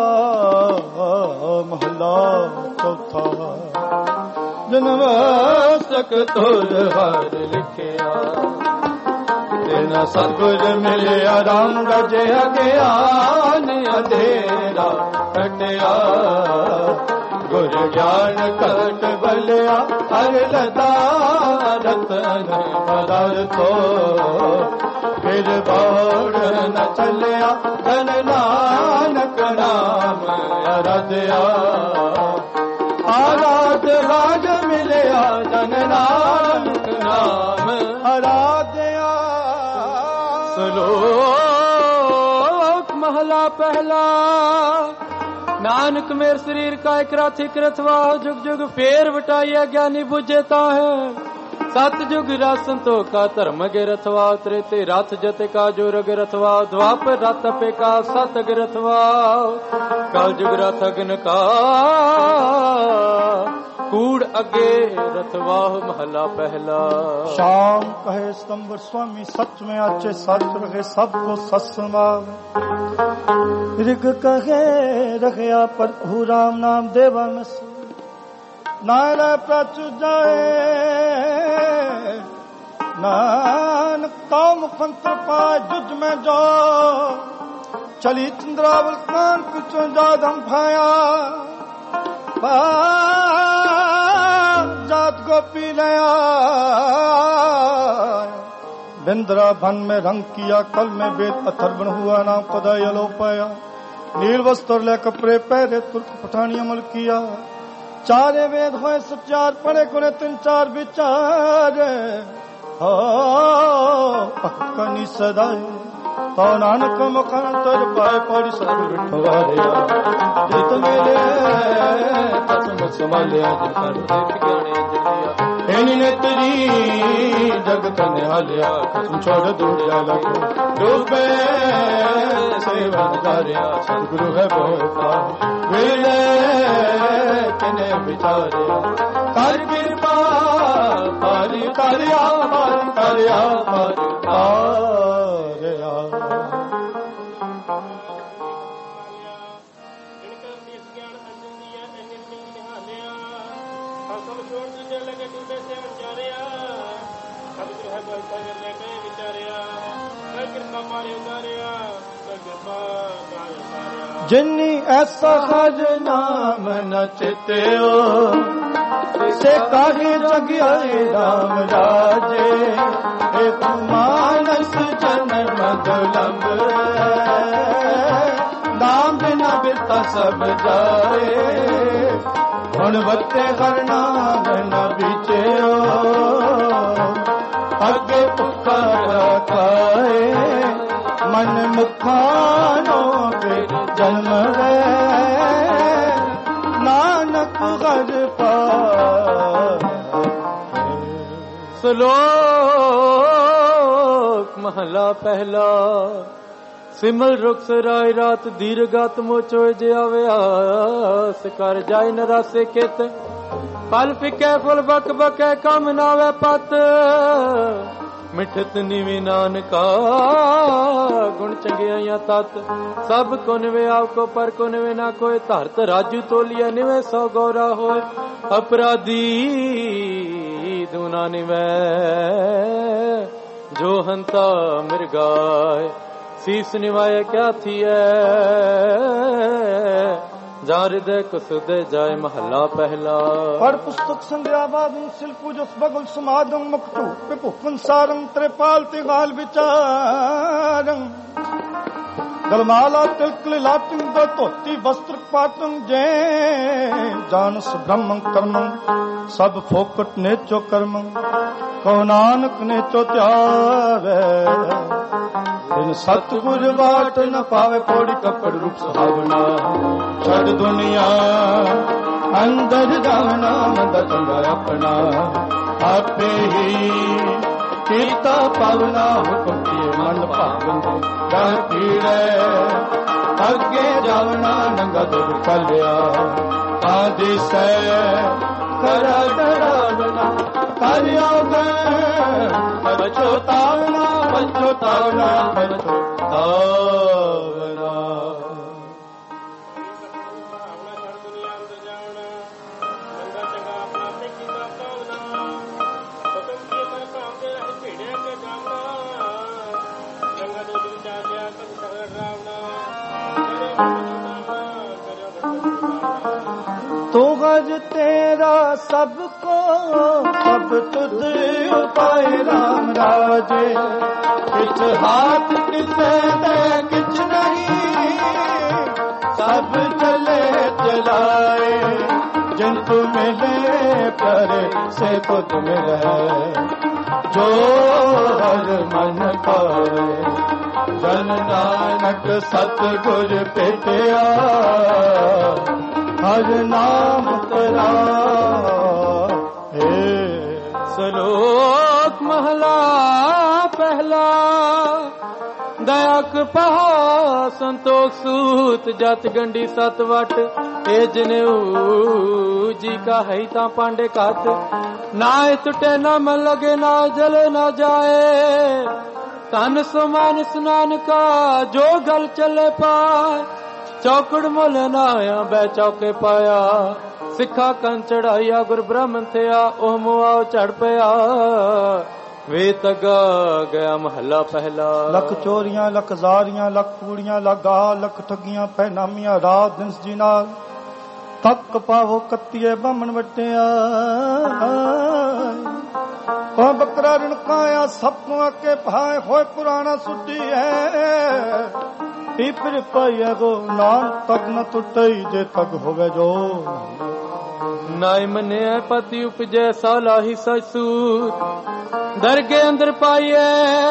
महला चौथा जन्म सक तुर हर लिखिया। तेना सतगुर मिलिया राम रजे अज्ञान अंधेरा कटिया। गुर ज्ञान कट बलिया हर लदा रतन पदार्थो। फिर बाढ़ न चलिया धन नानक नाम आराध्या। आराध राज मिलिया धन नानक नाम आराध्या। श्लोक महला पहला। नानक मेरे शरीर का एक रथ एक रथवा जुग जुग फेर बटाइया ज्ञानी बुझेता है। सत जुग राज संतोखा धर्म गे रथवा। त्रेते रथ जते का जो रग रथवा। द्वापर रथ पे का सतग रथवा। कल जुग रथ अग्न का कूड़ अगे रथवा महला पहला। शाम कहे स्तंभ स्वामी सच में आचे सच रखे सबको सत्समाव। ऋग कहे रखया प्रभु राम नाम देवा में नारा प्रचु जाए। नानक ताम पंत्र पाए जुज में जो चली चंद्रावल कान कुचों जादम भाया। जात गोपी नया बिंद्रा भन में रंग किया। कल में वेद अथर बन हुआ नाम पदा यलो पाया। नील वस्त्र ले कपड़े पहरे तुर्क पठानी अमल किया। चारे वेद होए सचार पढ़े कुने तीन चार विचार। हो पक्कनी सदाए तो नानक मुखांतर पाए पड़ी सतगुरु ठवारिया। जित मेले कसम संभालिया जिकर देख ज्ञाने जलिया। एनी ने तेरी जगत ने हालिया। कसम छोड़ दूर जाला डूबे सेवन धारिया। सतगुरु है बोता वेले कने विचारिया। कर कृपा पारी करिया पारी करिया पारी करिया। जिन्नी ऐसा हज नाम न चित्यो से काहे जगियाए राम राजे। एक मानस जन्म दुलभ नाम बिना बिता सब जाए। गुणवत्ते हर नाम न बीचो अगे पुकारा खाए। मन मुखानो पे जन्म है नानक घर पाए। श्लोक महला पहला। सिमल रुख सराय रात दीर्घात मोचोय जे आवे आस। कर जाय नरासे कित पल फिके फुल बक बके कम नावे पत। मिठत निवे नानका गुण चंगिया तत। सब को निवे आपको पर को निवे ना कोई। धरत राजू तोलिया निवे सौ गौरा होए। अपराधी दूना निवे जो हंता मिर्गाए। शीस निवाए क्या थी ਜਾ ਹਿਰਦੈ ਕਸੁਦੇ ਜਾਏ ਮਹੱਲਾ ਪਹਿਲਾ। ਪੜ ਪੁਸਤਕ ਸੰਧਿਆ ਬਾਦਨ ਸਿਲ ਪੂਜਸ ਬਗਲ ਸਮਾਦੰ ਮੁਕਤੂ ਪਿਭੁਕਨ ਸਾਰੰ ਤ੍ਰਿਪਾਲ ਤੇ ਗਾਲ ਵਿਚਾਰੰ ਗਲਮਾਲਾ ਤਿਲਕ ਲਾਟਿੰ ਦਾ ਧੋਤੀ ਵਸਤਰ ਪਾਤੰ ਜੈ ਜਾਨਸ ਬ੍ਰਹਮੰ ਕਰਮੰ ਸਭ ਫੋਕਟ ਨੇਚੋ ਕਰਮੰ ਕਉ ਨਾਨਕ ਨੇਚੋ ਧਿਆਵੈ ਬਿਨ ਸਤਿਗੁਰ ਬਾਟ ਨ ਪਾਵੇ ਕੋੜੀ ਕੱਪੜ ਰੂਪ ਸੁਹਾਵਣਾ ਛੱਡ ਦੁਨੀਆ ਅੰਦਰ ਜਾਵਣਾ ਮੰਦਾ ਚੰਗਾ ਆਪਣਾ ਆਪੇ ਹੀ ਕੀਤਾ ਪਾਵਨਾ ਹੁਕਮ ਕੀਏ ਮਨ ਭਾਵਨ ਗਾਹ ਕੀੜੇ ਅੱਗੇ ਜਾਵਣਾ ਨੰਗਾ ਦੁਰ ਚੱਲਿਆ ਆਦਿ ਸੈ ਕਰਾ ਡਰਾਵਣਾ ਕਰਿਓ ਗਏ ਪਛੋਤਾਵਣਾ ਪਛੋਤਾਵਣਾ ਪਛੋਤਾਵਣਾ। तो गज तेरा सबको सब तुझ उपाय राम राजे किछ हाथ किसे दे किछ नहीं सब चले चलाए जिनको मिले पर से खुद मिले जो हर मन पाए जन नानक सतगुर पेटिया हर नाम तेरा है। श्लोक महला पहला दया कपहा संतोष सूत जत गंडी सत वट ए जनेऊ जी का है ता पांडे कात ना टुटे ना मन लगे ना जले ना जाए तन समान स्नान का जो गल चले पाए चौकड़ मुल नाया बै चौके पाया सिखा कन चढ़ाइया गुर ब्राह्मण थिया ओह मुआ चढ़ पिया वे तगा गया महला पहला। लख चोरियां लख जारियां लख कूड़ियां लगा लख ठगियां पैनामियां रात दिन जी नाल तक पावो कत्तीए बामण वटिया ओ बकरा रिणकाया सब को आके भाए होए पुराना सुधी है पीपर पाइया गो नाम तग न टुटई जे तग होवे जो नाई मने पति उपजे साला ही ससूर दरगे अंदर पाइए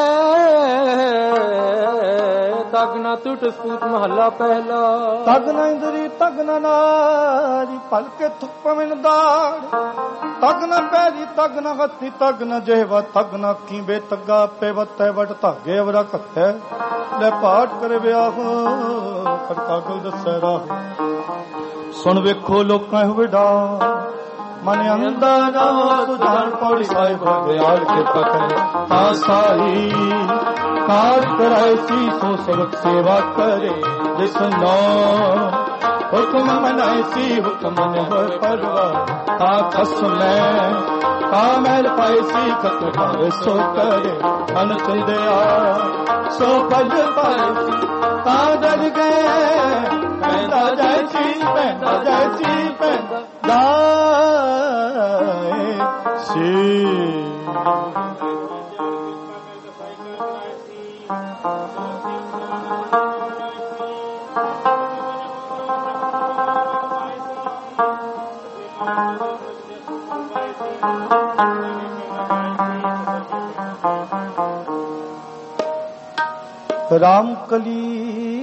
तग न टूट सूत महला पहला। तग न इंदरी तग न नारी पलके थुक पवन दाड़ तग न पैरी तग न हथी तग न जेवा तग न की बेतगा पेवत वट धागे वरा कत्ते ले पाठ करे ब्याह करता गल दसरा सुन वेखो लोकां विडा मन अंदर सुजान पौड़ी साहिब दयाल के पकड़ आसाई कार कराए सी सो सबक सेवा करे जिस नौ हुक्म मनाए सी हुक्म मन हो परवा ता कसमै ता मैल पाए सी खत करे सो करे अन चंदया सो पल पाए सी ता डर गए पैदा जाए सी पैदा जाए सी पैदा जाए सी। राम कली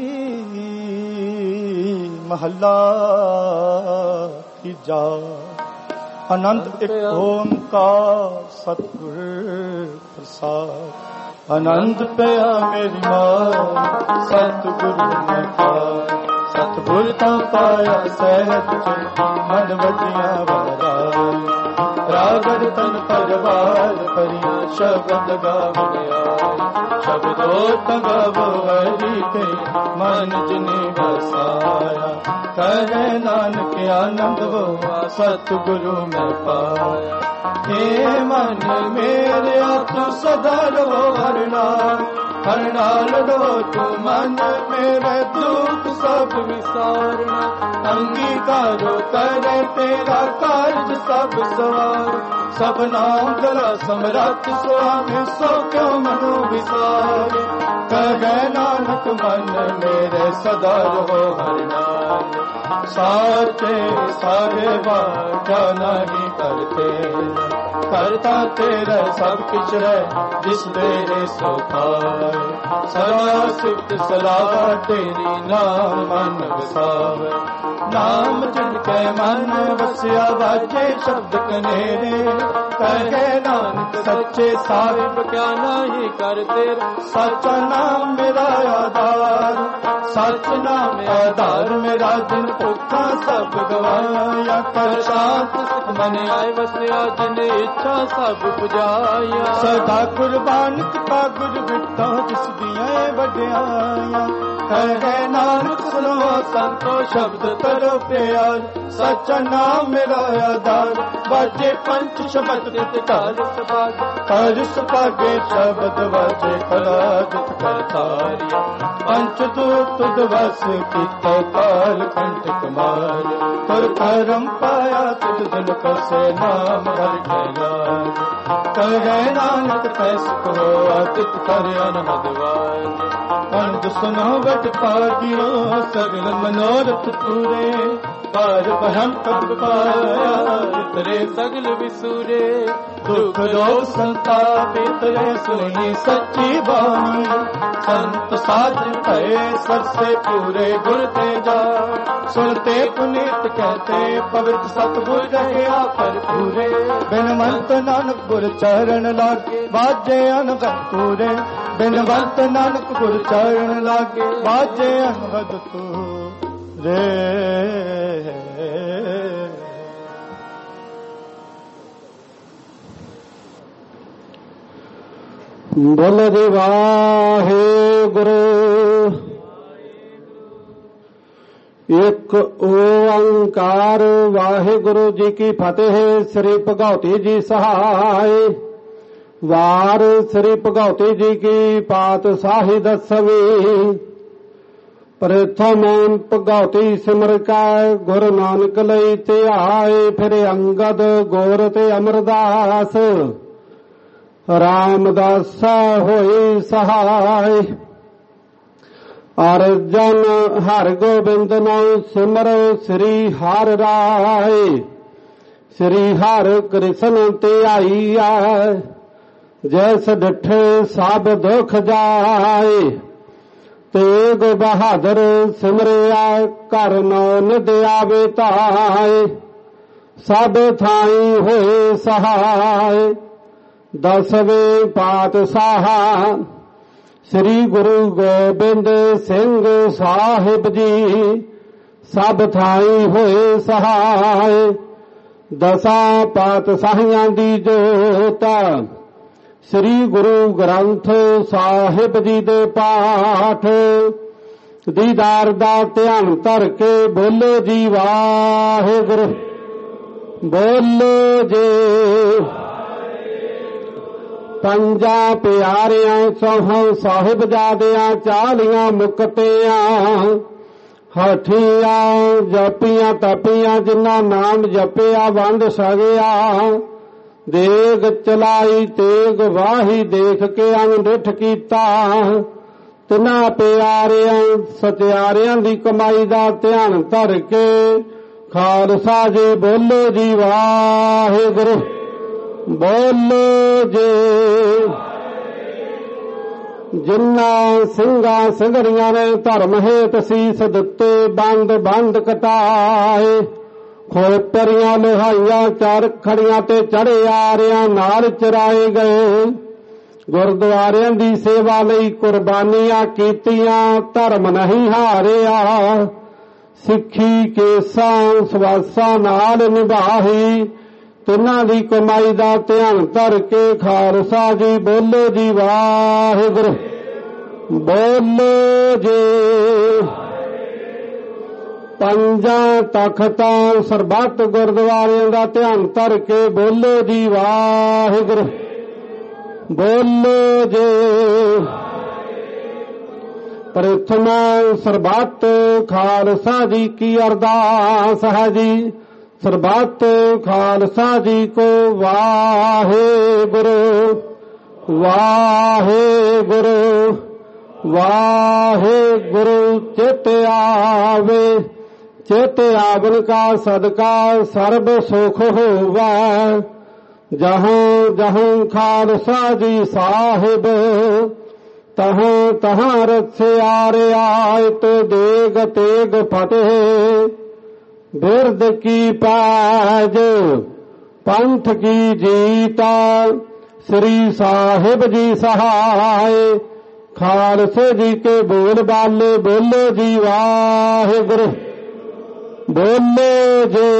महला तीजा अनंत एक ओंकार सतगुर प्रसाद अनंत पया मेरी मां सतगुरु ने पाया सतगुर ता पाया सहज मन वजिया वाराय रागड़ तन परवार परिया शब्द गावया शब्दो तगव हरि के मन जिने बसाया कहे नानक आनंद हुआ सतगुरु में पाया हे मन मेरे तू सदा रहो हर नाम, हर नाल रहो तू मन मेरे दुख सब विसारना, अंगीकारो करे तेरा कार्य सब सवार, सब नाम गला समरथ स्वामी सो क्यों मनो विसार, कहे नानक मन मेरे सदा रहो हर नाम, साचे सारे बाजा नहीं करते, करता तेरा सब कुछ है जिस तेरे सो खाए, सदा सिद्ध सलाह तेरी नाम मन वसावे, नाम जिनके मन वसिया बाजे शब्द कनेरे, कहे नानक सच्चे साहिब क्या नहीं करते, सच्चा नाम मेरा आधार, सच नाम आधार मेरा जिन भुखा सब गवाया, कर शांत मन आए वसिया जिन इच्छा सब पुजाया, सदा कुर्बान किता गुर बिटा जिस दिया वड्याया, कहे नानक सुनो संतो शब्द तरो प्यार, सच्चा नाम मेरा आधार, बाजे पंच शब्द तिकार सभाग, कर सभागे शब्द बाजे पराजित करतारी, पंच दूत तुद वस कितो काल कंटक मार, तुर परम पाया तुद दिन कसे नाम हर ठहरार, कहे नानक कैस करो आदित कर अनहदवार, पंच सुनो बट पागियो सगल मनोरथ पूरे, पार बहम कब पाया इतरे सगल विसूरे, दुख रोग संताप इतरे सुनी सच्ची बानी, संत साध भये सर से पूरे गुर ते जा, सुनते पुनीत कहते पवित्र सतगुर रहे पर पूरे, बिन मंत नानक गुर चरण लागे बाजे अनगत पूरे, बिन मंत नानक गुर चरण लागे बाजे अनगत पूरे। बोल रे वाहे गुरु, एक ओंकार वाहिगुरु जी की फतेह। श्री भगवती जी सहाय। वार श्री भगवती जी की पातशाही दसवीं। प्रथम भगवती सिमर का गुरु नानक लई ध्याए, फिर अंगद गोर ते अमरदास रामदास होई सहाय। अर्जन हर गोबिंद नाम सिमरो श्री हर राय। श्री हर कृष्ण ते आईया, जैस डिठे सब दुख जाए। तेग बहादुर सिमरिया, कर नौन आवे ताए। सब थाई होए सहाय। दसवें पातशाह श्री गुरु गोबिंद सिंह साहिब जी, सब थाई होए सहाय। दसा पातशाहियां दी जोत श्री गुरु ग्रंथ साहिब जी दे पाठ। दीदार दा ध्यान धर के बोलो जी वाहिगुरु। बोलो जे पंजा प्यारियां चौहां साहिबजादियां चालियां मुक्तियां। हठियां जपियां तपियां जिन्ना नाम जपिया वंड सगिया। देग चलाई तेग वाही देख के अनडिठ कीता। तिना प्यारियां सत्यारियां दी कमाई दा ध्यान धर के खालसा जी बोलो जी वाहिगुरु। बोलो जे जिन्ना ਸਿੰਘਾਂ ਸਿੰਘੜੀਆਂ ने धर्म हेत सीस दिते, बंद बंद कटाए। खोपरियां लोहाइयां चार खड़ियां ते चढ़े आरियां नाल चराए गए। गुरद्वारियां दी सेवा लई कुर्बानियां कीतियां, धर्म नहीं हारिया। सिੱਖੀ केसां ਸਵਾਸਾਂ नाल निभाही। तिन्हां दी कमाई दा ध्यान धर के खालसा जी बोलो जी वाहिगुरु। बोलो जी ਪੰਜਾਂ ਤਖਤਾਂ ਸਰਬੱਤ ਗੁਰਦੁਆਰਿਆਂ ਦਾ ਧਿਆਨ ਧਰ ਕੇ ਬੋਲੋ ਜੀ ਵਾਹਿਗੁਰੂ। ਬੋਲੋ ਜੀ। ਪ੍ਰਥਮ ਸਰਬੱਤ ਖਾਲਸਾ ਜੀ ਕੀ ਅਰਦਾਸ ਹੈ ਜੀ। ਸਰਬੱਤ ਖਾਲਸਾ ਜੀ ਕੋ ਵਾਹਿਗੁਰੂ ਵਾਹਿਗੁਰੂ वाहेगुरु। चित आवे चित आवन का सदका सर्ब सुख होवा। जहाँ जहाँ खालसा जी साहिब तहाँ तहाँ रसियारे आए तो देग तेग फतेह। बिरद की पैज पंथ की जीता श्री साहिब जी सहाय। खालसे जी के बोल बाले बोलो जी वाहिगुरू। बोलो जी।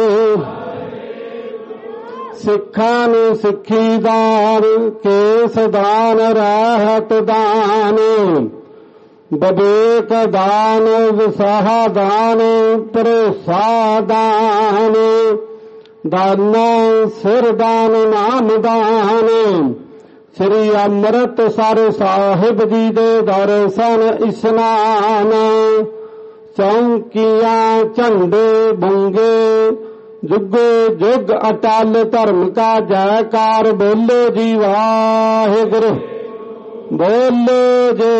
सिखां नूं सिक्खी दान केस दान रहत दान विवेक दान विसाह दान भरोसा दान दाना सिर दान नाम दान। श्री ਅੰਮ੍ਰਿਤਸਰ ਸਾਹਿਬ ਜੀ ਦੇ ਦਰਸ਼ਨ ਇਸ਼ਨਾਨ। ਚੌਂਕੀਆਂ ਝੰਡੇ ਬੰਗੇ ਜੁਗੋ ਜੁਗ ਅਟਲ ਧਰਮ ਕਾ ਜੈਕਾਰ। ਬੋਲੋ ਜੀ ਵਾਹਿਗੁਰੂ। ਬੋਲੋ ਜੀ।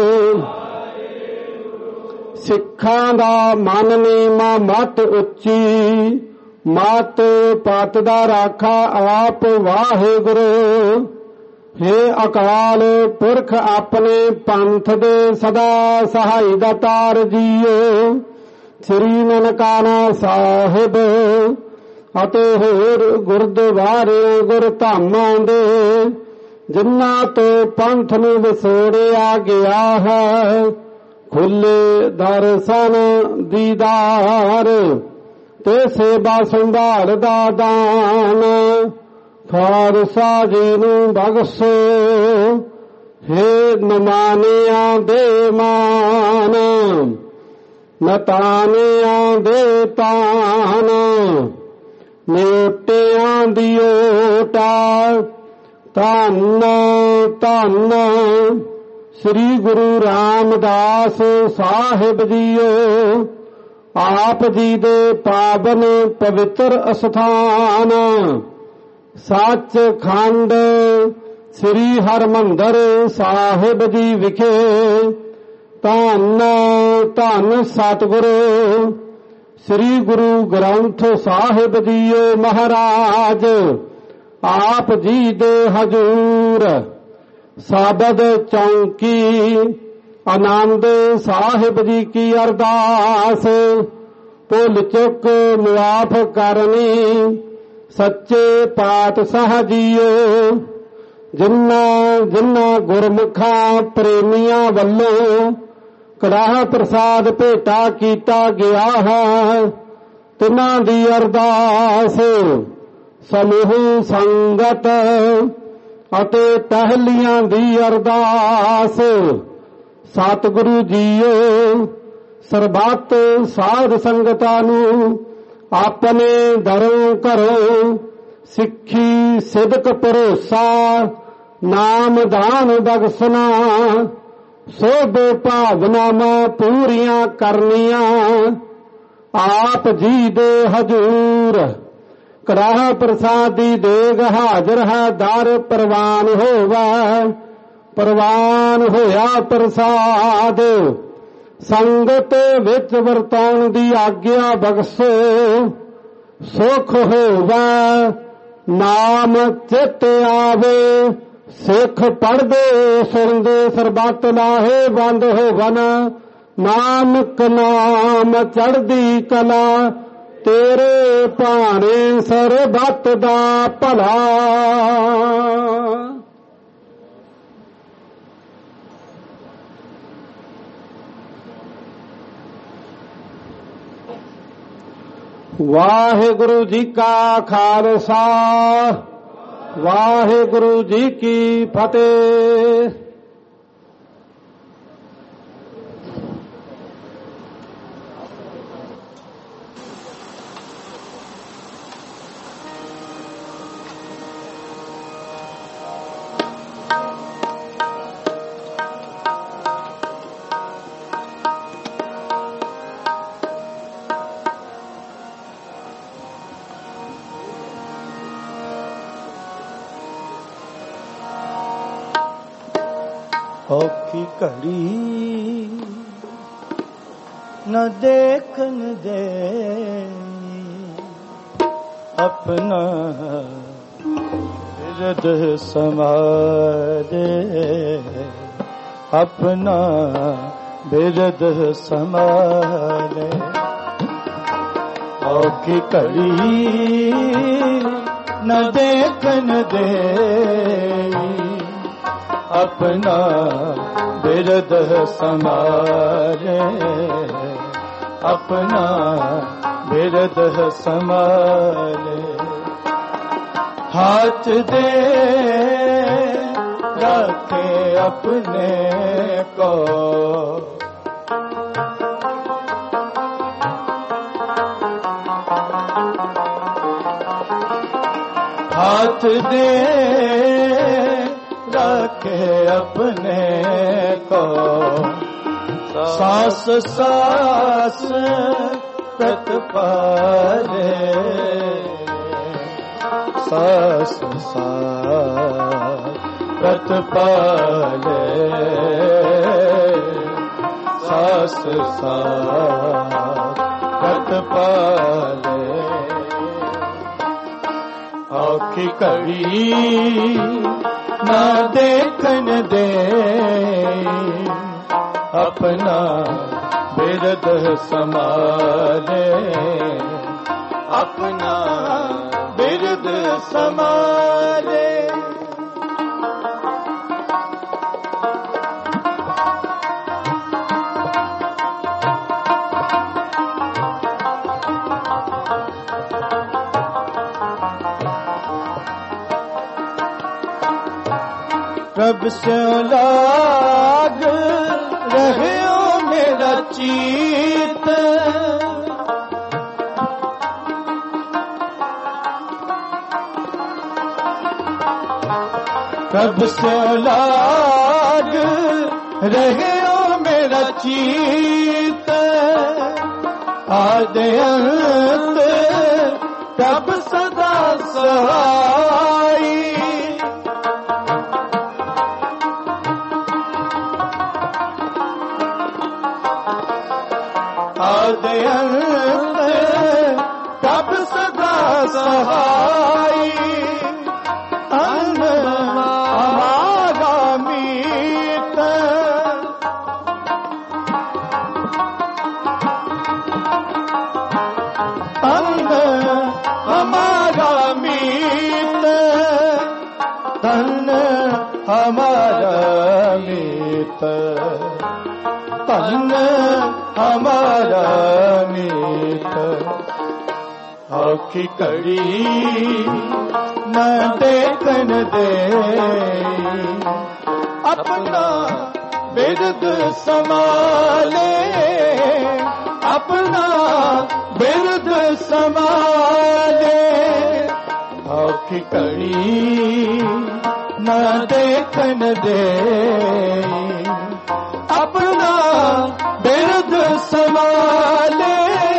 ਸਿੱਖਾਂ ਦਾ ਮਨ ਨੀਵਾਂ ਮਤ ਉੱਚੀ ਮਤ ਪਤ ਦਾ ਰਾਖਾ ਆਪ ਵਾਹਿਗੁਰੂ। हे अकाल पुरख अपने पंथ दे सदा सहाय दातार जीओ। श्री ननकाना साहिब अते होर गुरद्वारे गुरधामां दे जिन्हां तो पंथ नूं विछोड़िया गया है खुले दर्शन दीदार ते सेवा संभाल दा दान। खालसा जी नूं बख्शो हे नमानियां दे मान नतानियां दे तान नोटियां दी ओटा। धन धन श्री गुरु रामदास साहिब जीओ। आप जी दे पावन पवित्र अस्थान सच खंड श्री हरमंदर साहिब जी विखे। धन धन सतगुरु श्री गुरु ग्रंथ साहिब जीओ महाराज। आप जी दे हजूर साबद चौंकी आनंद साहिब जी की अरदास। भुल चुक मुआफ करनी सच्चे पातशाह जीओ। जिन्ना जिन्ना गुरमुखा प्रेमियां वल्लों कड़ाह प्रसाद भेटा कीता गया है तिन्हां दी अरदास। समूह संगत अते टहलियां दी अरदास। सतगुरु जीओ सरबत साध संगतां नूं अपने दरों घरों सिक्खी सिदक भरोसा नाम दान बख्शना। सोध भावनावां पूरियां करनियां आप जी दे हजूर। कड़ाह प्रसादी देग हाजर है दर प्रवान होवा। प्रवान होया प्रसाद संगत विच वरताउण दी आग्या बख्शो। सुख होवे नाम चित आवे सिख पढ़दे सुनदे सरबत लाहे बंद होवन। नानक नाम चढ़दी कला तेरे भाणे सरबत दा भला। वाहिगुरु जी का खालसा वाहिगुरु जी की फतेह। औखी घड़ी न देखन दे अपना हृदय समारे, अपना बिरद समारे। औखी घड़ी न देखन दे अपना बिरद समारे, अपना बिरद समारे। हाथ दे रखे अपने को हाथ दे रखे अपने को, सांस सांस प्रतिपाले, सांस सांस प्रतिपाले, सांस सांस प्रतिपाले। औखी घड़ी ना देखन दे अपना बिरद समारे, अपना बिरद समारे। प्रभ से लाग रहे हो मेरा चीत, प्रभ से लाग रहे हो मेरा चीत। आदि अंत प्रभ सदा सहाई, आदि अंत प्रभ सदा सहाई। अन्न हमारा मीत, अन्न हमारा मीत, धन हमारा मीत, धन हमारा मीत। औखी घड़ी न देखन दे अपना बिरद समाले, अपना बिरद समाले। औखी घड़ी न देखन दे अपना बिरद समाले,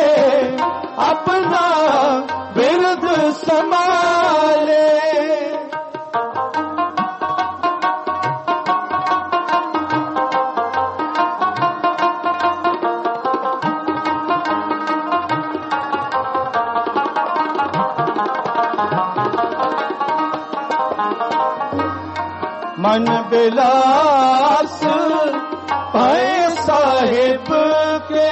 अपना बिरद समाले। मन बिलास है साहिब के,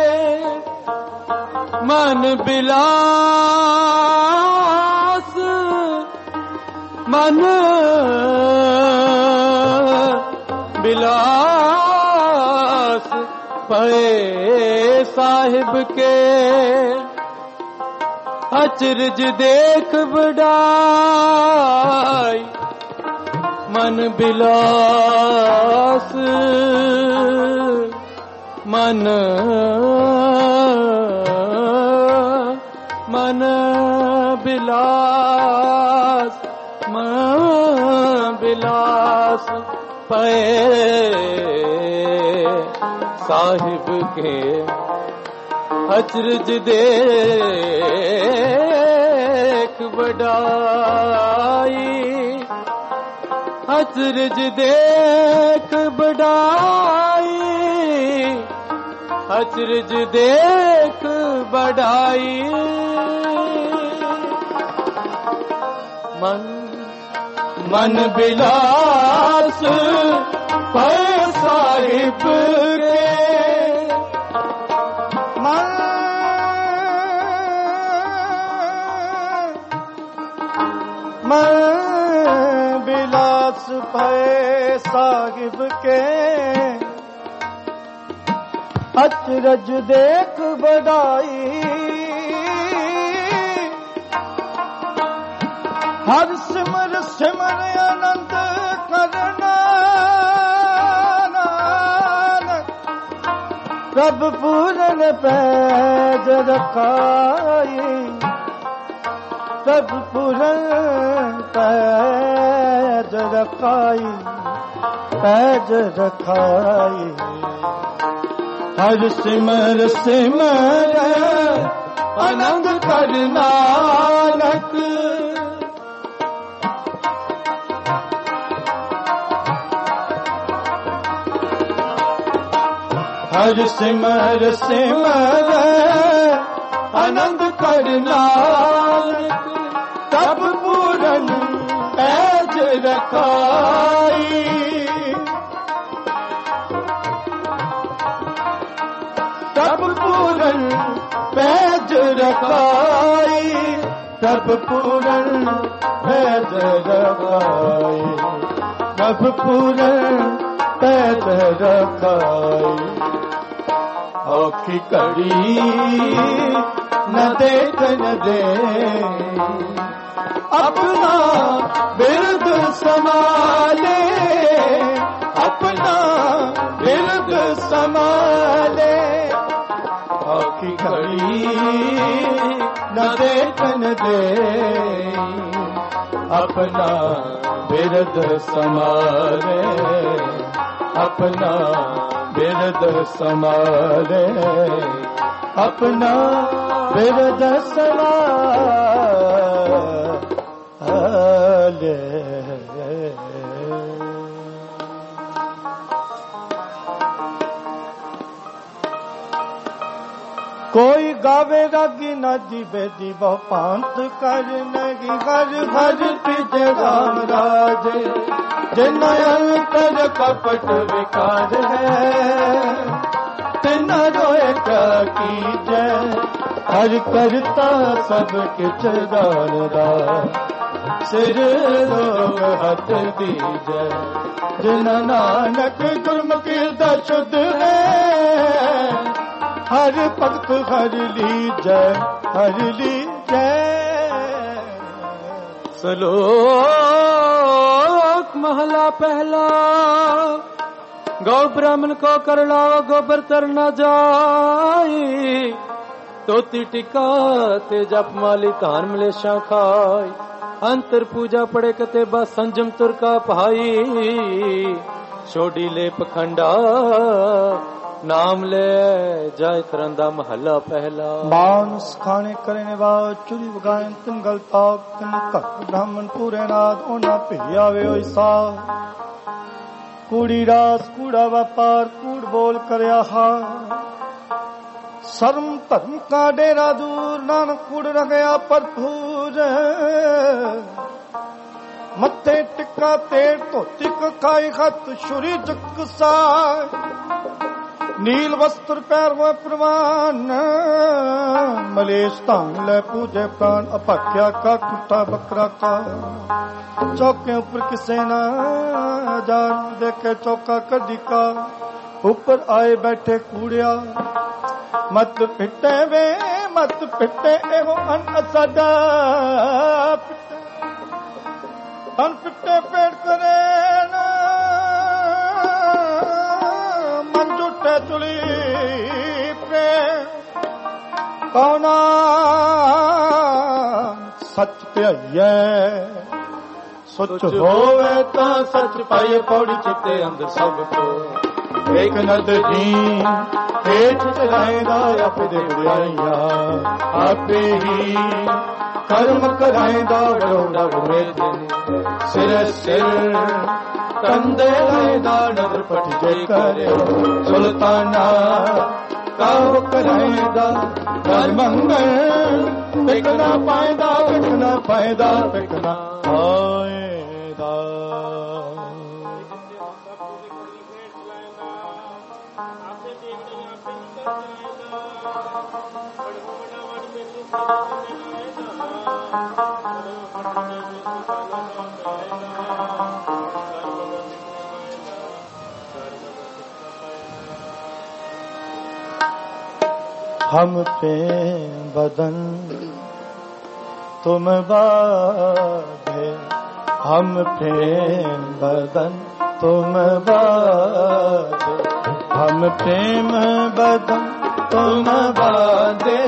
मन बिलास मन बिलास पे साहिब के। अचरज देख बढ़ाई मन बिलास, मन मन बिलास, मन बिलास पे साहिब के। अचरज देख बढ़ाई अचरज देख बढ़ाई, अचरज देख बढ़ाई, मन मन बिलास पर साहिब के, मन मन बिलास पे साहिब के, अचरज देख बढ़ाई, हर सिमर सिमर आनंद करना, प्रभ पूरन पैज रखाई, प्रभ पूरन पैज रखाई, पैज रखाई, हर सिमर सिमर आनंद करना नानक, हर सिमर सिमर आनंद करना, तब पूरन पैज रखाई, तब पूरन पैज रखाई, तब पूरन पैज रखाई, तब पूरन पैज रखाई, औखी कड़ी न देख न दे, अपना बिरद संभाले, अपना बिरद संभाले, औखी कड़ी न देख न दे, अपना बिरद संभाले, अपना बिरद संभाले, अपना बिरद संभाले। कोई गावे रागी ना जीवे दी बहु पांत कर नगी, घर घर पिजे राम राजे, जिन अंतर कपट विकार है, तिन रोए क्या कीजे, हर करता सब किच जानदा, सिर रोग हथ दीजे, जिन नानक गुरमुखी दा शुद्ध है, हर भक्त हर लीजै, हर लीजै। श्लोक महला पहला, गौ ब्राह्मण को कर लाओ गोबर तर न जाए, तोती टिका ते जप माली धान मलेशा खाई, अंतर पूजा पड़े कते बस संजम तुर का भाई, छोड़ी ले पखंडा नाम ले जाय करंदा महला पहला। मांस खाने करने बाद चुरी बगायन तुम गलता, तुम कट ब्राह्मण पूरे नाद ओना पियावे ओइसा, कूड़ी रास कूड़ा व्यापार कूड़ बोल करया हा, शर्म धर्म का डेरा दूर, नानक कूड़ रह गया भरपूर, मत्थे टिक्का तेर धोती खाई खत छुरी चक साय, नील वस्त्र पैर वो प्रवान, मलेश धान ले पूजे प्राण, अपाख्या का कुटा बकरा का, चौके ऊपर किसे ना जान, देखे चौका कदी का, ऊपर आए बैठे कूड़िया, मत पिटे वे मत पिटे एवो अन साडा, अन पिटे पेड़ करे ना, चुली प्रेम कौना सच त्याइए, सच होवे ता सच पाइए, पौड़ी चिते अंदर सब को, एक नद जी हेठ चलाएगा अपने बुराइया, आपे ही कर्म कराइंदा वरोड़ा मेदिनी सिर सिर कंदे लाइंदा नजर पट जे करे सुल्ताना काव कराइंदा घर मंगल बिकना पाइंदा बिकना पाइंदा बिकना पाइंदा हम प्रेम बदन तुम बाधे हम प्रेम बदन तुम बाधे हम प्रेम बदन तुम बाधे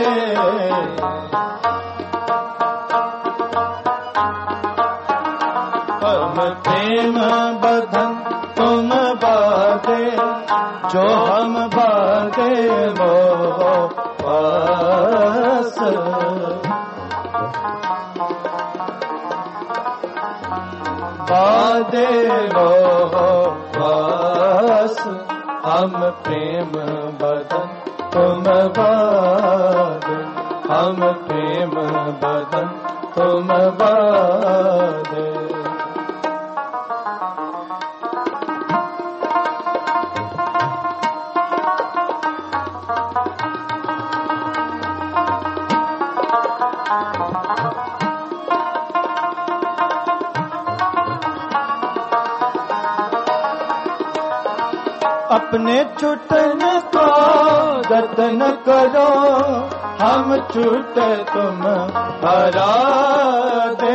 हम प्रेम बदन तुम बाधे जो हम बाधे मोह पास बाधे मोह पास हम प्रेम बदन तुम बाधे हम प्रेम बदन तुम बाधे अपने छूटन को जतन करो हम छूटे तुम हरा दे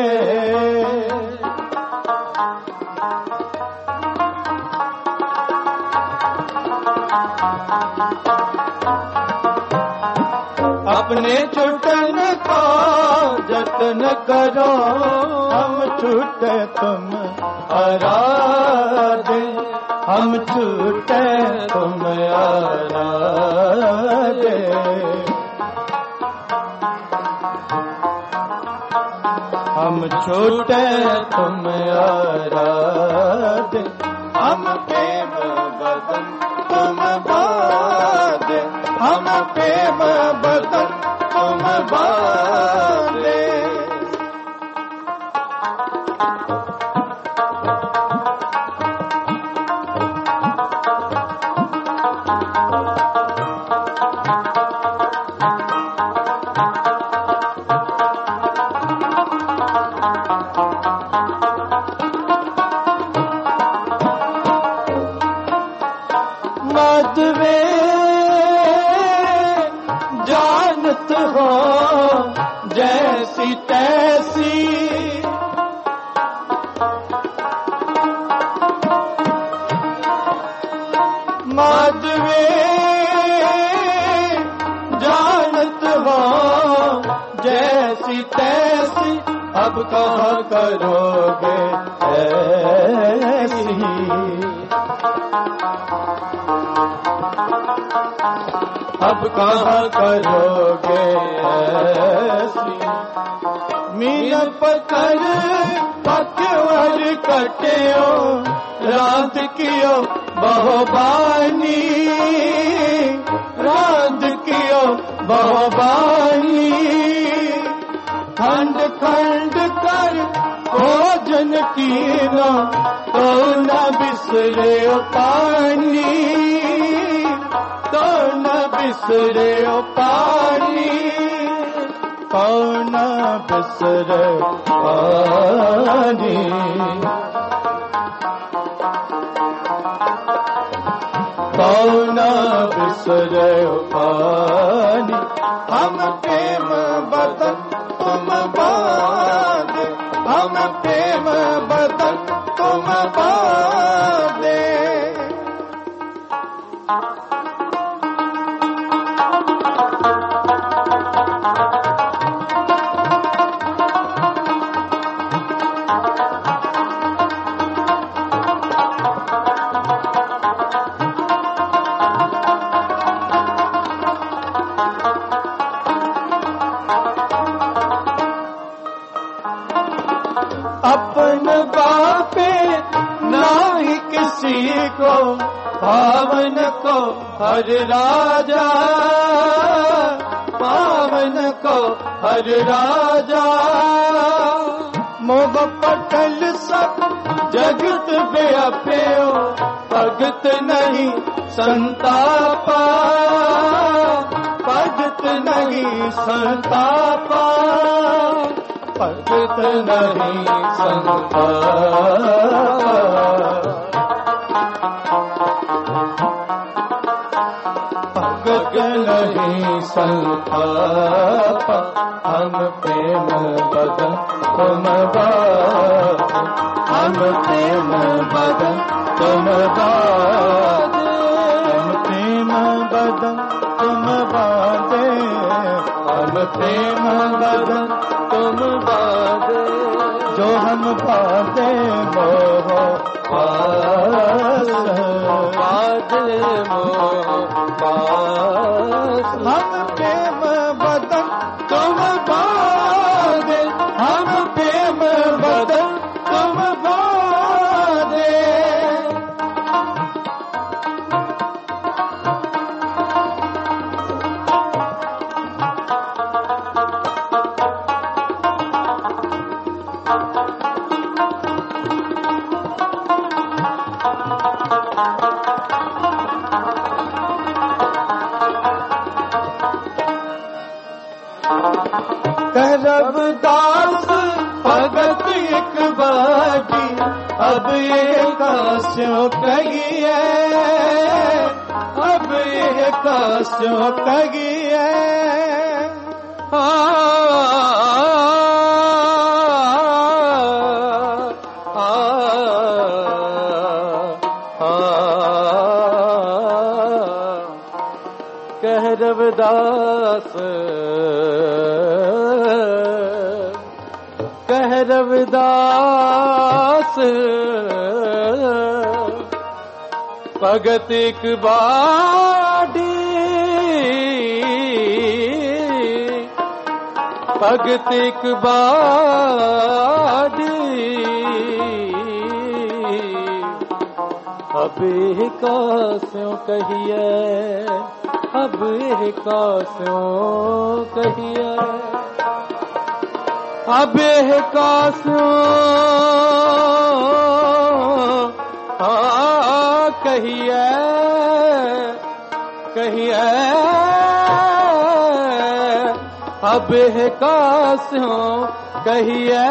अपने छूटन को जतन करो हम छूटे तुम हरा दे हम छूटे तुम आरा दे हम छूटे तुम आरा दे हम प्रेम बदन तुम बाधे हम प्रेम बदन तुम बाधे माधवे जानत हो जैसी तैसी माधवे जानत हो जैसी तैसी अब कहाँ करोगे ऐसी अब कहाँ करोगे ऐसी मीन पत्थर पत्थर कटियो रात कियो बहुबानी रात कियो बहुबानी खंड खंड कर भोजन कीना तो न बिसरे पानी तो न बिसरे पानी कौन बिसरे पानी कौन बिसरे पानी हम प्रेम बदन तुम बाधे हम प्रेम बदन तुम बाधे भक्ति को पावन को हर राजा, पावन को हर राजा। मोह पटल सब जगत व्याप्यो, भगत नहीं संतापा, भगत नहीं संतापा, भगत नहीं संतापा। भगत नहीं संतापा, हम प्रेम बदन तुम बात, हम प्रेम बदन तुम बात, हम प्रेम बदन तुम बादे, हम प्रेम बदन तुम बादे। जो हम बादे मोह पास, बादे मोह पास। हम प्रेम बदन तुम बादे, हम प्रेम बदन तुम बादे। रविदास भगत एक बाटी, अब ये कास्यों कहिए, अब ये कास्यों कहिए। आ कह रविदास, कह रविदास भगत एक बाडी, भगत एक बाडी। अब कास्यों कहिए, अब कास्यों कहिए, अब कास्यों हाँ कहिए, कहिए। अब कास्यों कहिए।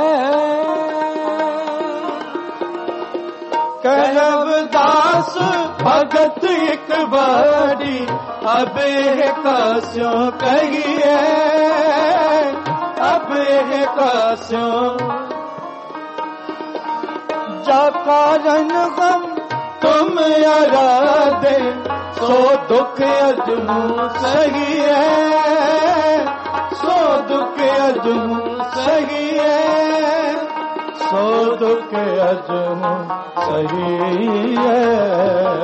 रविदास भगत एक बारी, अब कास्यों कहिए, अब कास्यों। जा कारण गम तुम आराधे, सो दुख अजमू सही है, सो दुख अजमू सही है, सो दुख अजमू सही है,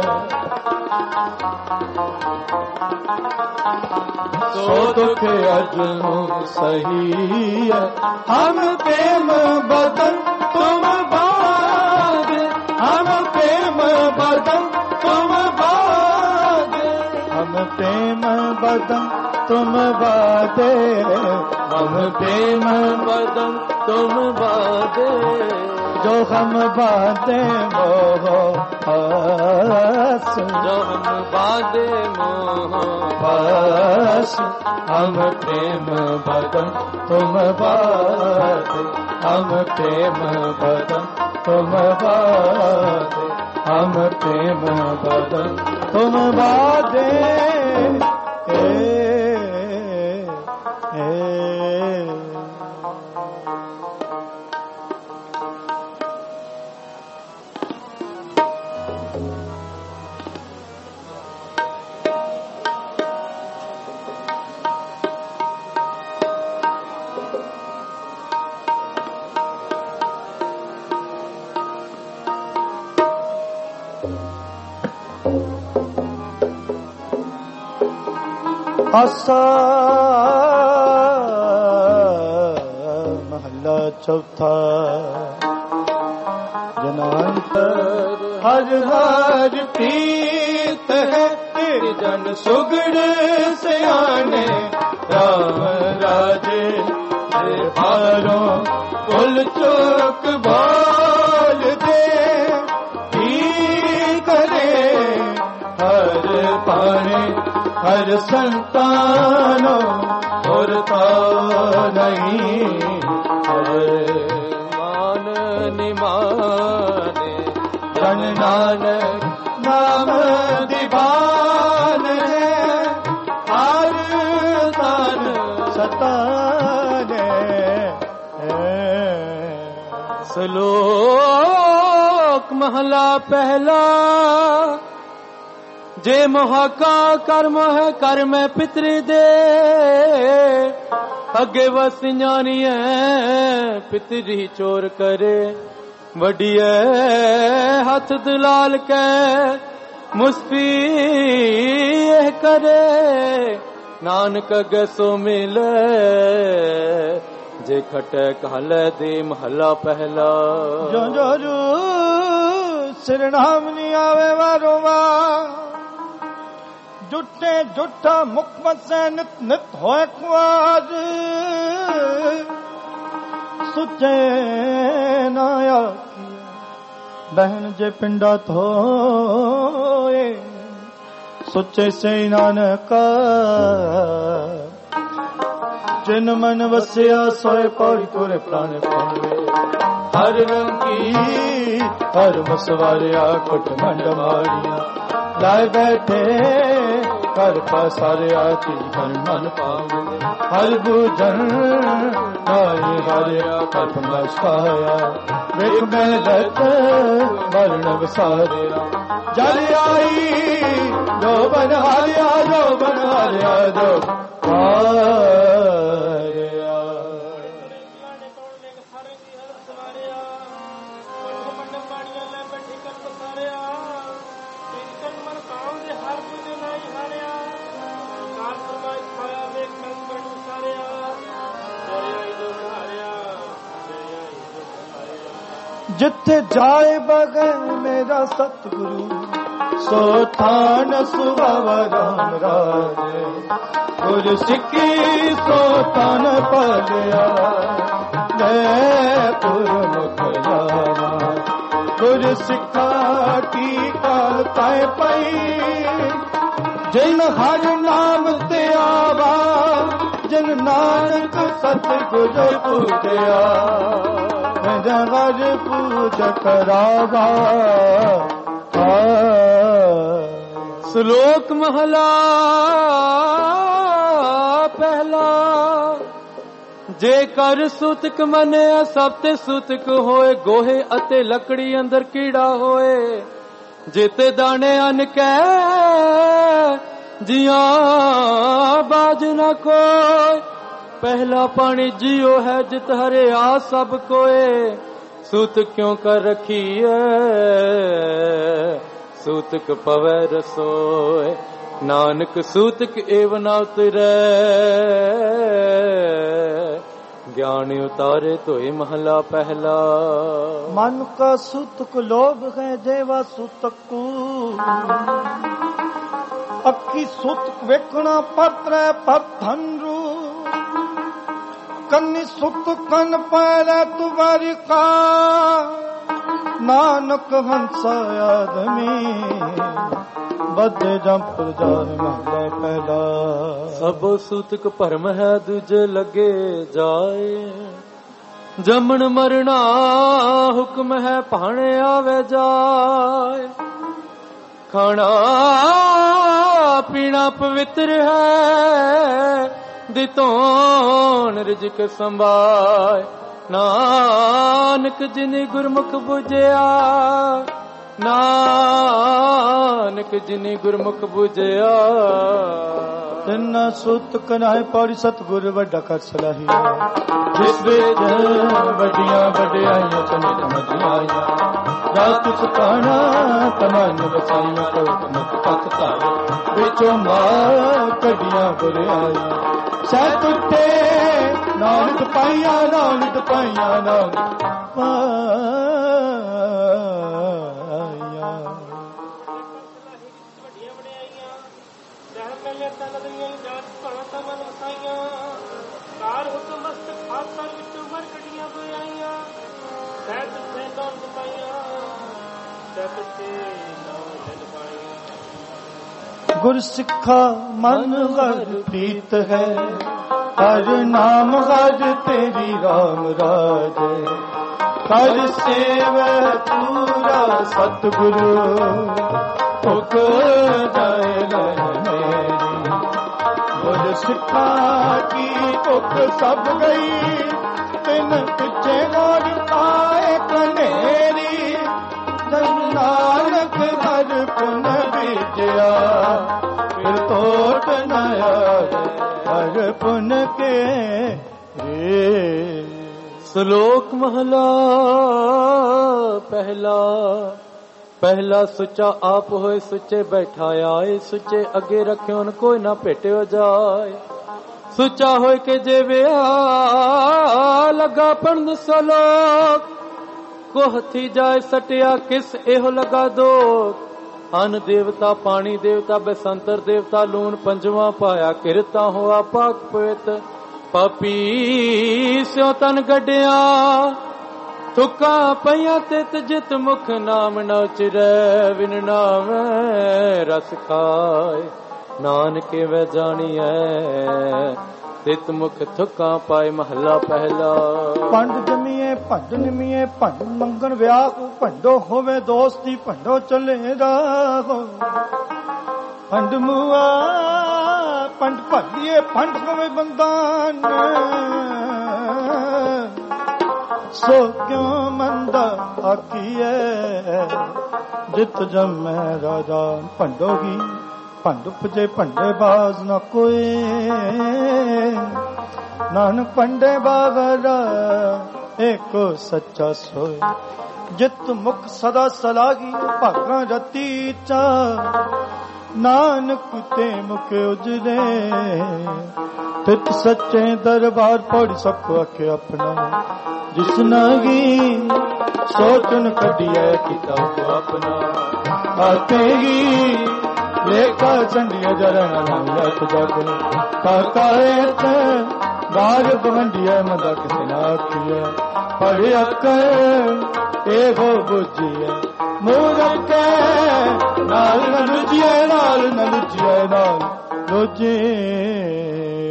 सो दुख अजमू सही है। हम प्रेम बदन तुम बाग, हम प्रेम बदन तुम बाग, हम प्रेम बदन तुम बादे, हम प्रेम बदन तुम बादे। जो हम बादे मोह पास, जो हम बादे मोह पास, हम प्रेम बदन तुम बादे, हम प्रेम बदन तुम बादे, हम प्रेम बदन तुम बादे। ए, ए, आसा महला चौथा। जना हर हर प्रीत है तेरे जन सुगड़ सियाने राम राजे हारों कुल चुक बोल दे की करे हर पाने हर संतानों और तो नहीं मान निमाने जन नानक नाम दीवान है हर तन सताने श्लोक महला पहला जे मोहका कर्म है कर्म पितृ दे अगे वस ஞாਨੀ है पितरी चोर करे वडिए हथ दलाल के मुस्फी करे नानक अगे सो मिले जे खटे कहल दे महला पहला जो जो जो सिर नाम नहीं आवे वारो वार जुटे जुटा मुकमत से नित नित होए ख्वाज सुचे नाया बहन जे पिंडा थोए सुचे से नानका जिन मन वसिया सोए पौड़ी तुरे प्राण पावे हर रंगी हर मसवारिया कुट मंड मारिया लाए बैठे कर पसारे आती हर मन पावे हर बुझन नाई हारिया कल्प मसाया वेख मैं लत मरण बसारिया जल आई जो बन हारिया जो बन हारिया जो जिथे जाए बगैर मेरा सतगुरु सो थान सुहावा राम राजे गुर सिक्की सो थान पलिया मैं पुर मुख जाना गुर सिखा की काल पाए पई जिन हर नाम ते आवा जिन नानक सतगुर पूजया जगर पूज करावा श्लोक महला पहला जे कर सूतक मने सब ते सूतक होए गोहे अते लकड़ी अंदर कीड़ा होए जेते दाने अन कै जिया बाज न कोई पहला पानी जियो है जित हरे आ सब कोए सूत क्यों कर रखी है सूतक पवै रसोए नानक सूतक एव न उतरे ज्ञान उतारे तो ये महला पहला मन का सूतक लोभ है देवा सूतक को अक्की सूतक वेखना पत्र पत्थन रू कन्नी सुत कन पैरा तुम्हारी का नानक हंस आदमी बदे जंप जाए महले पहला सब सूतक भरम है दूजे लगे जाए जमन मरना हुक्म है भाने आवे जाए खाना पीना पवित्र है दितोन रिजक संभाय नानक जिनी गुरमुख बुझया नानक जिनी गुरमुख बुझया तिन्ना सुत कनाए पौड़ी सतगुर वड्डा कर सलाहिया जिस वेद वड्डियां वड्डियाइयां चने मदियाइयां रात सुखाना तमन बचाइयां कोट मत पत तारे बेचो मां कडियां बुरियाइयां सह टुटे नानक पाइया नानक पाइया नानक पाइया ਨਦਰੀਆਂ ਜਾਤ ਭਣਾ ਤਮਨ ਵਸਾਈਆਂ ਕਾਰ ਹੁਕਮ ਮਸਤ ਖਾਤਰ ਵਿੱਚੋਂ ਮਰ ਕੜੀਆਂ ਬੁਆਈਆਂ ਸਹਿਤ ਸੇ ਦੰਦ ਪਾਈਆਂ ਸਹਿਤ ਤੇ ਨਾਮ ਜਨ ਪਾਈਆਂ। ਗੁਰ ਸਿੱਖਾ ਮਨ ਹਰ ਪ੍ਰੀਤ ਹੈ ਹਰ ਨਾਮ ਹਰ ਤੇਰੀ ਰਾਮ ਰਾਜੇ ਹਰ ਸੇਵੈ ਪੂਰਾ ਸਤਿਗੁਰੂ ਤੁਕ ਜਾਏ ਮੇਰੀ। ਗੁਰ ਸਿੱਖਾ ਕੀ ਤੁਕ ਸਭ ਗਈ ਤਿਨ ਪਿੱਛੇ ਗੋੜ ਪਾਏ ਕਨੇਰੀ ਜਨ ਨਾਨਕ ਹਰ ਪੁਨ ਬੀਜਿਆ ਫਿਰ ਤੋਟ ਨ ਆਵੇ ਹਰ ਪੁਨ ਕੇ ਰੇ। ਸ਼ਲੋਕ ਮਹਲਾ ਪਹਿਲਾ। ਪਹਿਲਾ ਸੁੱਚਾ ਆਪ ਹੋਏ ਸੁੱਚੇ ਬੈਠਾ ਆਏ ਸੁੱਚੇ ਅੱਗੇ ਰੱਖਿਓਨ ਕੋਈ ਨਾ ਭੇਟਿਓ ਜਾਏ। ਸੁੱਚਾ ਹੋਏ ਕੇ ਜੇ ਵਿਆ ਲਗਾ ਪੜਨ ਸਲੋਕ ਕੋ ਹੱਥੀ ਜਾਏ ਸਟਿਆ ਕਿਸ ਇਹੋ ਲਗਾ ਦੋ। ਅਨ ਦੇਵਤਾ ਪਾਣੀ ਦੇਵਤਾ ਬਸੰਤਰ ਦੇਵਤਾ ਲੂਣ ਪੰਜਵਾਂ ਪਾਇਆ ਕਿਰਤਾ ਹੋਆ ਪਾਕ ਪਵਿੱਤ ਪਾਪੀ ਸਿਓ ਤਨ ਗੱਡਿਆ ਤੁਕਾ ਪਈਆਂ ਤਿਤ ਜਿਤ ਮੁਖ ਨਾਮ ਨਾ ਉਚਰੈ ਵਿਨ ਨਾਮ ਰਸ ਖਾਏ ਨਾਨਕੇ ਵੈ ਜਾਣੀਐ ਤਿਤ ਮੁਖ ਥੁਕਾ ਪਾਏ। ਮਹੱਲਾ ਪਹਿਲਾ। ਪੰਡ ਜਮੀਏ ਭੰਡ ਨਿਮੀਏ ਭੰਡ ਮੰਗਣ ਵਿਆਹ ਭੰਡੋ ਹੋਵੇ ਦੋਸਤੀ ਭੰਡੋ ਚੱਲੇ ਰਾਹੋ ਪੰਡ ਮੁਆ ਪੰਡ ਭੱਲੀਏ ਪੰਡ ਹੋਵੇ ਬੰਦਾਨ ਸੋ ਕਿਉ ਮੰਦਾ ਆਖੀਐ ਜਿਤ ਜਮੈ ਰਾਜਾ ਭੰਡੋਗੀ ਭੰਡ ਉਪਜੇ ਭੰਡੇ ਬਾਜ਼ ਨਾ ਕੋਈ ਨਾਨਕ ਭੰਡੇ ਬਾਗਰਾ ਏਕੋ ਸੱਚਾ ਸੋਏ ਜਿਤ ਮੁਖ ਸਦਾ ਸਲਾਗੀ ਭਾਗਾਂ ਰਤੀ ਚਾ ਨਾਨਕ ਤੇ ਮੁਖ ਉਜਰੇ ਤਿਤ ਸੱਚੇ ਦਰਬਾਰ ਪੜ ਸਕੋ ਅਖੇ ਆਪਣਾ ਜਿਸ ਨਾਗੀ ਸੋਚਨ ਕੱਢਿਐ ਕਿਤਾਬ ਆਪਣਾ ਆਤੇਗੀ ਲੇਖਾ ਚੰਡੀਆ ਜਰਨ ਨਾਮ ਲਖ ਜਗ ਕਾਕਾਇਤ ਬਾਰ ਗਵੰਡੀਐ ਮਦਾ ਕਿਸ ਨਾ ਆਖੀਐ ਪੜਿ ਅਕਰ ਇਹੋ ਬੁਝੀਐ ਮੂਰਖ ਨਾਲ ਨ ਲੁਝੀਐ ਨਾਲ ਨ ਲੁਝੀਐ ਨਾਲ ਲੁਝੀਐ।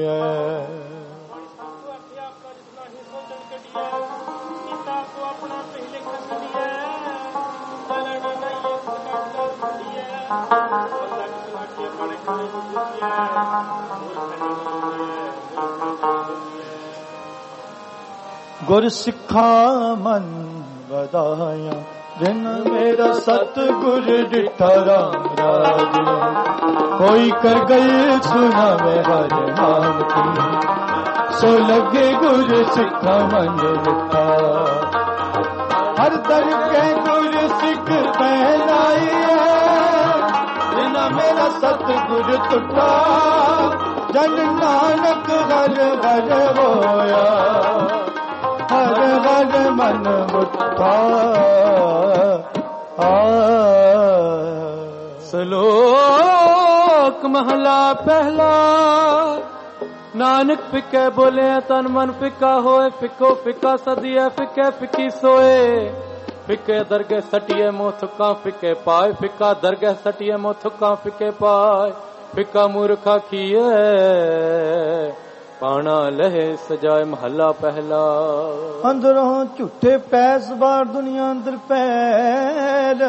ਗੁਰ ਸਿੱਖਾ ਮਨ ਵਧਾਇਆ ਜਿਨ ਮੇਰਾ ਸਤਿਗੁਰ ਡਿਠਾ ਰਾਮ ਰਾਜ ਕੋਈ ਕਰ ਗਈ ਸੁਣਾਵੇ ਹਰ ਨਾਮ ਕੀ ਸੋ ਲੱਗੇ ਗੁਰ ਸਿੱਖਾ ਮਨ ਵਿਠਾ ਹਰ ਦਰ ਕੇ ਗੁਰ ਸਿੱਖ ਪਹਿਨਾਈ ਜਿਨ ਮੇਰਾ ਸਤਿਗੁਰ ਟੁੱਟਾ ਜਨ ਨਾਨਕ ਹਰ ਹਰ ਹੋਇਆ ਹਰ ਹਰ ਮਨ ਮੁੱਠਾ। ਸ਼ਲੋਕ ਮਹਲਾ ਪਹਿਲਾ। ਨਾਨਕ ਫਿੱਕੇ ਬੋਲੇ ਤਨ ਮਨ ਫਿੱਕਾ ਹੋਏ ਫਿੱਕੋ ਫਿੱਕਾ ਸਦੀਐ ਫਿੱਕੇ ਫਿੱਕੀ ਸੋਏ ਫਿੱਕੇ ਦਰਗਹਿ ਸਟੀਏ ਮੋਹ ਥੁੱਕਾਂ ਫਿੱਕੇ ਪਾਏ ਫਿੱਕਾ ਦਰਗਹਿ ਸਟੀਏ ਮੋਹ ਥੁੱਕਾਂ ਫਿੱਕੇ ਪਾਏ ਫਿੱਕਾ ਮੂਰਖਾ ਖੀਏ ਪਾਣਾ ਲਹੇ ਸਜਾਏ। ਮਹੱਲਾ ਪਹਿਲਾ। ਅੰਦਰੋਂ ਝੂਠੇ ਪੈਸ ਬਾਹਰ ਦੁਨੀਆ ਅੰਦਰ ਪੈਰ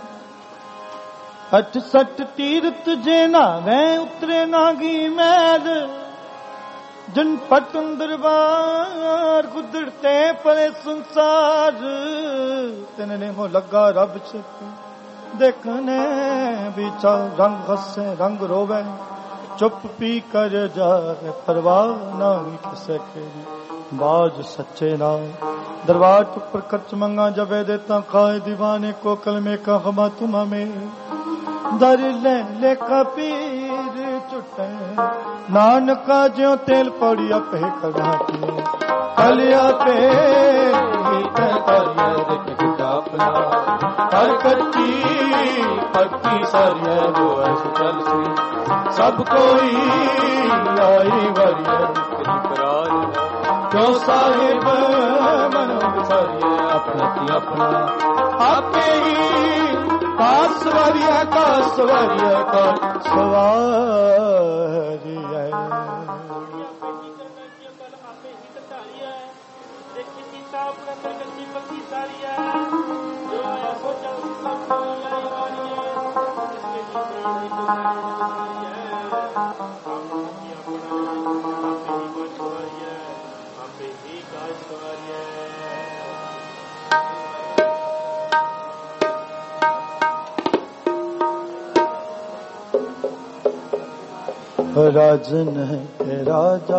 ਅਠ ਸੱਟ ਤੀਰਤ ਜੇ ਨਾਵੇਂ ਉਤਰੇ ਨਾਗੀ ਮੈਲ ਜਨ ਪਟਨ ਦਰਬਾਰ ਗੁਦਰਤੇ ਪਰੇ ਸੰਸਾਰ ਤਨ ਨੇ ਮੋ ਲੱਗਾ ਰੱਬ ਛੇਤੀ ਦੇਖਨੇ ਵਿਚਾ ਰੰਗ ਹੱਸੇ ਰੰਗ ਰੋਵੇ ਚੁੱਪ ਪੀ ਕਰ ਜਾਏ ਪਰਵਾਹ ਨਾ ਹੀ ਕਿਸੇ ਦੀ ਬਾਜ ਸੱਚੇ ਨਾਮ दरबार पर खर्च मंगा जबे देता खाए दीवाने को कलमे का हमा तुमा में दर ले लेखा पीर चुटे नानका ज्यो तेल पड़िया पे कड़ा की कलिया पे अपना हर कच्ची पक्की सारिया वो ऐसे चल सी सब कोई आई वरिय क्यों साहिब मन विसारिए अपना ती अपना आपे ही कासवरिय कासवरिय कासवरिय राजन के राजा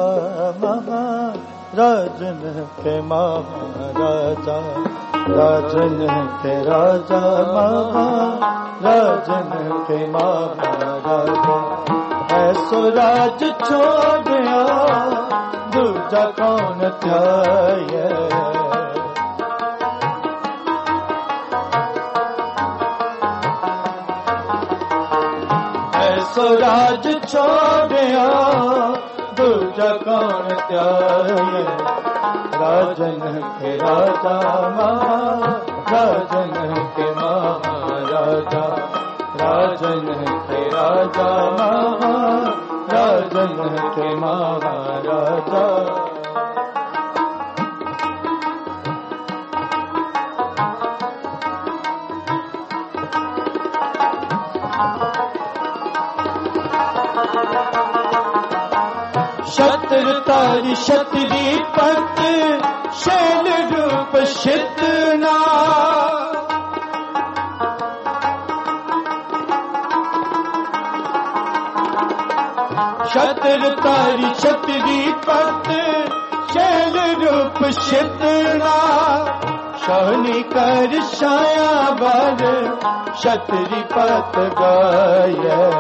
महाराजन के महाराजा राजन के राजा महाराजन के महाराजा ऐसो राज छोड़िया दूजा कौन त्याय ऐसो राज छोड़िया दूजा कौन त्याय राजन के राजा महाराजन के महाराजा राजन के राजा महाराजन के महाराजा शत्र तारी शतरी पत शैल रूप शितना शत्र तारी शतरी पत शैल रूप शितना शौनी कर छाया बर शतरी पत गाय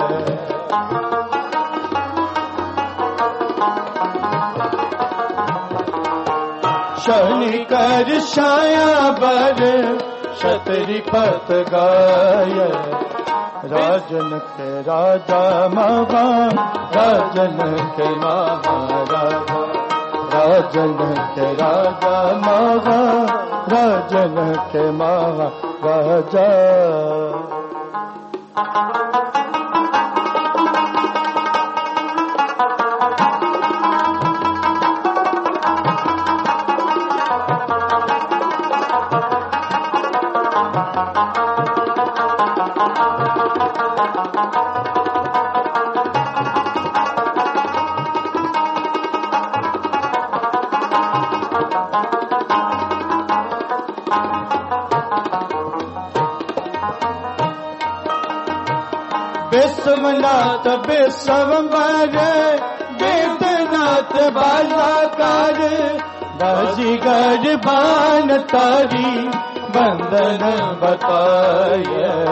शनि कर छाया बर शतरी पत गाय राजन के राजा महा राजन के महाराजा राजन के राजा महा राजन के महाराजा बेसवनाथ बेसवंबर वेदनाथ बालाकार बाजीगर बान तारी बंदन बताय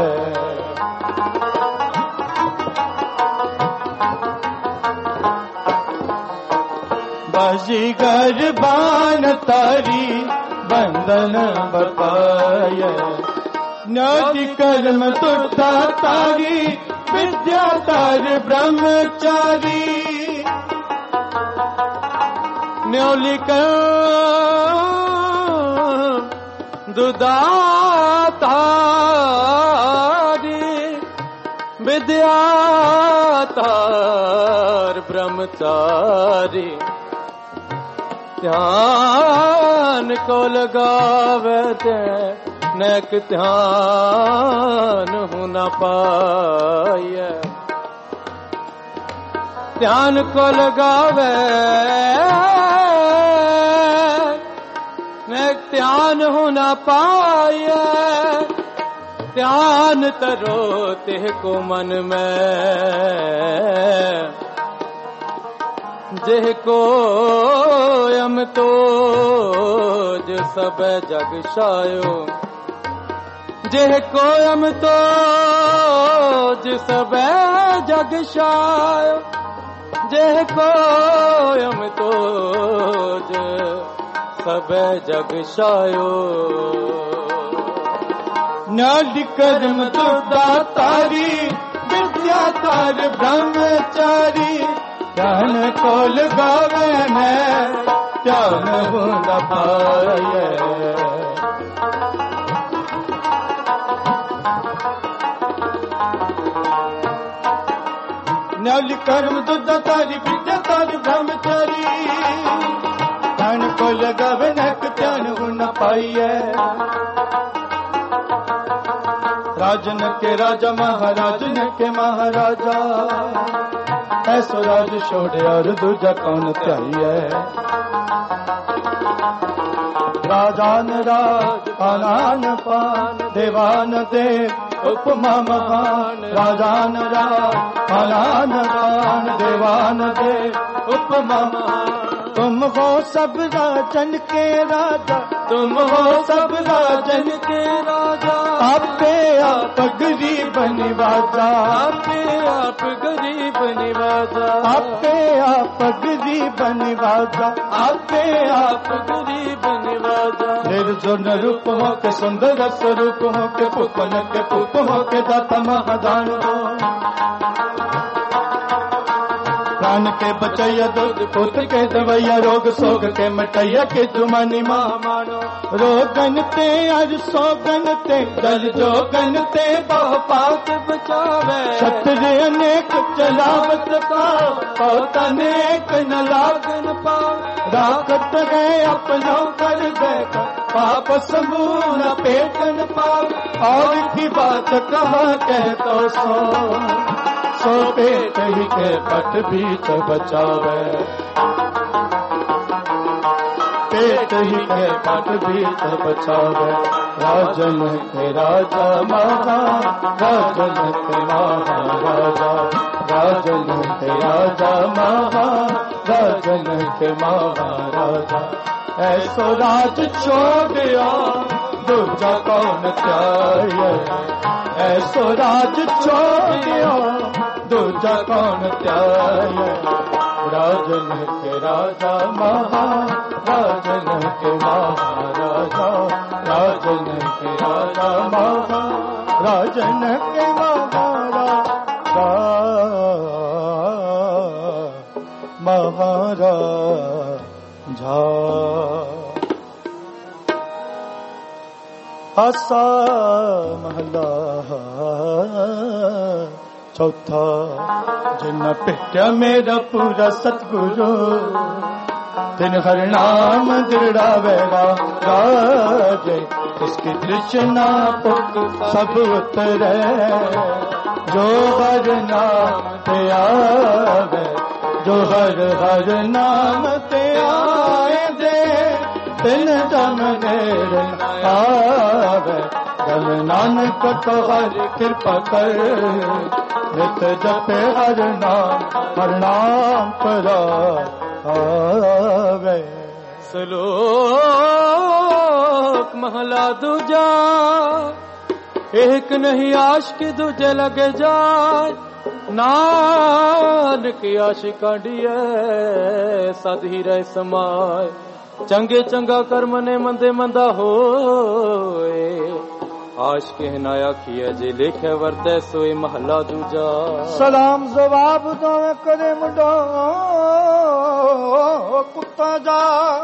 बाजीगर बान तारी बंदन बताय नदी कर्म तुटा तारी विद्या तार ब्रह्मचारी न्योलिका दुदातारी विद्या तार ब्रह्मचारी ध्यान को लगावे ते नैक ध्यान हो न पाए ध्यान को लगावे नैक ध्यान हो न पाए ध्यान तरो ते को मन में जेह को यम तो जो सब जग शायो जेह कोयम तो जिस सब जग शायो जेह कोयम तो सब जग शायो न्याली कर्म दुर्दा तारी विद्या तार ब्रह्मचारी ध्यान को लगावे मैं ध्यान हो न पाए न्याली कर्म दुर्दा तारी विद्या तार ब्रह्मचारी ध्यान को लगावे नक ध्यान हो न पाइए राजन के राजा महाराजन के महाराजा ऐसो राज छोड़े और दूजा कौन चाहिए राजान राज आनान पान देवान देव उपमा महान राजान राज आनान पान देवान देव उपमा महान तुम हो सब राजन के राजा तुम हो सब राजन के राजा आपे आप गरीब निवाजा आपे आप गरीब निवाजा आपे आप गरीब निवाजा आपे आप गरीब निवाजा निर्जन रूप हो के सुंदर स्वरूप हो के पुपन के पुप हो के दाता महादान हो प्राण के बचैया दूध पुत्र के दवैया रोग सोग के मटैया के जुमानी माँ मानो रोगन ते अर सोगन ते दल जोगन ते बहु पात बचावे क्षत्रिय अनेक चलावत पाओ तनेक न लागन पावे राखत है अपनों कर देखा पाप समूह न पेटन पावे और की बात कहा कह तो सो सो पेट ही के पट बीच बचावे पेट ही के पट बीच बचावे राजन के राजा महा राजन के महाराजा राजन के राजा महा राजन के महाराजा ऐसो राज छोड़िया दूजा कौन चाहिए ऐसो राज छोड़िया दूजा कौन त्याय राजन के राजा महा राजन के महाराजा राजन के राजा महा राजन के महाराजा महाराजा आसा महला चौथा जिन पिट्या मेरा पूरा सतगुरु तिन हर नाम दृढ़ावेगा राजे इसकी तृष्णा पुक सब उतरे जो हर नाम ते आवे जो हर हर नाम ते आए दे तिन जन नेर आवे गल नानक तो हर कृपा कर नित जपे हर नाम हर नाम परा आवे श्लोक महला दूजा एक नहीं आश की दूजे लगे जाए नानक आशिका डिए सद ही रह समाए चंगे चंगा कर्म ने मंदे मंदा होए आश के नाया किया जे लेखे वर्ते सोए महला दूजा सलाम जवाब दो करे मुंडो कुत्ता जा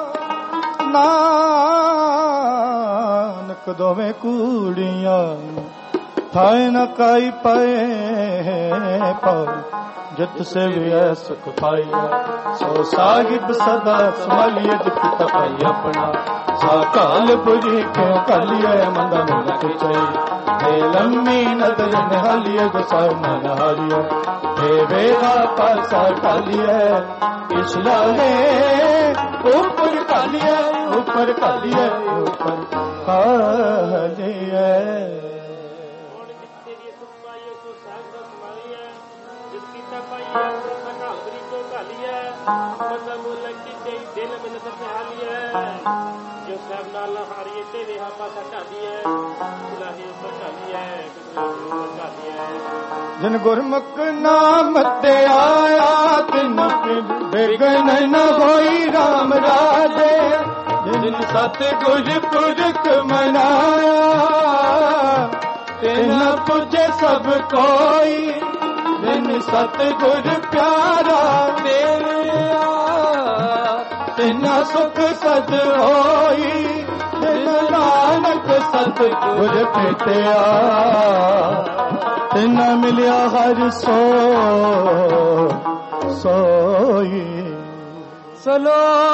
नानक दोवे कूड़ियां थाए न काई पाए पाओ जित से भी है सुख पाइया सो साहिब सदा संभालिए जित पाई अपना साकाल बुरी क्यों कालिए मंदा मिल के चाहिए लम्मी नजर निहालिए जो सार न हारिए हे वेगा पासा कालिए पिछला है ऊपर कालिए ऊपर कालिए ऊपर कालिए जो सब नाला हारिए तेरे हापा सटा दिया इलाही ऊपर कालिया जिन गुरमुख नाम ते आया तिन बिघन न होई राम राजे ਜਿਨ ਸਤਿਗੁਰ ਪੁਰਖ ਮਨਾਇਆ ਤਿਨਾ ਪੁੱਜੇ ਸਭ ਕੋਈ ਜਿਨ ਸਤਿਗੁਰ ਪਿਆਰਾ ਮੇਰਿਆ ਤਿਨਾ ਸੁਖ ਸਦ ਹੋਈ ਜਿਨ ਨਾਨਕ ਸਤਿਗੁਰ ਭੇਟਿਆ ਤਿਨਾ ਮਿਲਿਆ ਹਰ ਸੋ ਸੋਈ। ਸਲੋਕ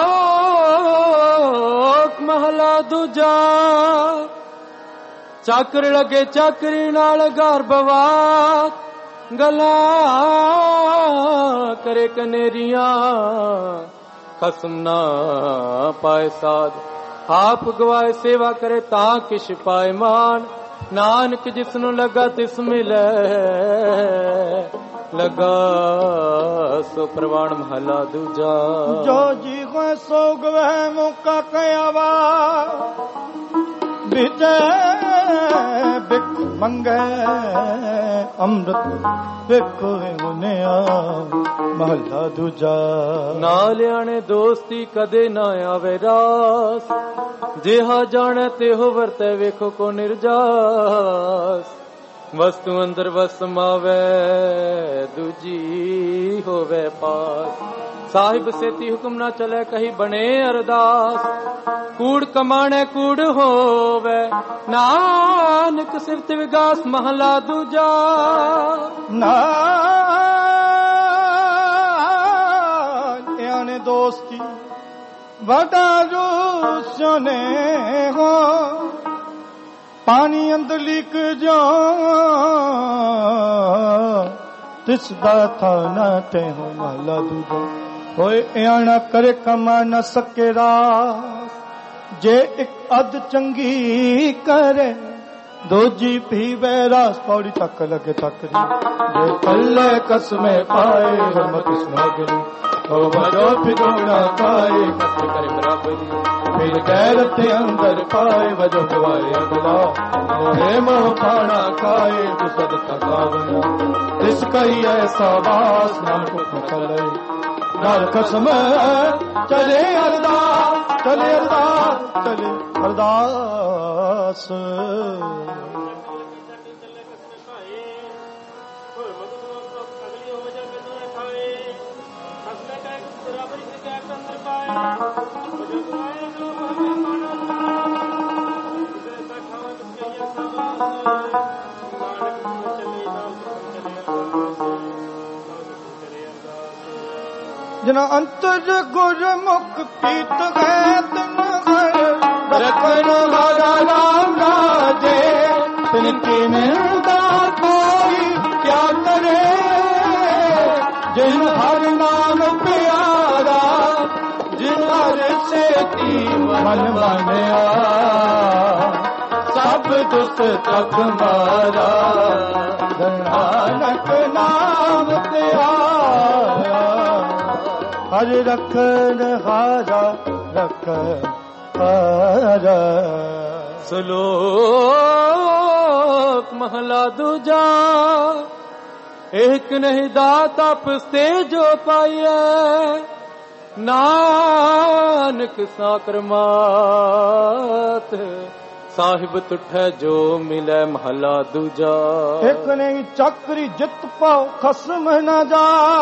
ਮਹਲਾ ਦੂਜਾ। ਚਾਕਰ ਲਗੇ ਚਾਕਰੀ ਨਾਲ ਘਰ ਬਵਾਤ ਗਲਾ ਕਰੇ ਕਨੇਰੀਆਂ ਖਸਮ ਨਾ ਪਾਏ ਸਾਧ ਆਪ ਗਵਾਏ ਸੇਵਾ ਕਰੇ ਤਾਂ ਕਿਛ ਪਾਏ ਮਾਨ ਨਾਨਕ ਜਿਸ ਨੂੰ ਲੱਗਾ ਤਿਸ ਮਿਲੇ ਲਗਾ ਸੋ ਪ੍ਰਵਾਨ ਮਹਲਾ ਦੂਜਾ। ਜੋ ਜੀ ਕੋ ਸੋ ਗਵੇ ਮੁਕਾ ਕਹਿਵਾ ਵਿਜੈ ਬਿਕ ਮੰਗੇ ਅੰਮ੍ਰਿਤ ਵੇਖੋ ਮੁਨਿਆ ਮਹਲਾ ਦੂਜਾ। ਨਾ ਲਿਆਣੇ ਦੋਸਤੀ ਕਦੇ ਨਾ ਆਵੇ ਰਾਸ ਜਿਹਾ ਜਾਣੇ ਤਿਹੋ ਵਰਤੇ ਵੇਖੋ ਕੋ ਨਿਰਜਾਸ ਵਸਤੂ ਅੰਦਰ ਵਸ ਸਮਾਵੇ ਦੂਜੀ ਹੋਵੇ ਪਾਸ ਸਾਹਿਬ ਸੇਤੀ ਹੁਕਮ ਨਾ ਚਲੇ ਕਹੀ ਬਣੇ ਅਰਦਾਸ ਕੂੜ ਕਮਾਣੇ ਕੂੜ ਹੋਵੇ ਨਾਨਕ ਸਿਫਤ ਵਿਗਾਸ ਮਹਲਾ ਦੂਜਾ। ਨਾਨਿਆਣੇ ਦੋਸਤੀ ਵਡਾ ਜੋ ਸੁਨੇ ਹੋ ਪਾਣੀ ਅੰਦਰ ਲੀਕ ਜਾ ਤਿਸ ਦਾ ਥਾ ਨਾ ਤੇ ਹੋ ਮਹਲਾ ਦੂਜਾ। ਹੋਏ ਇਆਣਾ ਕਰੇ ਕਮਾ ਨਾ ਸਕੇ ਰਾਸ ਜੇ ਇੱਕ ਅਧ ਚੰਗੀ ਕਰੇ ਦੂਜੀ ਪੀਵੇ ਰਾਸ ਪੌੜੀ ਤੱਕ ਲੱਗੇ ਤੱਕ ਜੇ ਕੱਲੇ ਕਸਮੇ ਪਾਏ ਹਰਮਤ ਸੁਨਾਗਰੀ ਹੋ ਵਜੋ ਪਿਦੋਣਾ ਪਾਏ ਕਤ ਕਰੇ ਬਰਾਬਰੀ ਫਿਰ ਗੈਰਤ ਅੰਦਰ ਪਾਏ ਵਜੋ ਗਵਾਏ ਅਗਲਾ ਮੋਹੇ ਮੋਹ ਪਾਣਾ ਖਾਏ ਦੁਸਦ ਤਕਾਵਨਾ ਇਸ ਕਈ ਐਸਾ ਵਾਸ ਨਾ ਕੁ ਚਲੇ ਨਾਲ ਕਸਮ ਚਲੇ ਅਰਦਾਸ ਚਲੇ ਅਰਦਾਸ ਚਲੇ ਅਰਦਾਸ। ਜਨ ਅੰਤਰ ਗੁਰਮੁਖ ਪੀਤ ਹੈ ਤਿਨ ਹਰ ਰਖਨ ਵਾਲਾ ਰਾਮ ਰਾਜੇ ਤਿਨ ਕੀ ਮਿਲਦਾ ਕੋਈ ਕਿਆ ਕਰੇ ਜਿਨ ਹਰ ਨਾਮ ਪਿਆਰਾ ਜਿਨ ਹਰ ਸੇਤੀ ਮਨ ਮਾਨਿਆ ਸਭ ਦੁਸ ਤਕ ਮਾਰਾ ਨਾਨਕ ਨਾਮ ਪਿਆਰਾ ਹਰ ਰਖਨ ਹਾਰਾ ਰਖ ਹਾਰਾ। ਸਲੋਕ ਮਹਲਾ ਦੂਜਾ। ਇੱਕ ਨਹੀਂ ਦਾਤ ਆਪਸ ਤੇ ਜੋ ਪਾਈਐ ਨਾਨਕ ਸਾਕਰ ਮਾਤ ਸਾਹਿਬ ਤੁਠੈ ਜੋ ਮਿਲੈ ਮਹਲਾ ਦੂਜਾ। ਇੱਕ ਨਹੀਂ ਚੱਕਰੀ ਜਿੱਤ ਪਾਓ ਖਸਮ ਨਾ ਜਾ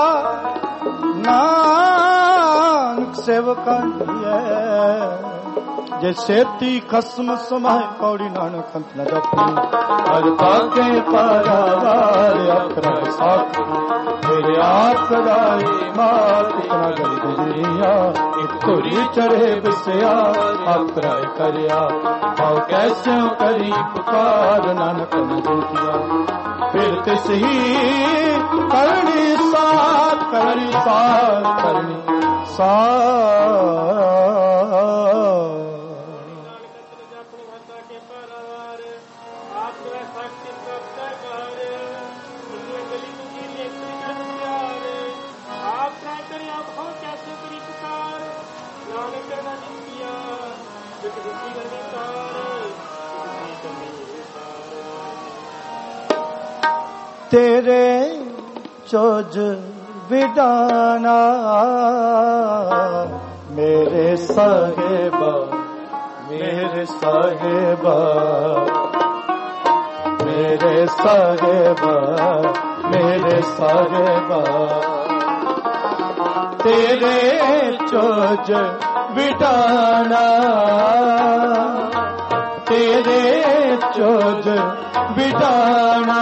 ਨਾਨਕ ਸੇਵਕਾਂ ਦੀਐ ਜੇ ਸੇਤੀ ਖਸਮ ਸਮਾਏ ਪੌੜੀ ਨਾਨਕ ਅੰਤ ਨ ਜਪੀ ਹਰ ਪਾਕੇ ਪਾਰਾਵਾਰ ਅਖਰਾ ਸਾਖ ਮੇਰੇ ਆਪ ਕਰਾਈ ਮਾਤ ਇਤਨਾ ਗਲੀ ਗੁਜਰੀਆ ਇੱਕ ਧੁਰੀ ਚੜੇ ਬਿਸਿਆ ਅਖਰਾ ਕਰਿਆ ਪਾਉ ਕੈਸੇ ਕਰੀ ਪੁਕਾਰ ਨਾਨਕ ਨ ਜੂਠਿਆ ਫਿਰ ਤਿਸ ਹੀ ਕਰਨੀ ਸਾਥ ਕਰਨੀ ਸਾਥ ਕਰਨੀ ਸਾਥ। ਤੇਰੇ ਚੋਜ ਵਿਡਾਨਾ ਮੇਰੇ ਸਾਹਿਬਾ मेरे साहेबा मेरे साहेबा मेरे साहेबा तेरे चोज बिटाना तेरे चोज बिटाना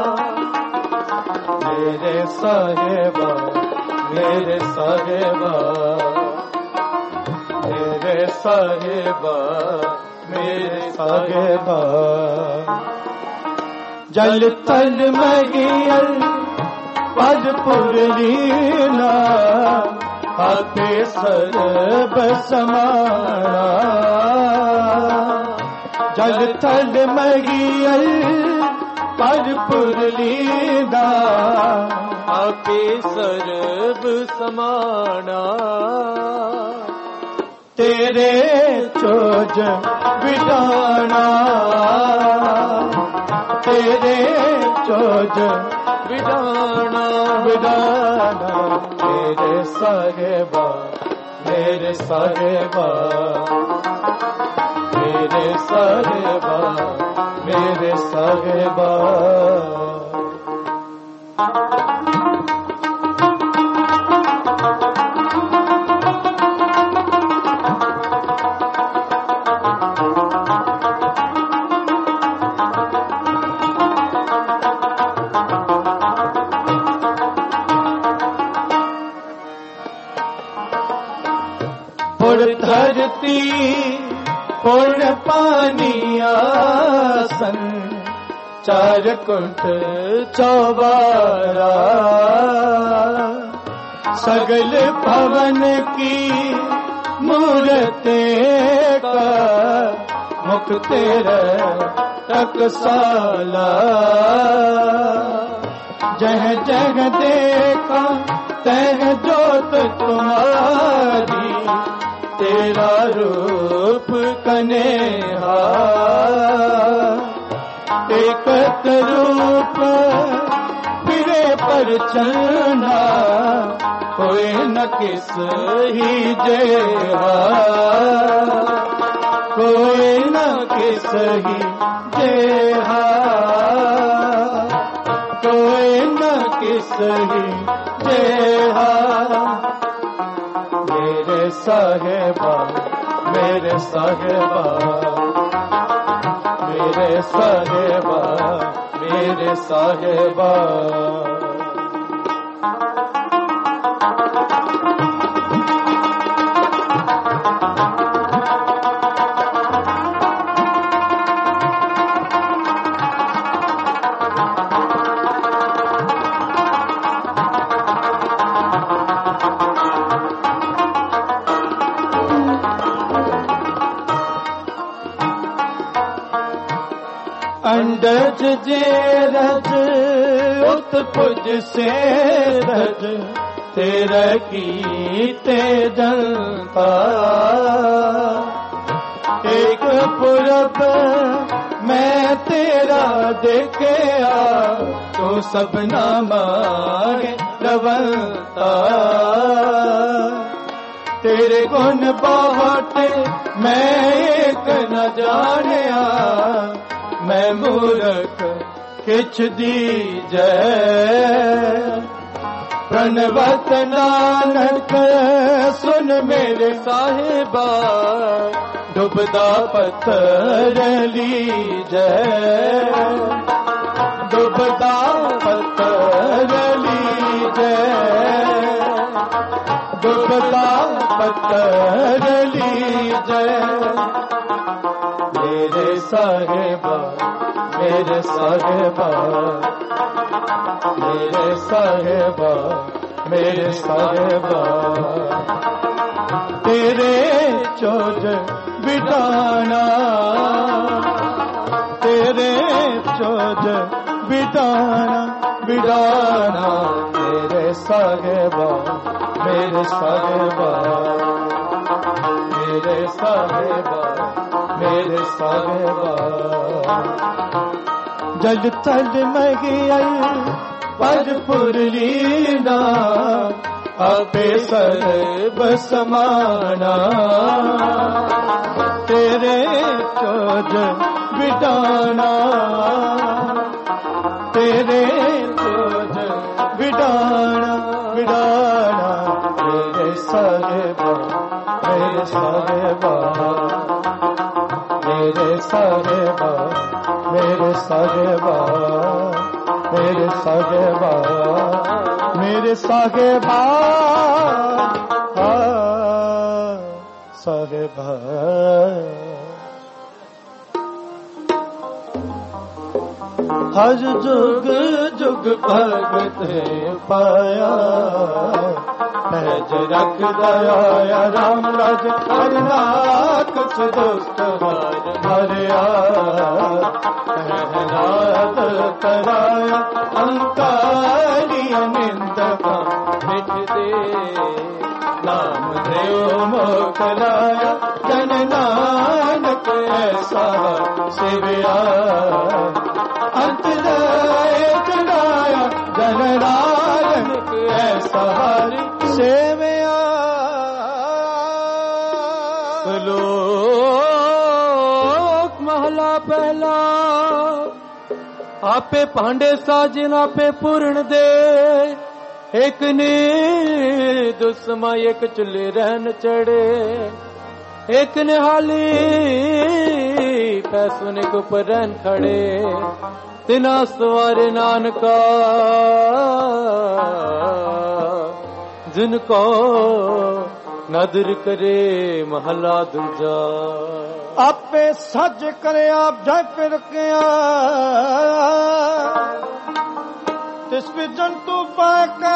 मेरे साहेबा मेरे साहेबा मेरे साहेबा मेरे साहेबा जल तल मगियल पद पुरलीना आपे सरब समाना जल तल मगियल पद पुरलीना आपे सरब समाना तेरे चोज बिटाना तेरे चोज बिटाना बिटाना मेरे साहेबा मेरे साहेबा मेरे साहेबा मेरे साहेबा धरती पूर्ण पानी आसन चार कुंठ चौबारा सगल भवन की मूर्ते का मुख तेरा टकसाला जह जग देखा तह जोत तुम्हारी तेरा रूप कन्हा एक रूप फिरे पर चलना कोई न किस ही जेहा कोई न किस ही जेहा कोई न किस ही जेहा मेरे साहेबा मेरे साहेबा मेरे साहेबा मेरे साहेबा अंडज जे रज उत्पुज से रज तेरा की ते जनता एक पुरब मैं तेरा देखया तो सबना मांगे रवंता तेरे गुण बहुत मैं एक न जानिया मैं मूर्ख किछ दीजै प्रणवत नानक सुन मेरे साहिबा डुबदा पत्थर लीजै डुबदा पत्थर लीजै डुबदा पत्थर लीजै मेरे साहेबा मेरे साहेबा मेरे साहेबा मेरे साहेबा तेरे चोज बिटाना तेरे चोज बिटाना बिटाना मेरे साहेबा मेरे साहेबा मेरे साहेबा मेरे साहेबा जल तल मगियल पद पुरलीना ਆਪੇ ਸਰਬ ਸਮਾਣਾ ਤੇਰੇ ਚੋਜ ਵਿਡਾਣਾ ਤੇਰੇ ਚੋਜ ਵਿਡਾਣਾ ਵਿਡਾਣਾ ਮੇਰੇ ਸਾਹਿਬਾ ਮੇਰੇ ਸਾਹਿਬਾ ਮੇਰੇ ਸਾਹਿਬਾ ਮੇਰੇ ਸਾਹਿਬਾ ਮੇਰੇ ਸਾਹਿਬਾ ਮੇਰੇ ਸਾਹਿਬਾ ਸਾਹਿਬਾ ਹਰ ਜੁਗ ਜੁਗ ਭਗਤ ਪਾਇਆ ਪੈਜ ਰੱਖਦਾ ਆਇਆ ਰਾਮ ਰਾਜ ਹਰਨਾਥ ਸੁਦੁਸ਼ਟ ਹਰ ਹਰਿਆ ਕਹਿਨਾਦ ਕਰਾਇਆ ਅੰਕਾਰੀ ਨਿੰਦਕਾਂ ਮਿਟ ਦੇ ਨਾਮ ਦੇਉ ਮੁਖ ਲਾਇਆ ਜਨ ਨਾਨਕ ਐਸਾ ਸੇਵਿਆ ਅੰਤ ਦੇ ਚੜਾਇਆ ਜਨ ਨਾਨਕ ਐਸਾ ਹਰਿ ਸੇਵਿਆ ਲੋਕ ਮਹਲਾ ਪਹਿਲਾ ਆਪੇ ਭਾਂਡੇ ਸਾਜਨ ਆਪੇ ਪੂਰਨ ਦੇ ਇੱਕ ਨੇ ਦੁਸਮਾ ਇੱਕ ਚੁੱਲੇ ਰਹਿਣ ਚੜੇ ਇੱਕ ਨਿਹਾਲੀ ਪੈਸੋਂ ਨੇ ਉੱਪਰ ਰਹਿਣ ਖੜੇ ਤਿਨਾ ਸਵਾਰੇ ਨਾਨਕਾ ਜਿਨ ਕੋ ਨਦਰ ਕਰੇ ਮਹਲਾ ਦੂਜਾ ਆਪੇ ਸੱਜ ਕਰੇ ਆਪ ਜਾਇ ਫਿਰ ਕਿਆ ਤਿਸ ਵੀ ਜੰਤੂ ਪਾਕਾ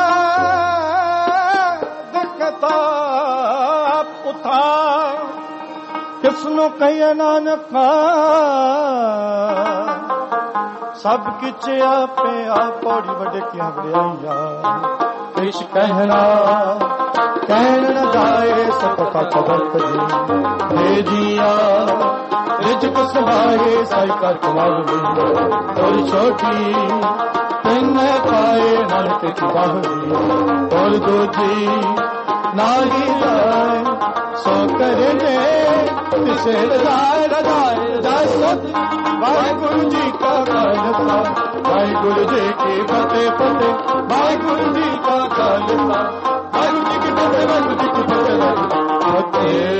ਦਿਖਤਾ ਪੁੱਠਾ ਕਿਸ ਨੂੰ ਕਹੀਏ ਨਾਨਕਾ ਸਭ ਕਿਛ ਆਪੇ ਆਪ ਪੌੜੀ ਵੱਡੇ ਕਿਆ ਵਡਿਆਈਆਂ ਕਿਛ ਕਹਿਣਾ ਕਹਿਣ ਨ ਜਾਏ ਸਤਿ ਕਬਰਤ ਜੀ ਭੇਜੀਆ ਰਿਜਕ ਸਮਾਏ ਸਾਈ ਕਰ ਕਮਾਵੀ ਔਰ ਛੋਟੀ ਤੈਨੇ ਪਾਏ ਨਾਨਕ ਕੀ ਬਾਹਰੀ ਔਰ ਦੂਜੀ ਨਾਹੀ ਜਾਏ ਸੋ ਕਰੇ ਜੇ ਕਿਸੇ ਰਜਾਏ ਰਜਾਏ ਰਜਾਏ ਸਤ ਵਾਹਿਗੁਰੂ ਜੀ ਕਾ ਖਾਲਸਾ ਵਾਹਿਗੁਰੂ ਜੀ ਕੀ ਫਤਿਹ ਫਤਿਹ ਵਾਹਿਗੁਰੂ ਜੀ ਕਾ ਖਾਲਸਾ ਵਾਹਿਗੁਰੂ ਜੀ ਕੀ ਫਤਿਹ ਵਾਹਿਗੁਰੂ ਜੀ ਕੀ ਫਤਿਹ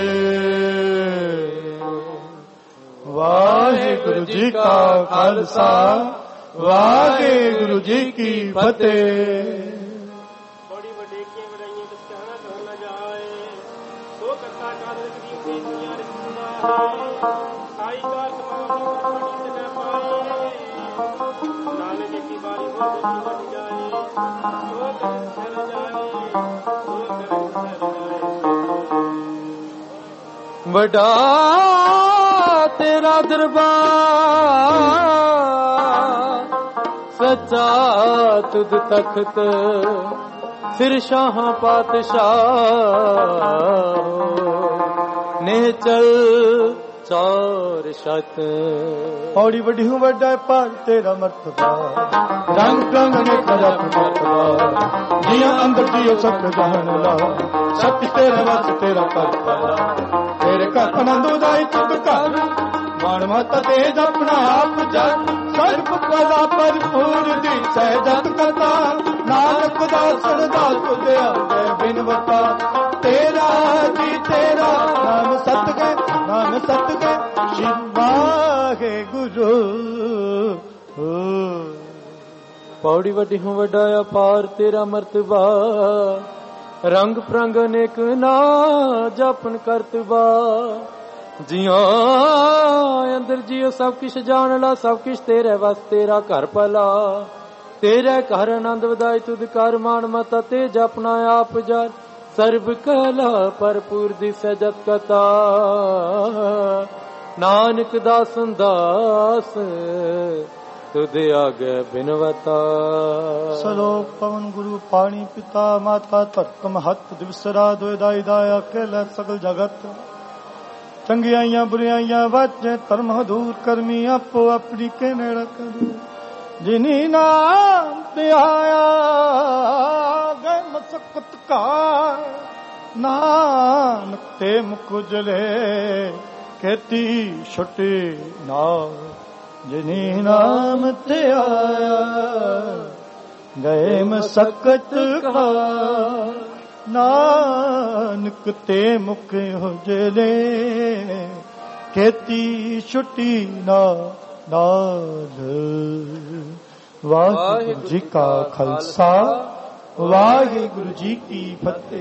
ਵਾਹਿਗੁਰੂ ਜੀ ਕਾ ਖਾਲਸਾ ਵਾਹਿਗੁਰੂ ਜੀ ਕੀ ਫਤਿਹ ਬੜੀ ਵੱਡੇ ਕੀ ਵਡਾਈਆਂ ਕਿਸ ਕਹਿਣਾ ਕਹਿ ਨਾ ਜਾਏ ਸੋ ਕਰਤਾ ਕਾਦਰ ਕਰੀਮ ਦੀ ਦੁਨੀਆ ਰਿਸਦਾ ਹੈ ਸਾਈ ਕਾਰ ਕਮਾਉਣੀ ਬੜੀ ਤੇ ਪਾਏ ਨਾਨਕ ਕੀ ਬਾਰੀ ਹੋ ਵੱਡੀ ਜਾਏ ਸੋ ਕਰ ਸਰ ਜਾਏ ਸੋ ਕਰ ਸਰ ਜਾਏ ਵੱਡਾ ਤੇਰਾ ਦਰਬਾਰ ਸੱਚਾ ਤੁਧ ਤਖਤ ਸਿਰ ਸ਼ਾਹਾਂ ਪਾਤਸ਼ਾਹ ਨੇ ਚਲ ਚਾਰ ਸ਼ਤ ਪੌੜੀ ਵੱਡੀ ਹੂੰ ਵੱਡਾ ਭਾਗ ਤੇਰਾ ਮਰਤਬਾ ਰੰਗ ਰੰਗ ਨੇ ਕਰਾ ਮਰਤਬਾ ਜੀਆਂ ਅੰਦਰ ਜੀਓ ਸਭ ਜਹਾਨ ਲਾ ਸੱਚ ਤੇਰਾ ਵਸ ਤੇਰਾ ਕਰਤਾ ਤੇਰੇ ਘਰ ਆਨੰਦ ਉਦਾਈ ਤੁਧ ਘਰ ਮਾਣ ਮਾਤਾ ਤੇ ਜਪਣਾ ਆਪ ਜਨ ਸਰਬ ਕਲਾ ਭਰਪੂਰ ਦੀ ਸਹਿਜਤ ਕਰਤਾ ਨਾਨਕ ਦਾ ਸਰਦਾ ਤੁਧ ਆਗੇ ਬਿਨਵਤਾ ਤੇਰਾ ਜੀ ਤੇਰਾ ਨਾਮ ਸਤਿਗੁਰ ਨਾਮ ਸਤਿਗੁਰ ਸ਼ਿਵਾਹੇ ਗੁਰੂ ਪੌੜੀ ਵੱਡੀ ਹੂੰ ਵੱਡਾ ਅਪਾਰ ਤੇਰਾ ਮਰਤਬਾ ਰੰਗ ਪ੍ਰੰਗ ਅਨੇਕ ਨਾ ਜਪਨ ਕਰਤਬਾ ਜਿਉ ਅੰਦਰ ਜਿਉ ਸਭ ਕਿਛ ਜਾਣ ਲਾ ਸਭ ਕਿਛ ਤੇਰੇ ਵਸ ਤੇਰਾ ਘਰ ਭਲਾ ਤੇਰੇ ਘਰ ਆਨੰਦ ਵਧਾਈ ਤੁਧ ਕਰ ਮਾਣ ਮਤਾ ਤੇ ਜਪਨਾ ਆਪ ਜਰ ਸਰਬ ਕਲਾ ਭਰਪੂਰ ਦੀ ਸਜਤ ਕਤਾ ਨਾਨਕ ਦਾਸਨ ਦਾਸ ਤੁਧ ਆਗੇ ਬਿਨਵਤਾ ਸਲੋਕ ਪਵਨ ਗੁਰੂ ਪਾਣੀ ਪਿਤਾ ਮਾਤਾ ਧਰਤ ਮਹਤ ਦਿਵਸਰਾ ਦੋਇ ਦਾਈ ਦਾਇਆ ਅਕੇਲਾ ਸਗਲ ਜਗਤ ਚੰਗਿਆਈਆਂ ਬੁਰਿਆਈਆਂ ਵਾਜੇ ਧਰਮ ਹਦੂਰ ਕਰਮੀ ਆਪੋ ਆਪਣੀ ਕੇ ਨੇੜਾ ਕਰੂ ਜਿਨੀ ਨਾਮ ਧਿਆਇਆ ਗਏ ਮਸਕਤ ਕਾ ਨਾਨਕ ਤੇ ਮੁਖ ਉਜਲੇ ਕੇਤੀ ਛੁਟੀ ਨਾ ਜਿਨੀ ਨਾਮ ਤੇ ਆਇਆ ਗਏ ਮਸਕਤ ਕਾ ਨਾਨਕ ਤੇ ਮੁਖ ਉਜਲੇ ਕੇਤੀ ਛੁਟੀ ਨਾ ਨਾਦ। ਵਾਹਿਗੁਰੂ ਜੀ ਕਾ ਖਾਲਸਾ ਵਾਹਿਗੁਰੂ ਜੀ ਕੀ ਫਤਿਹ।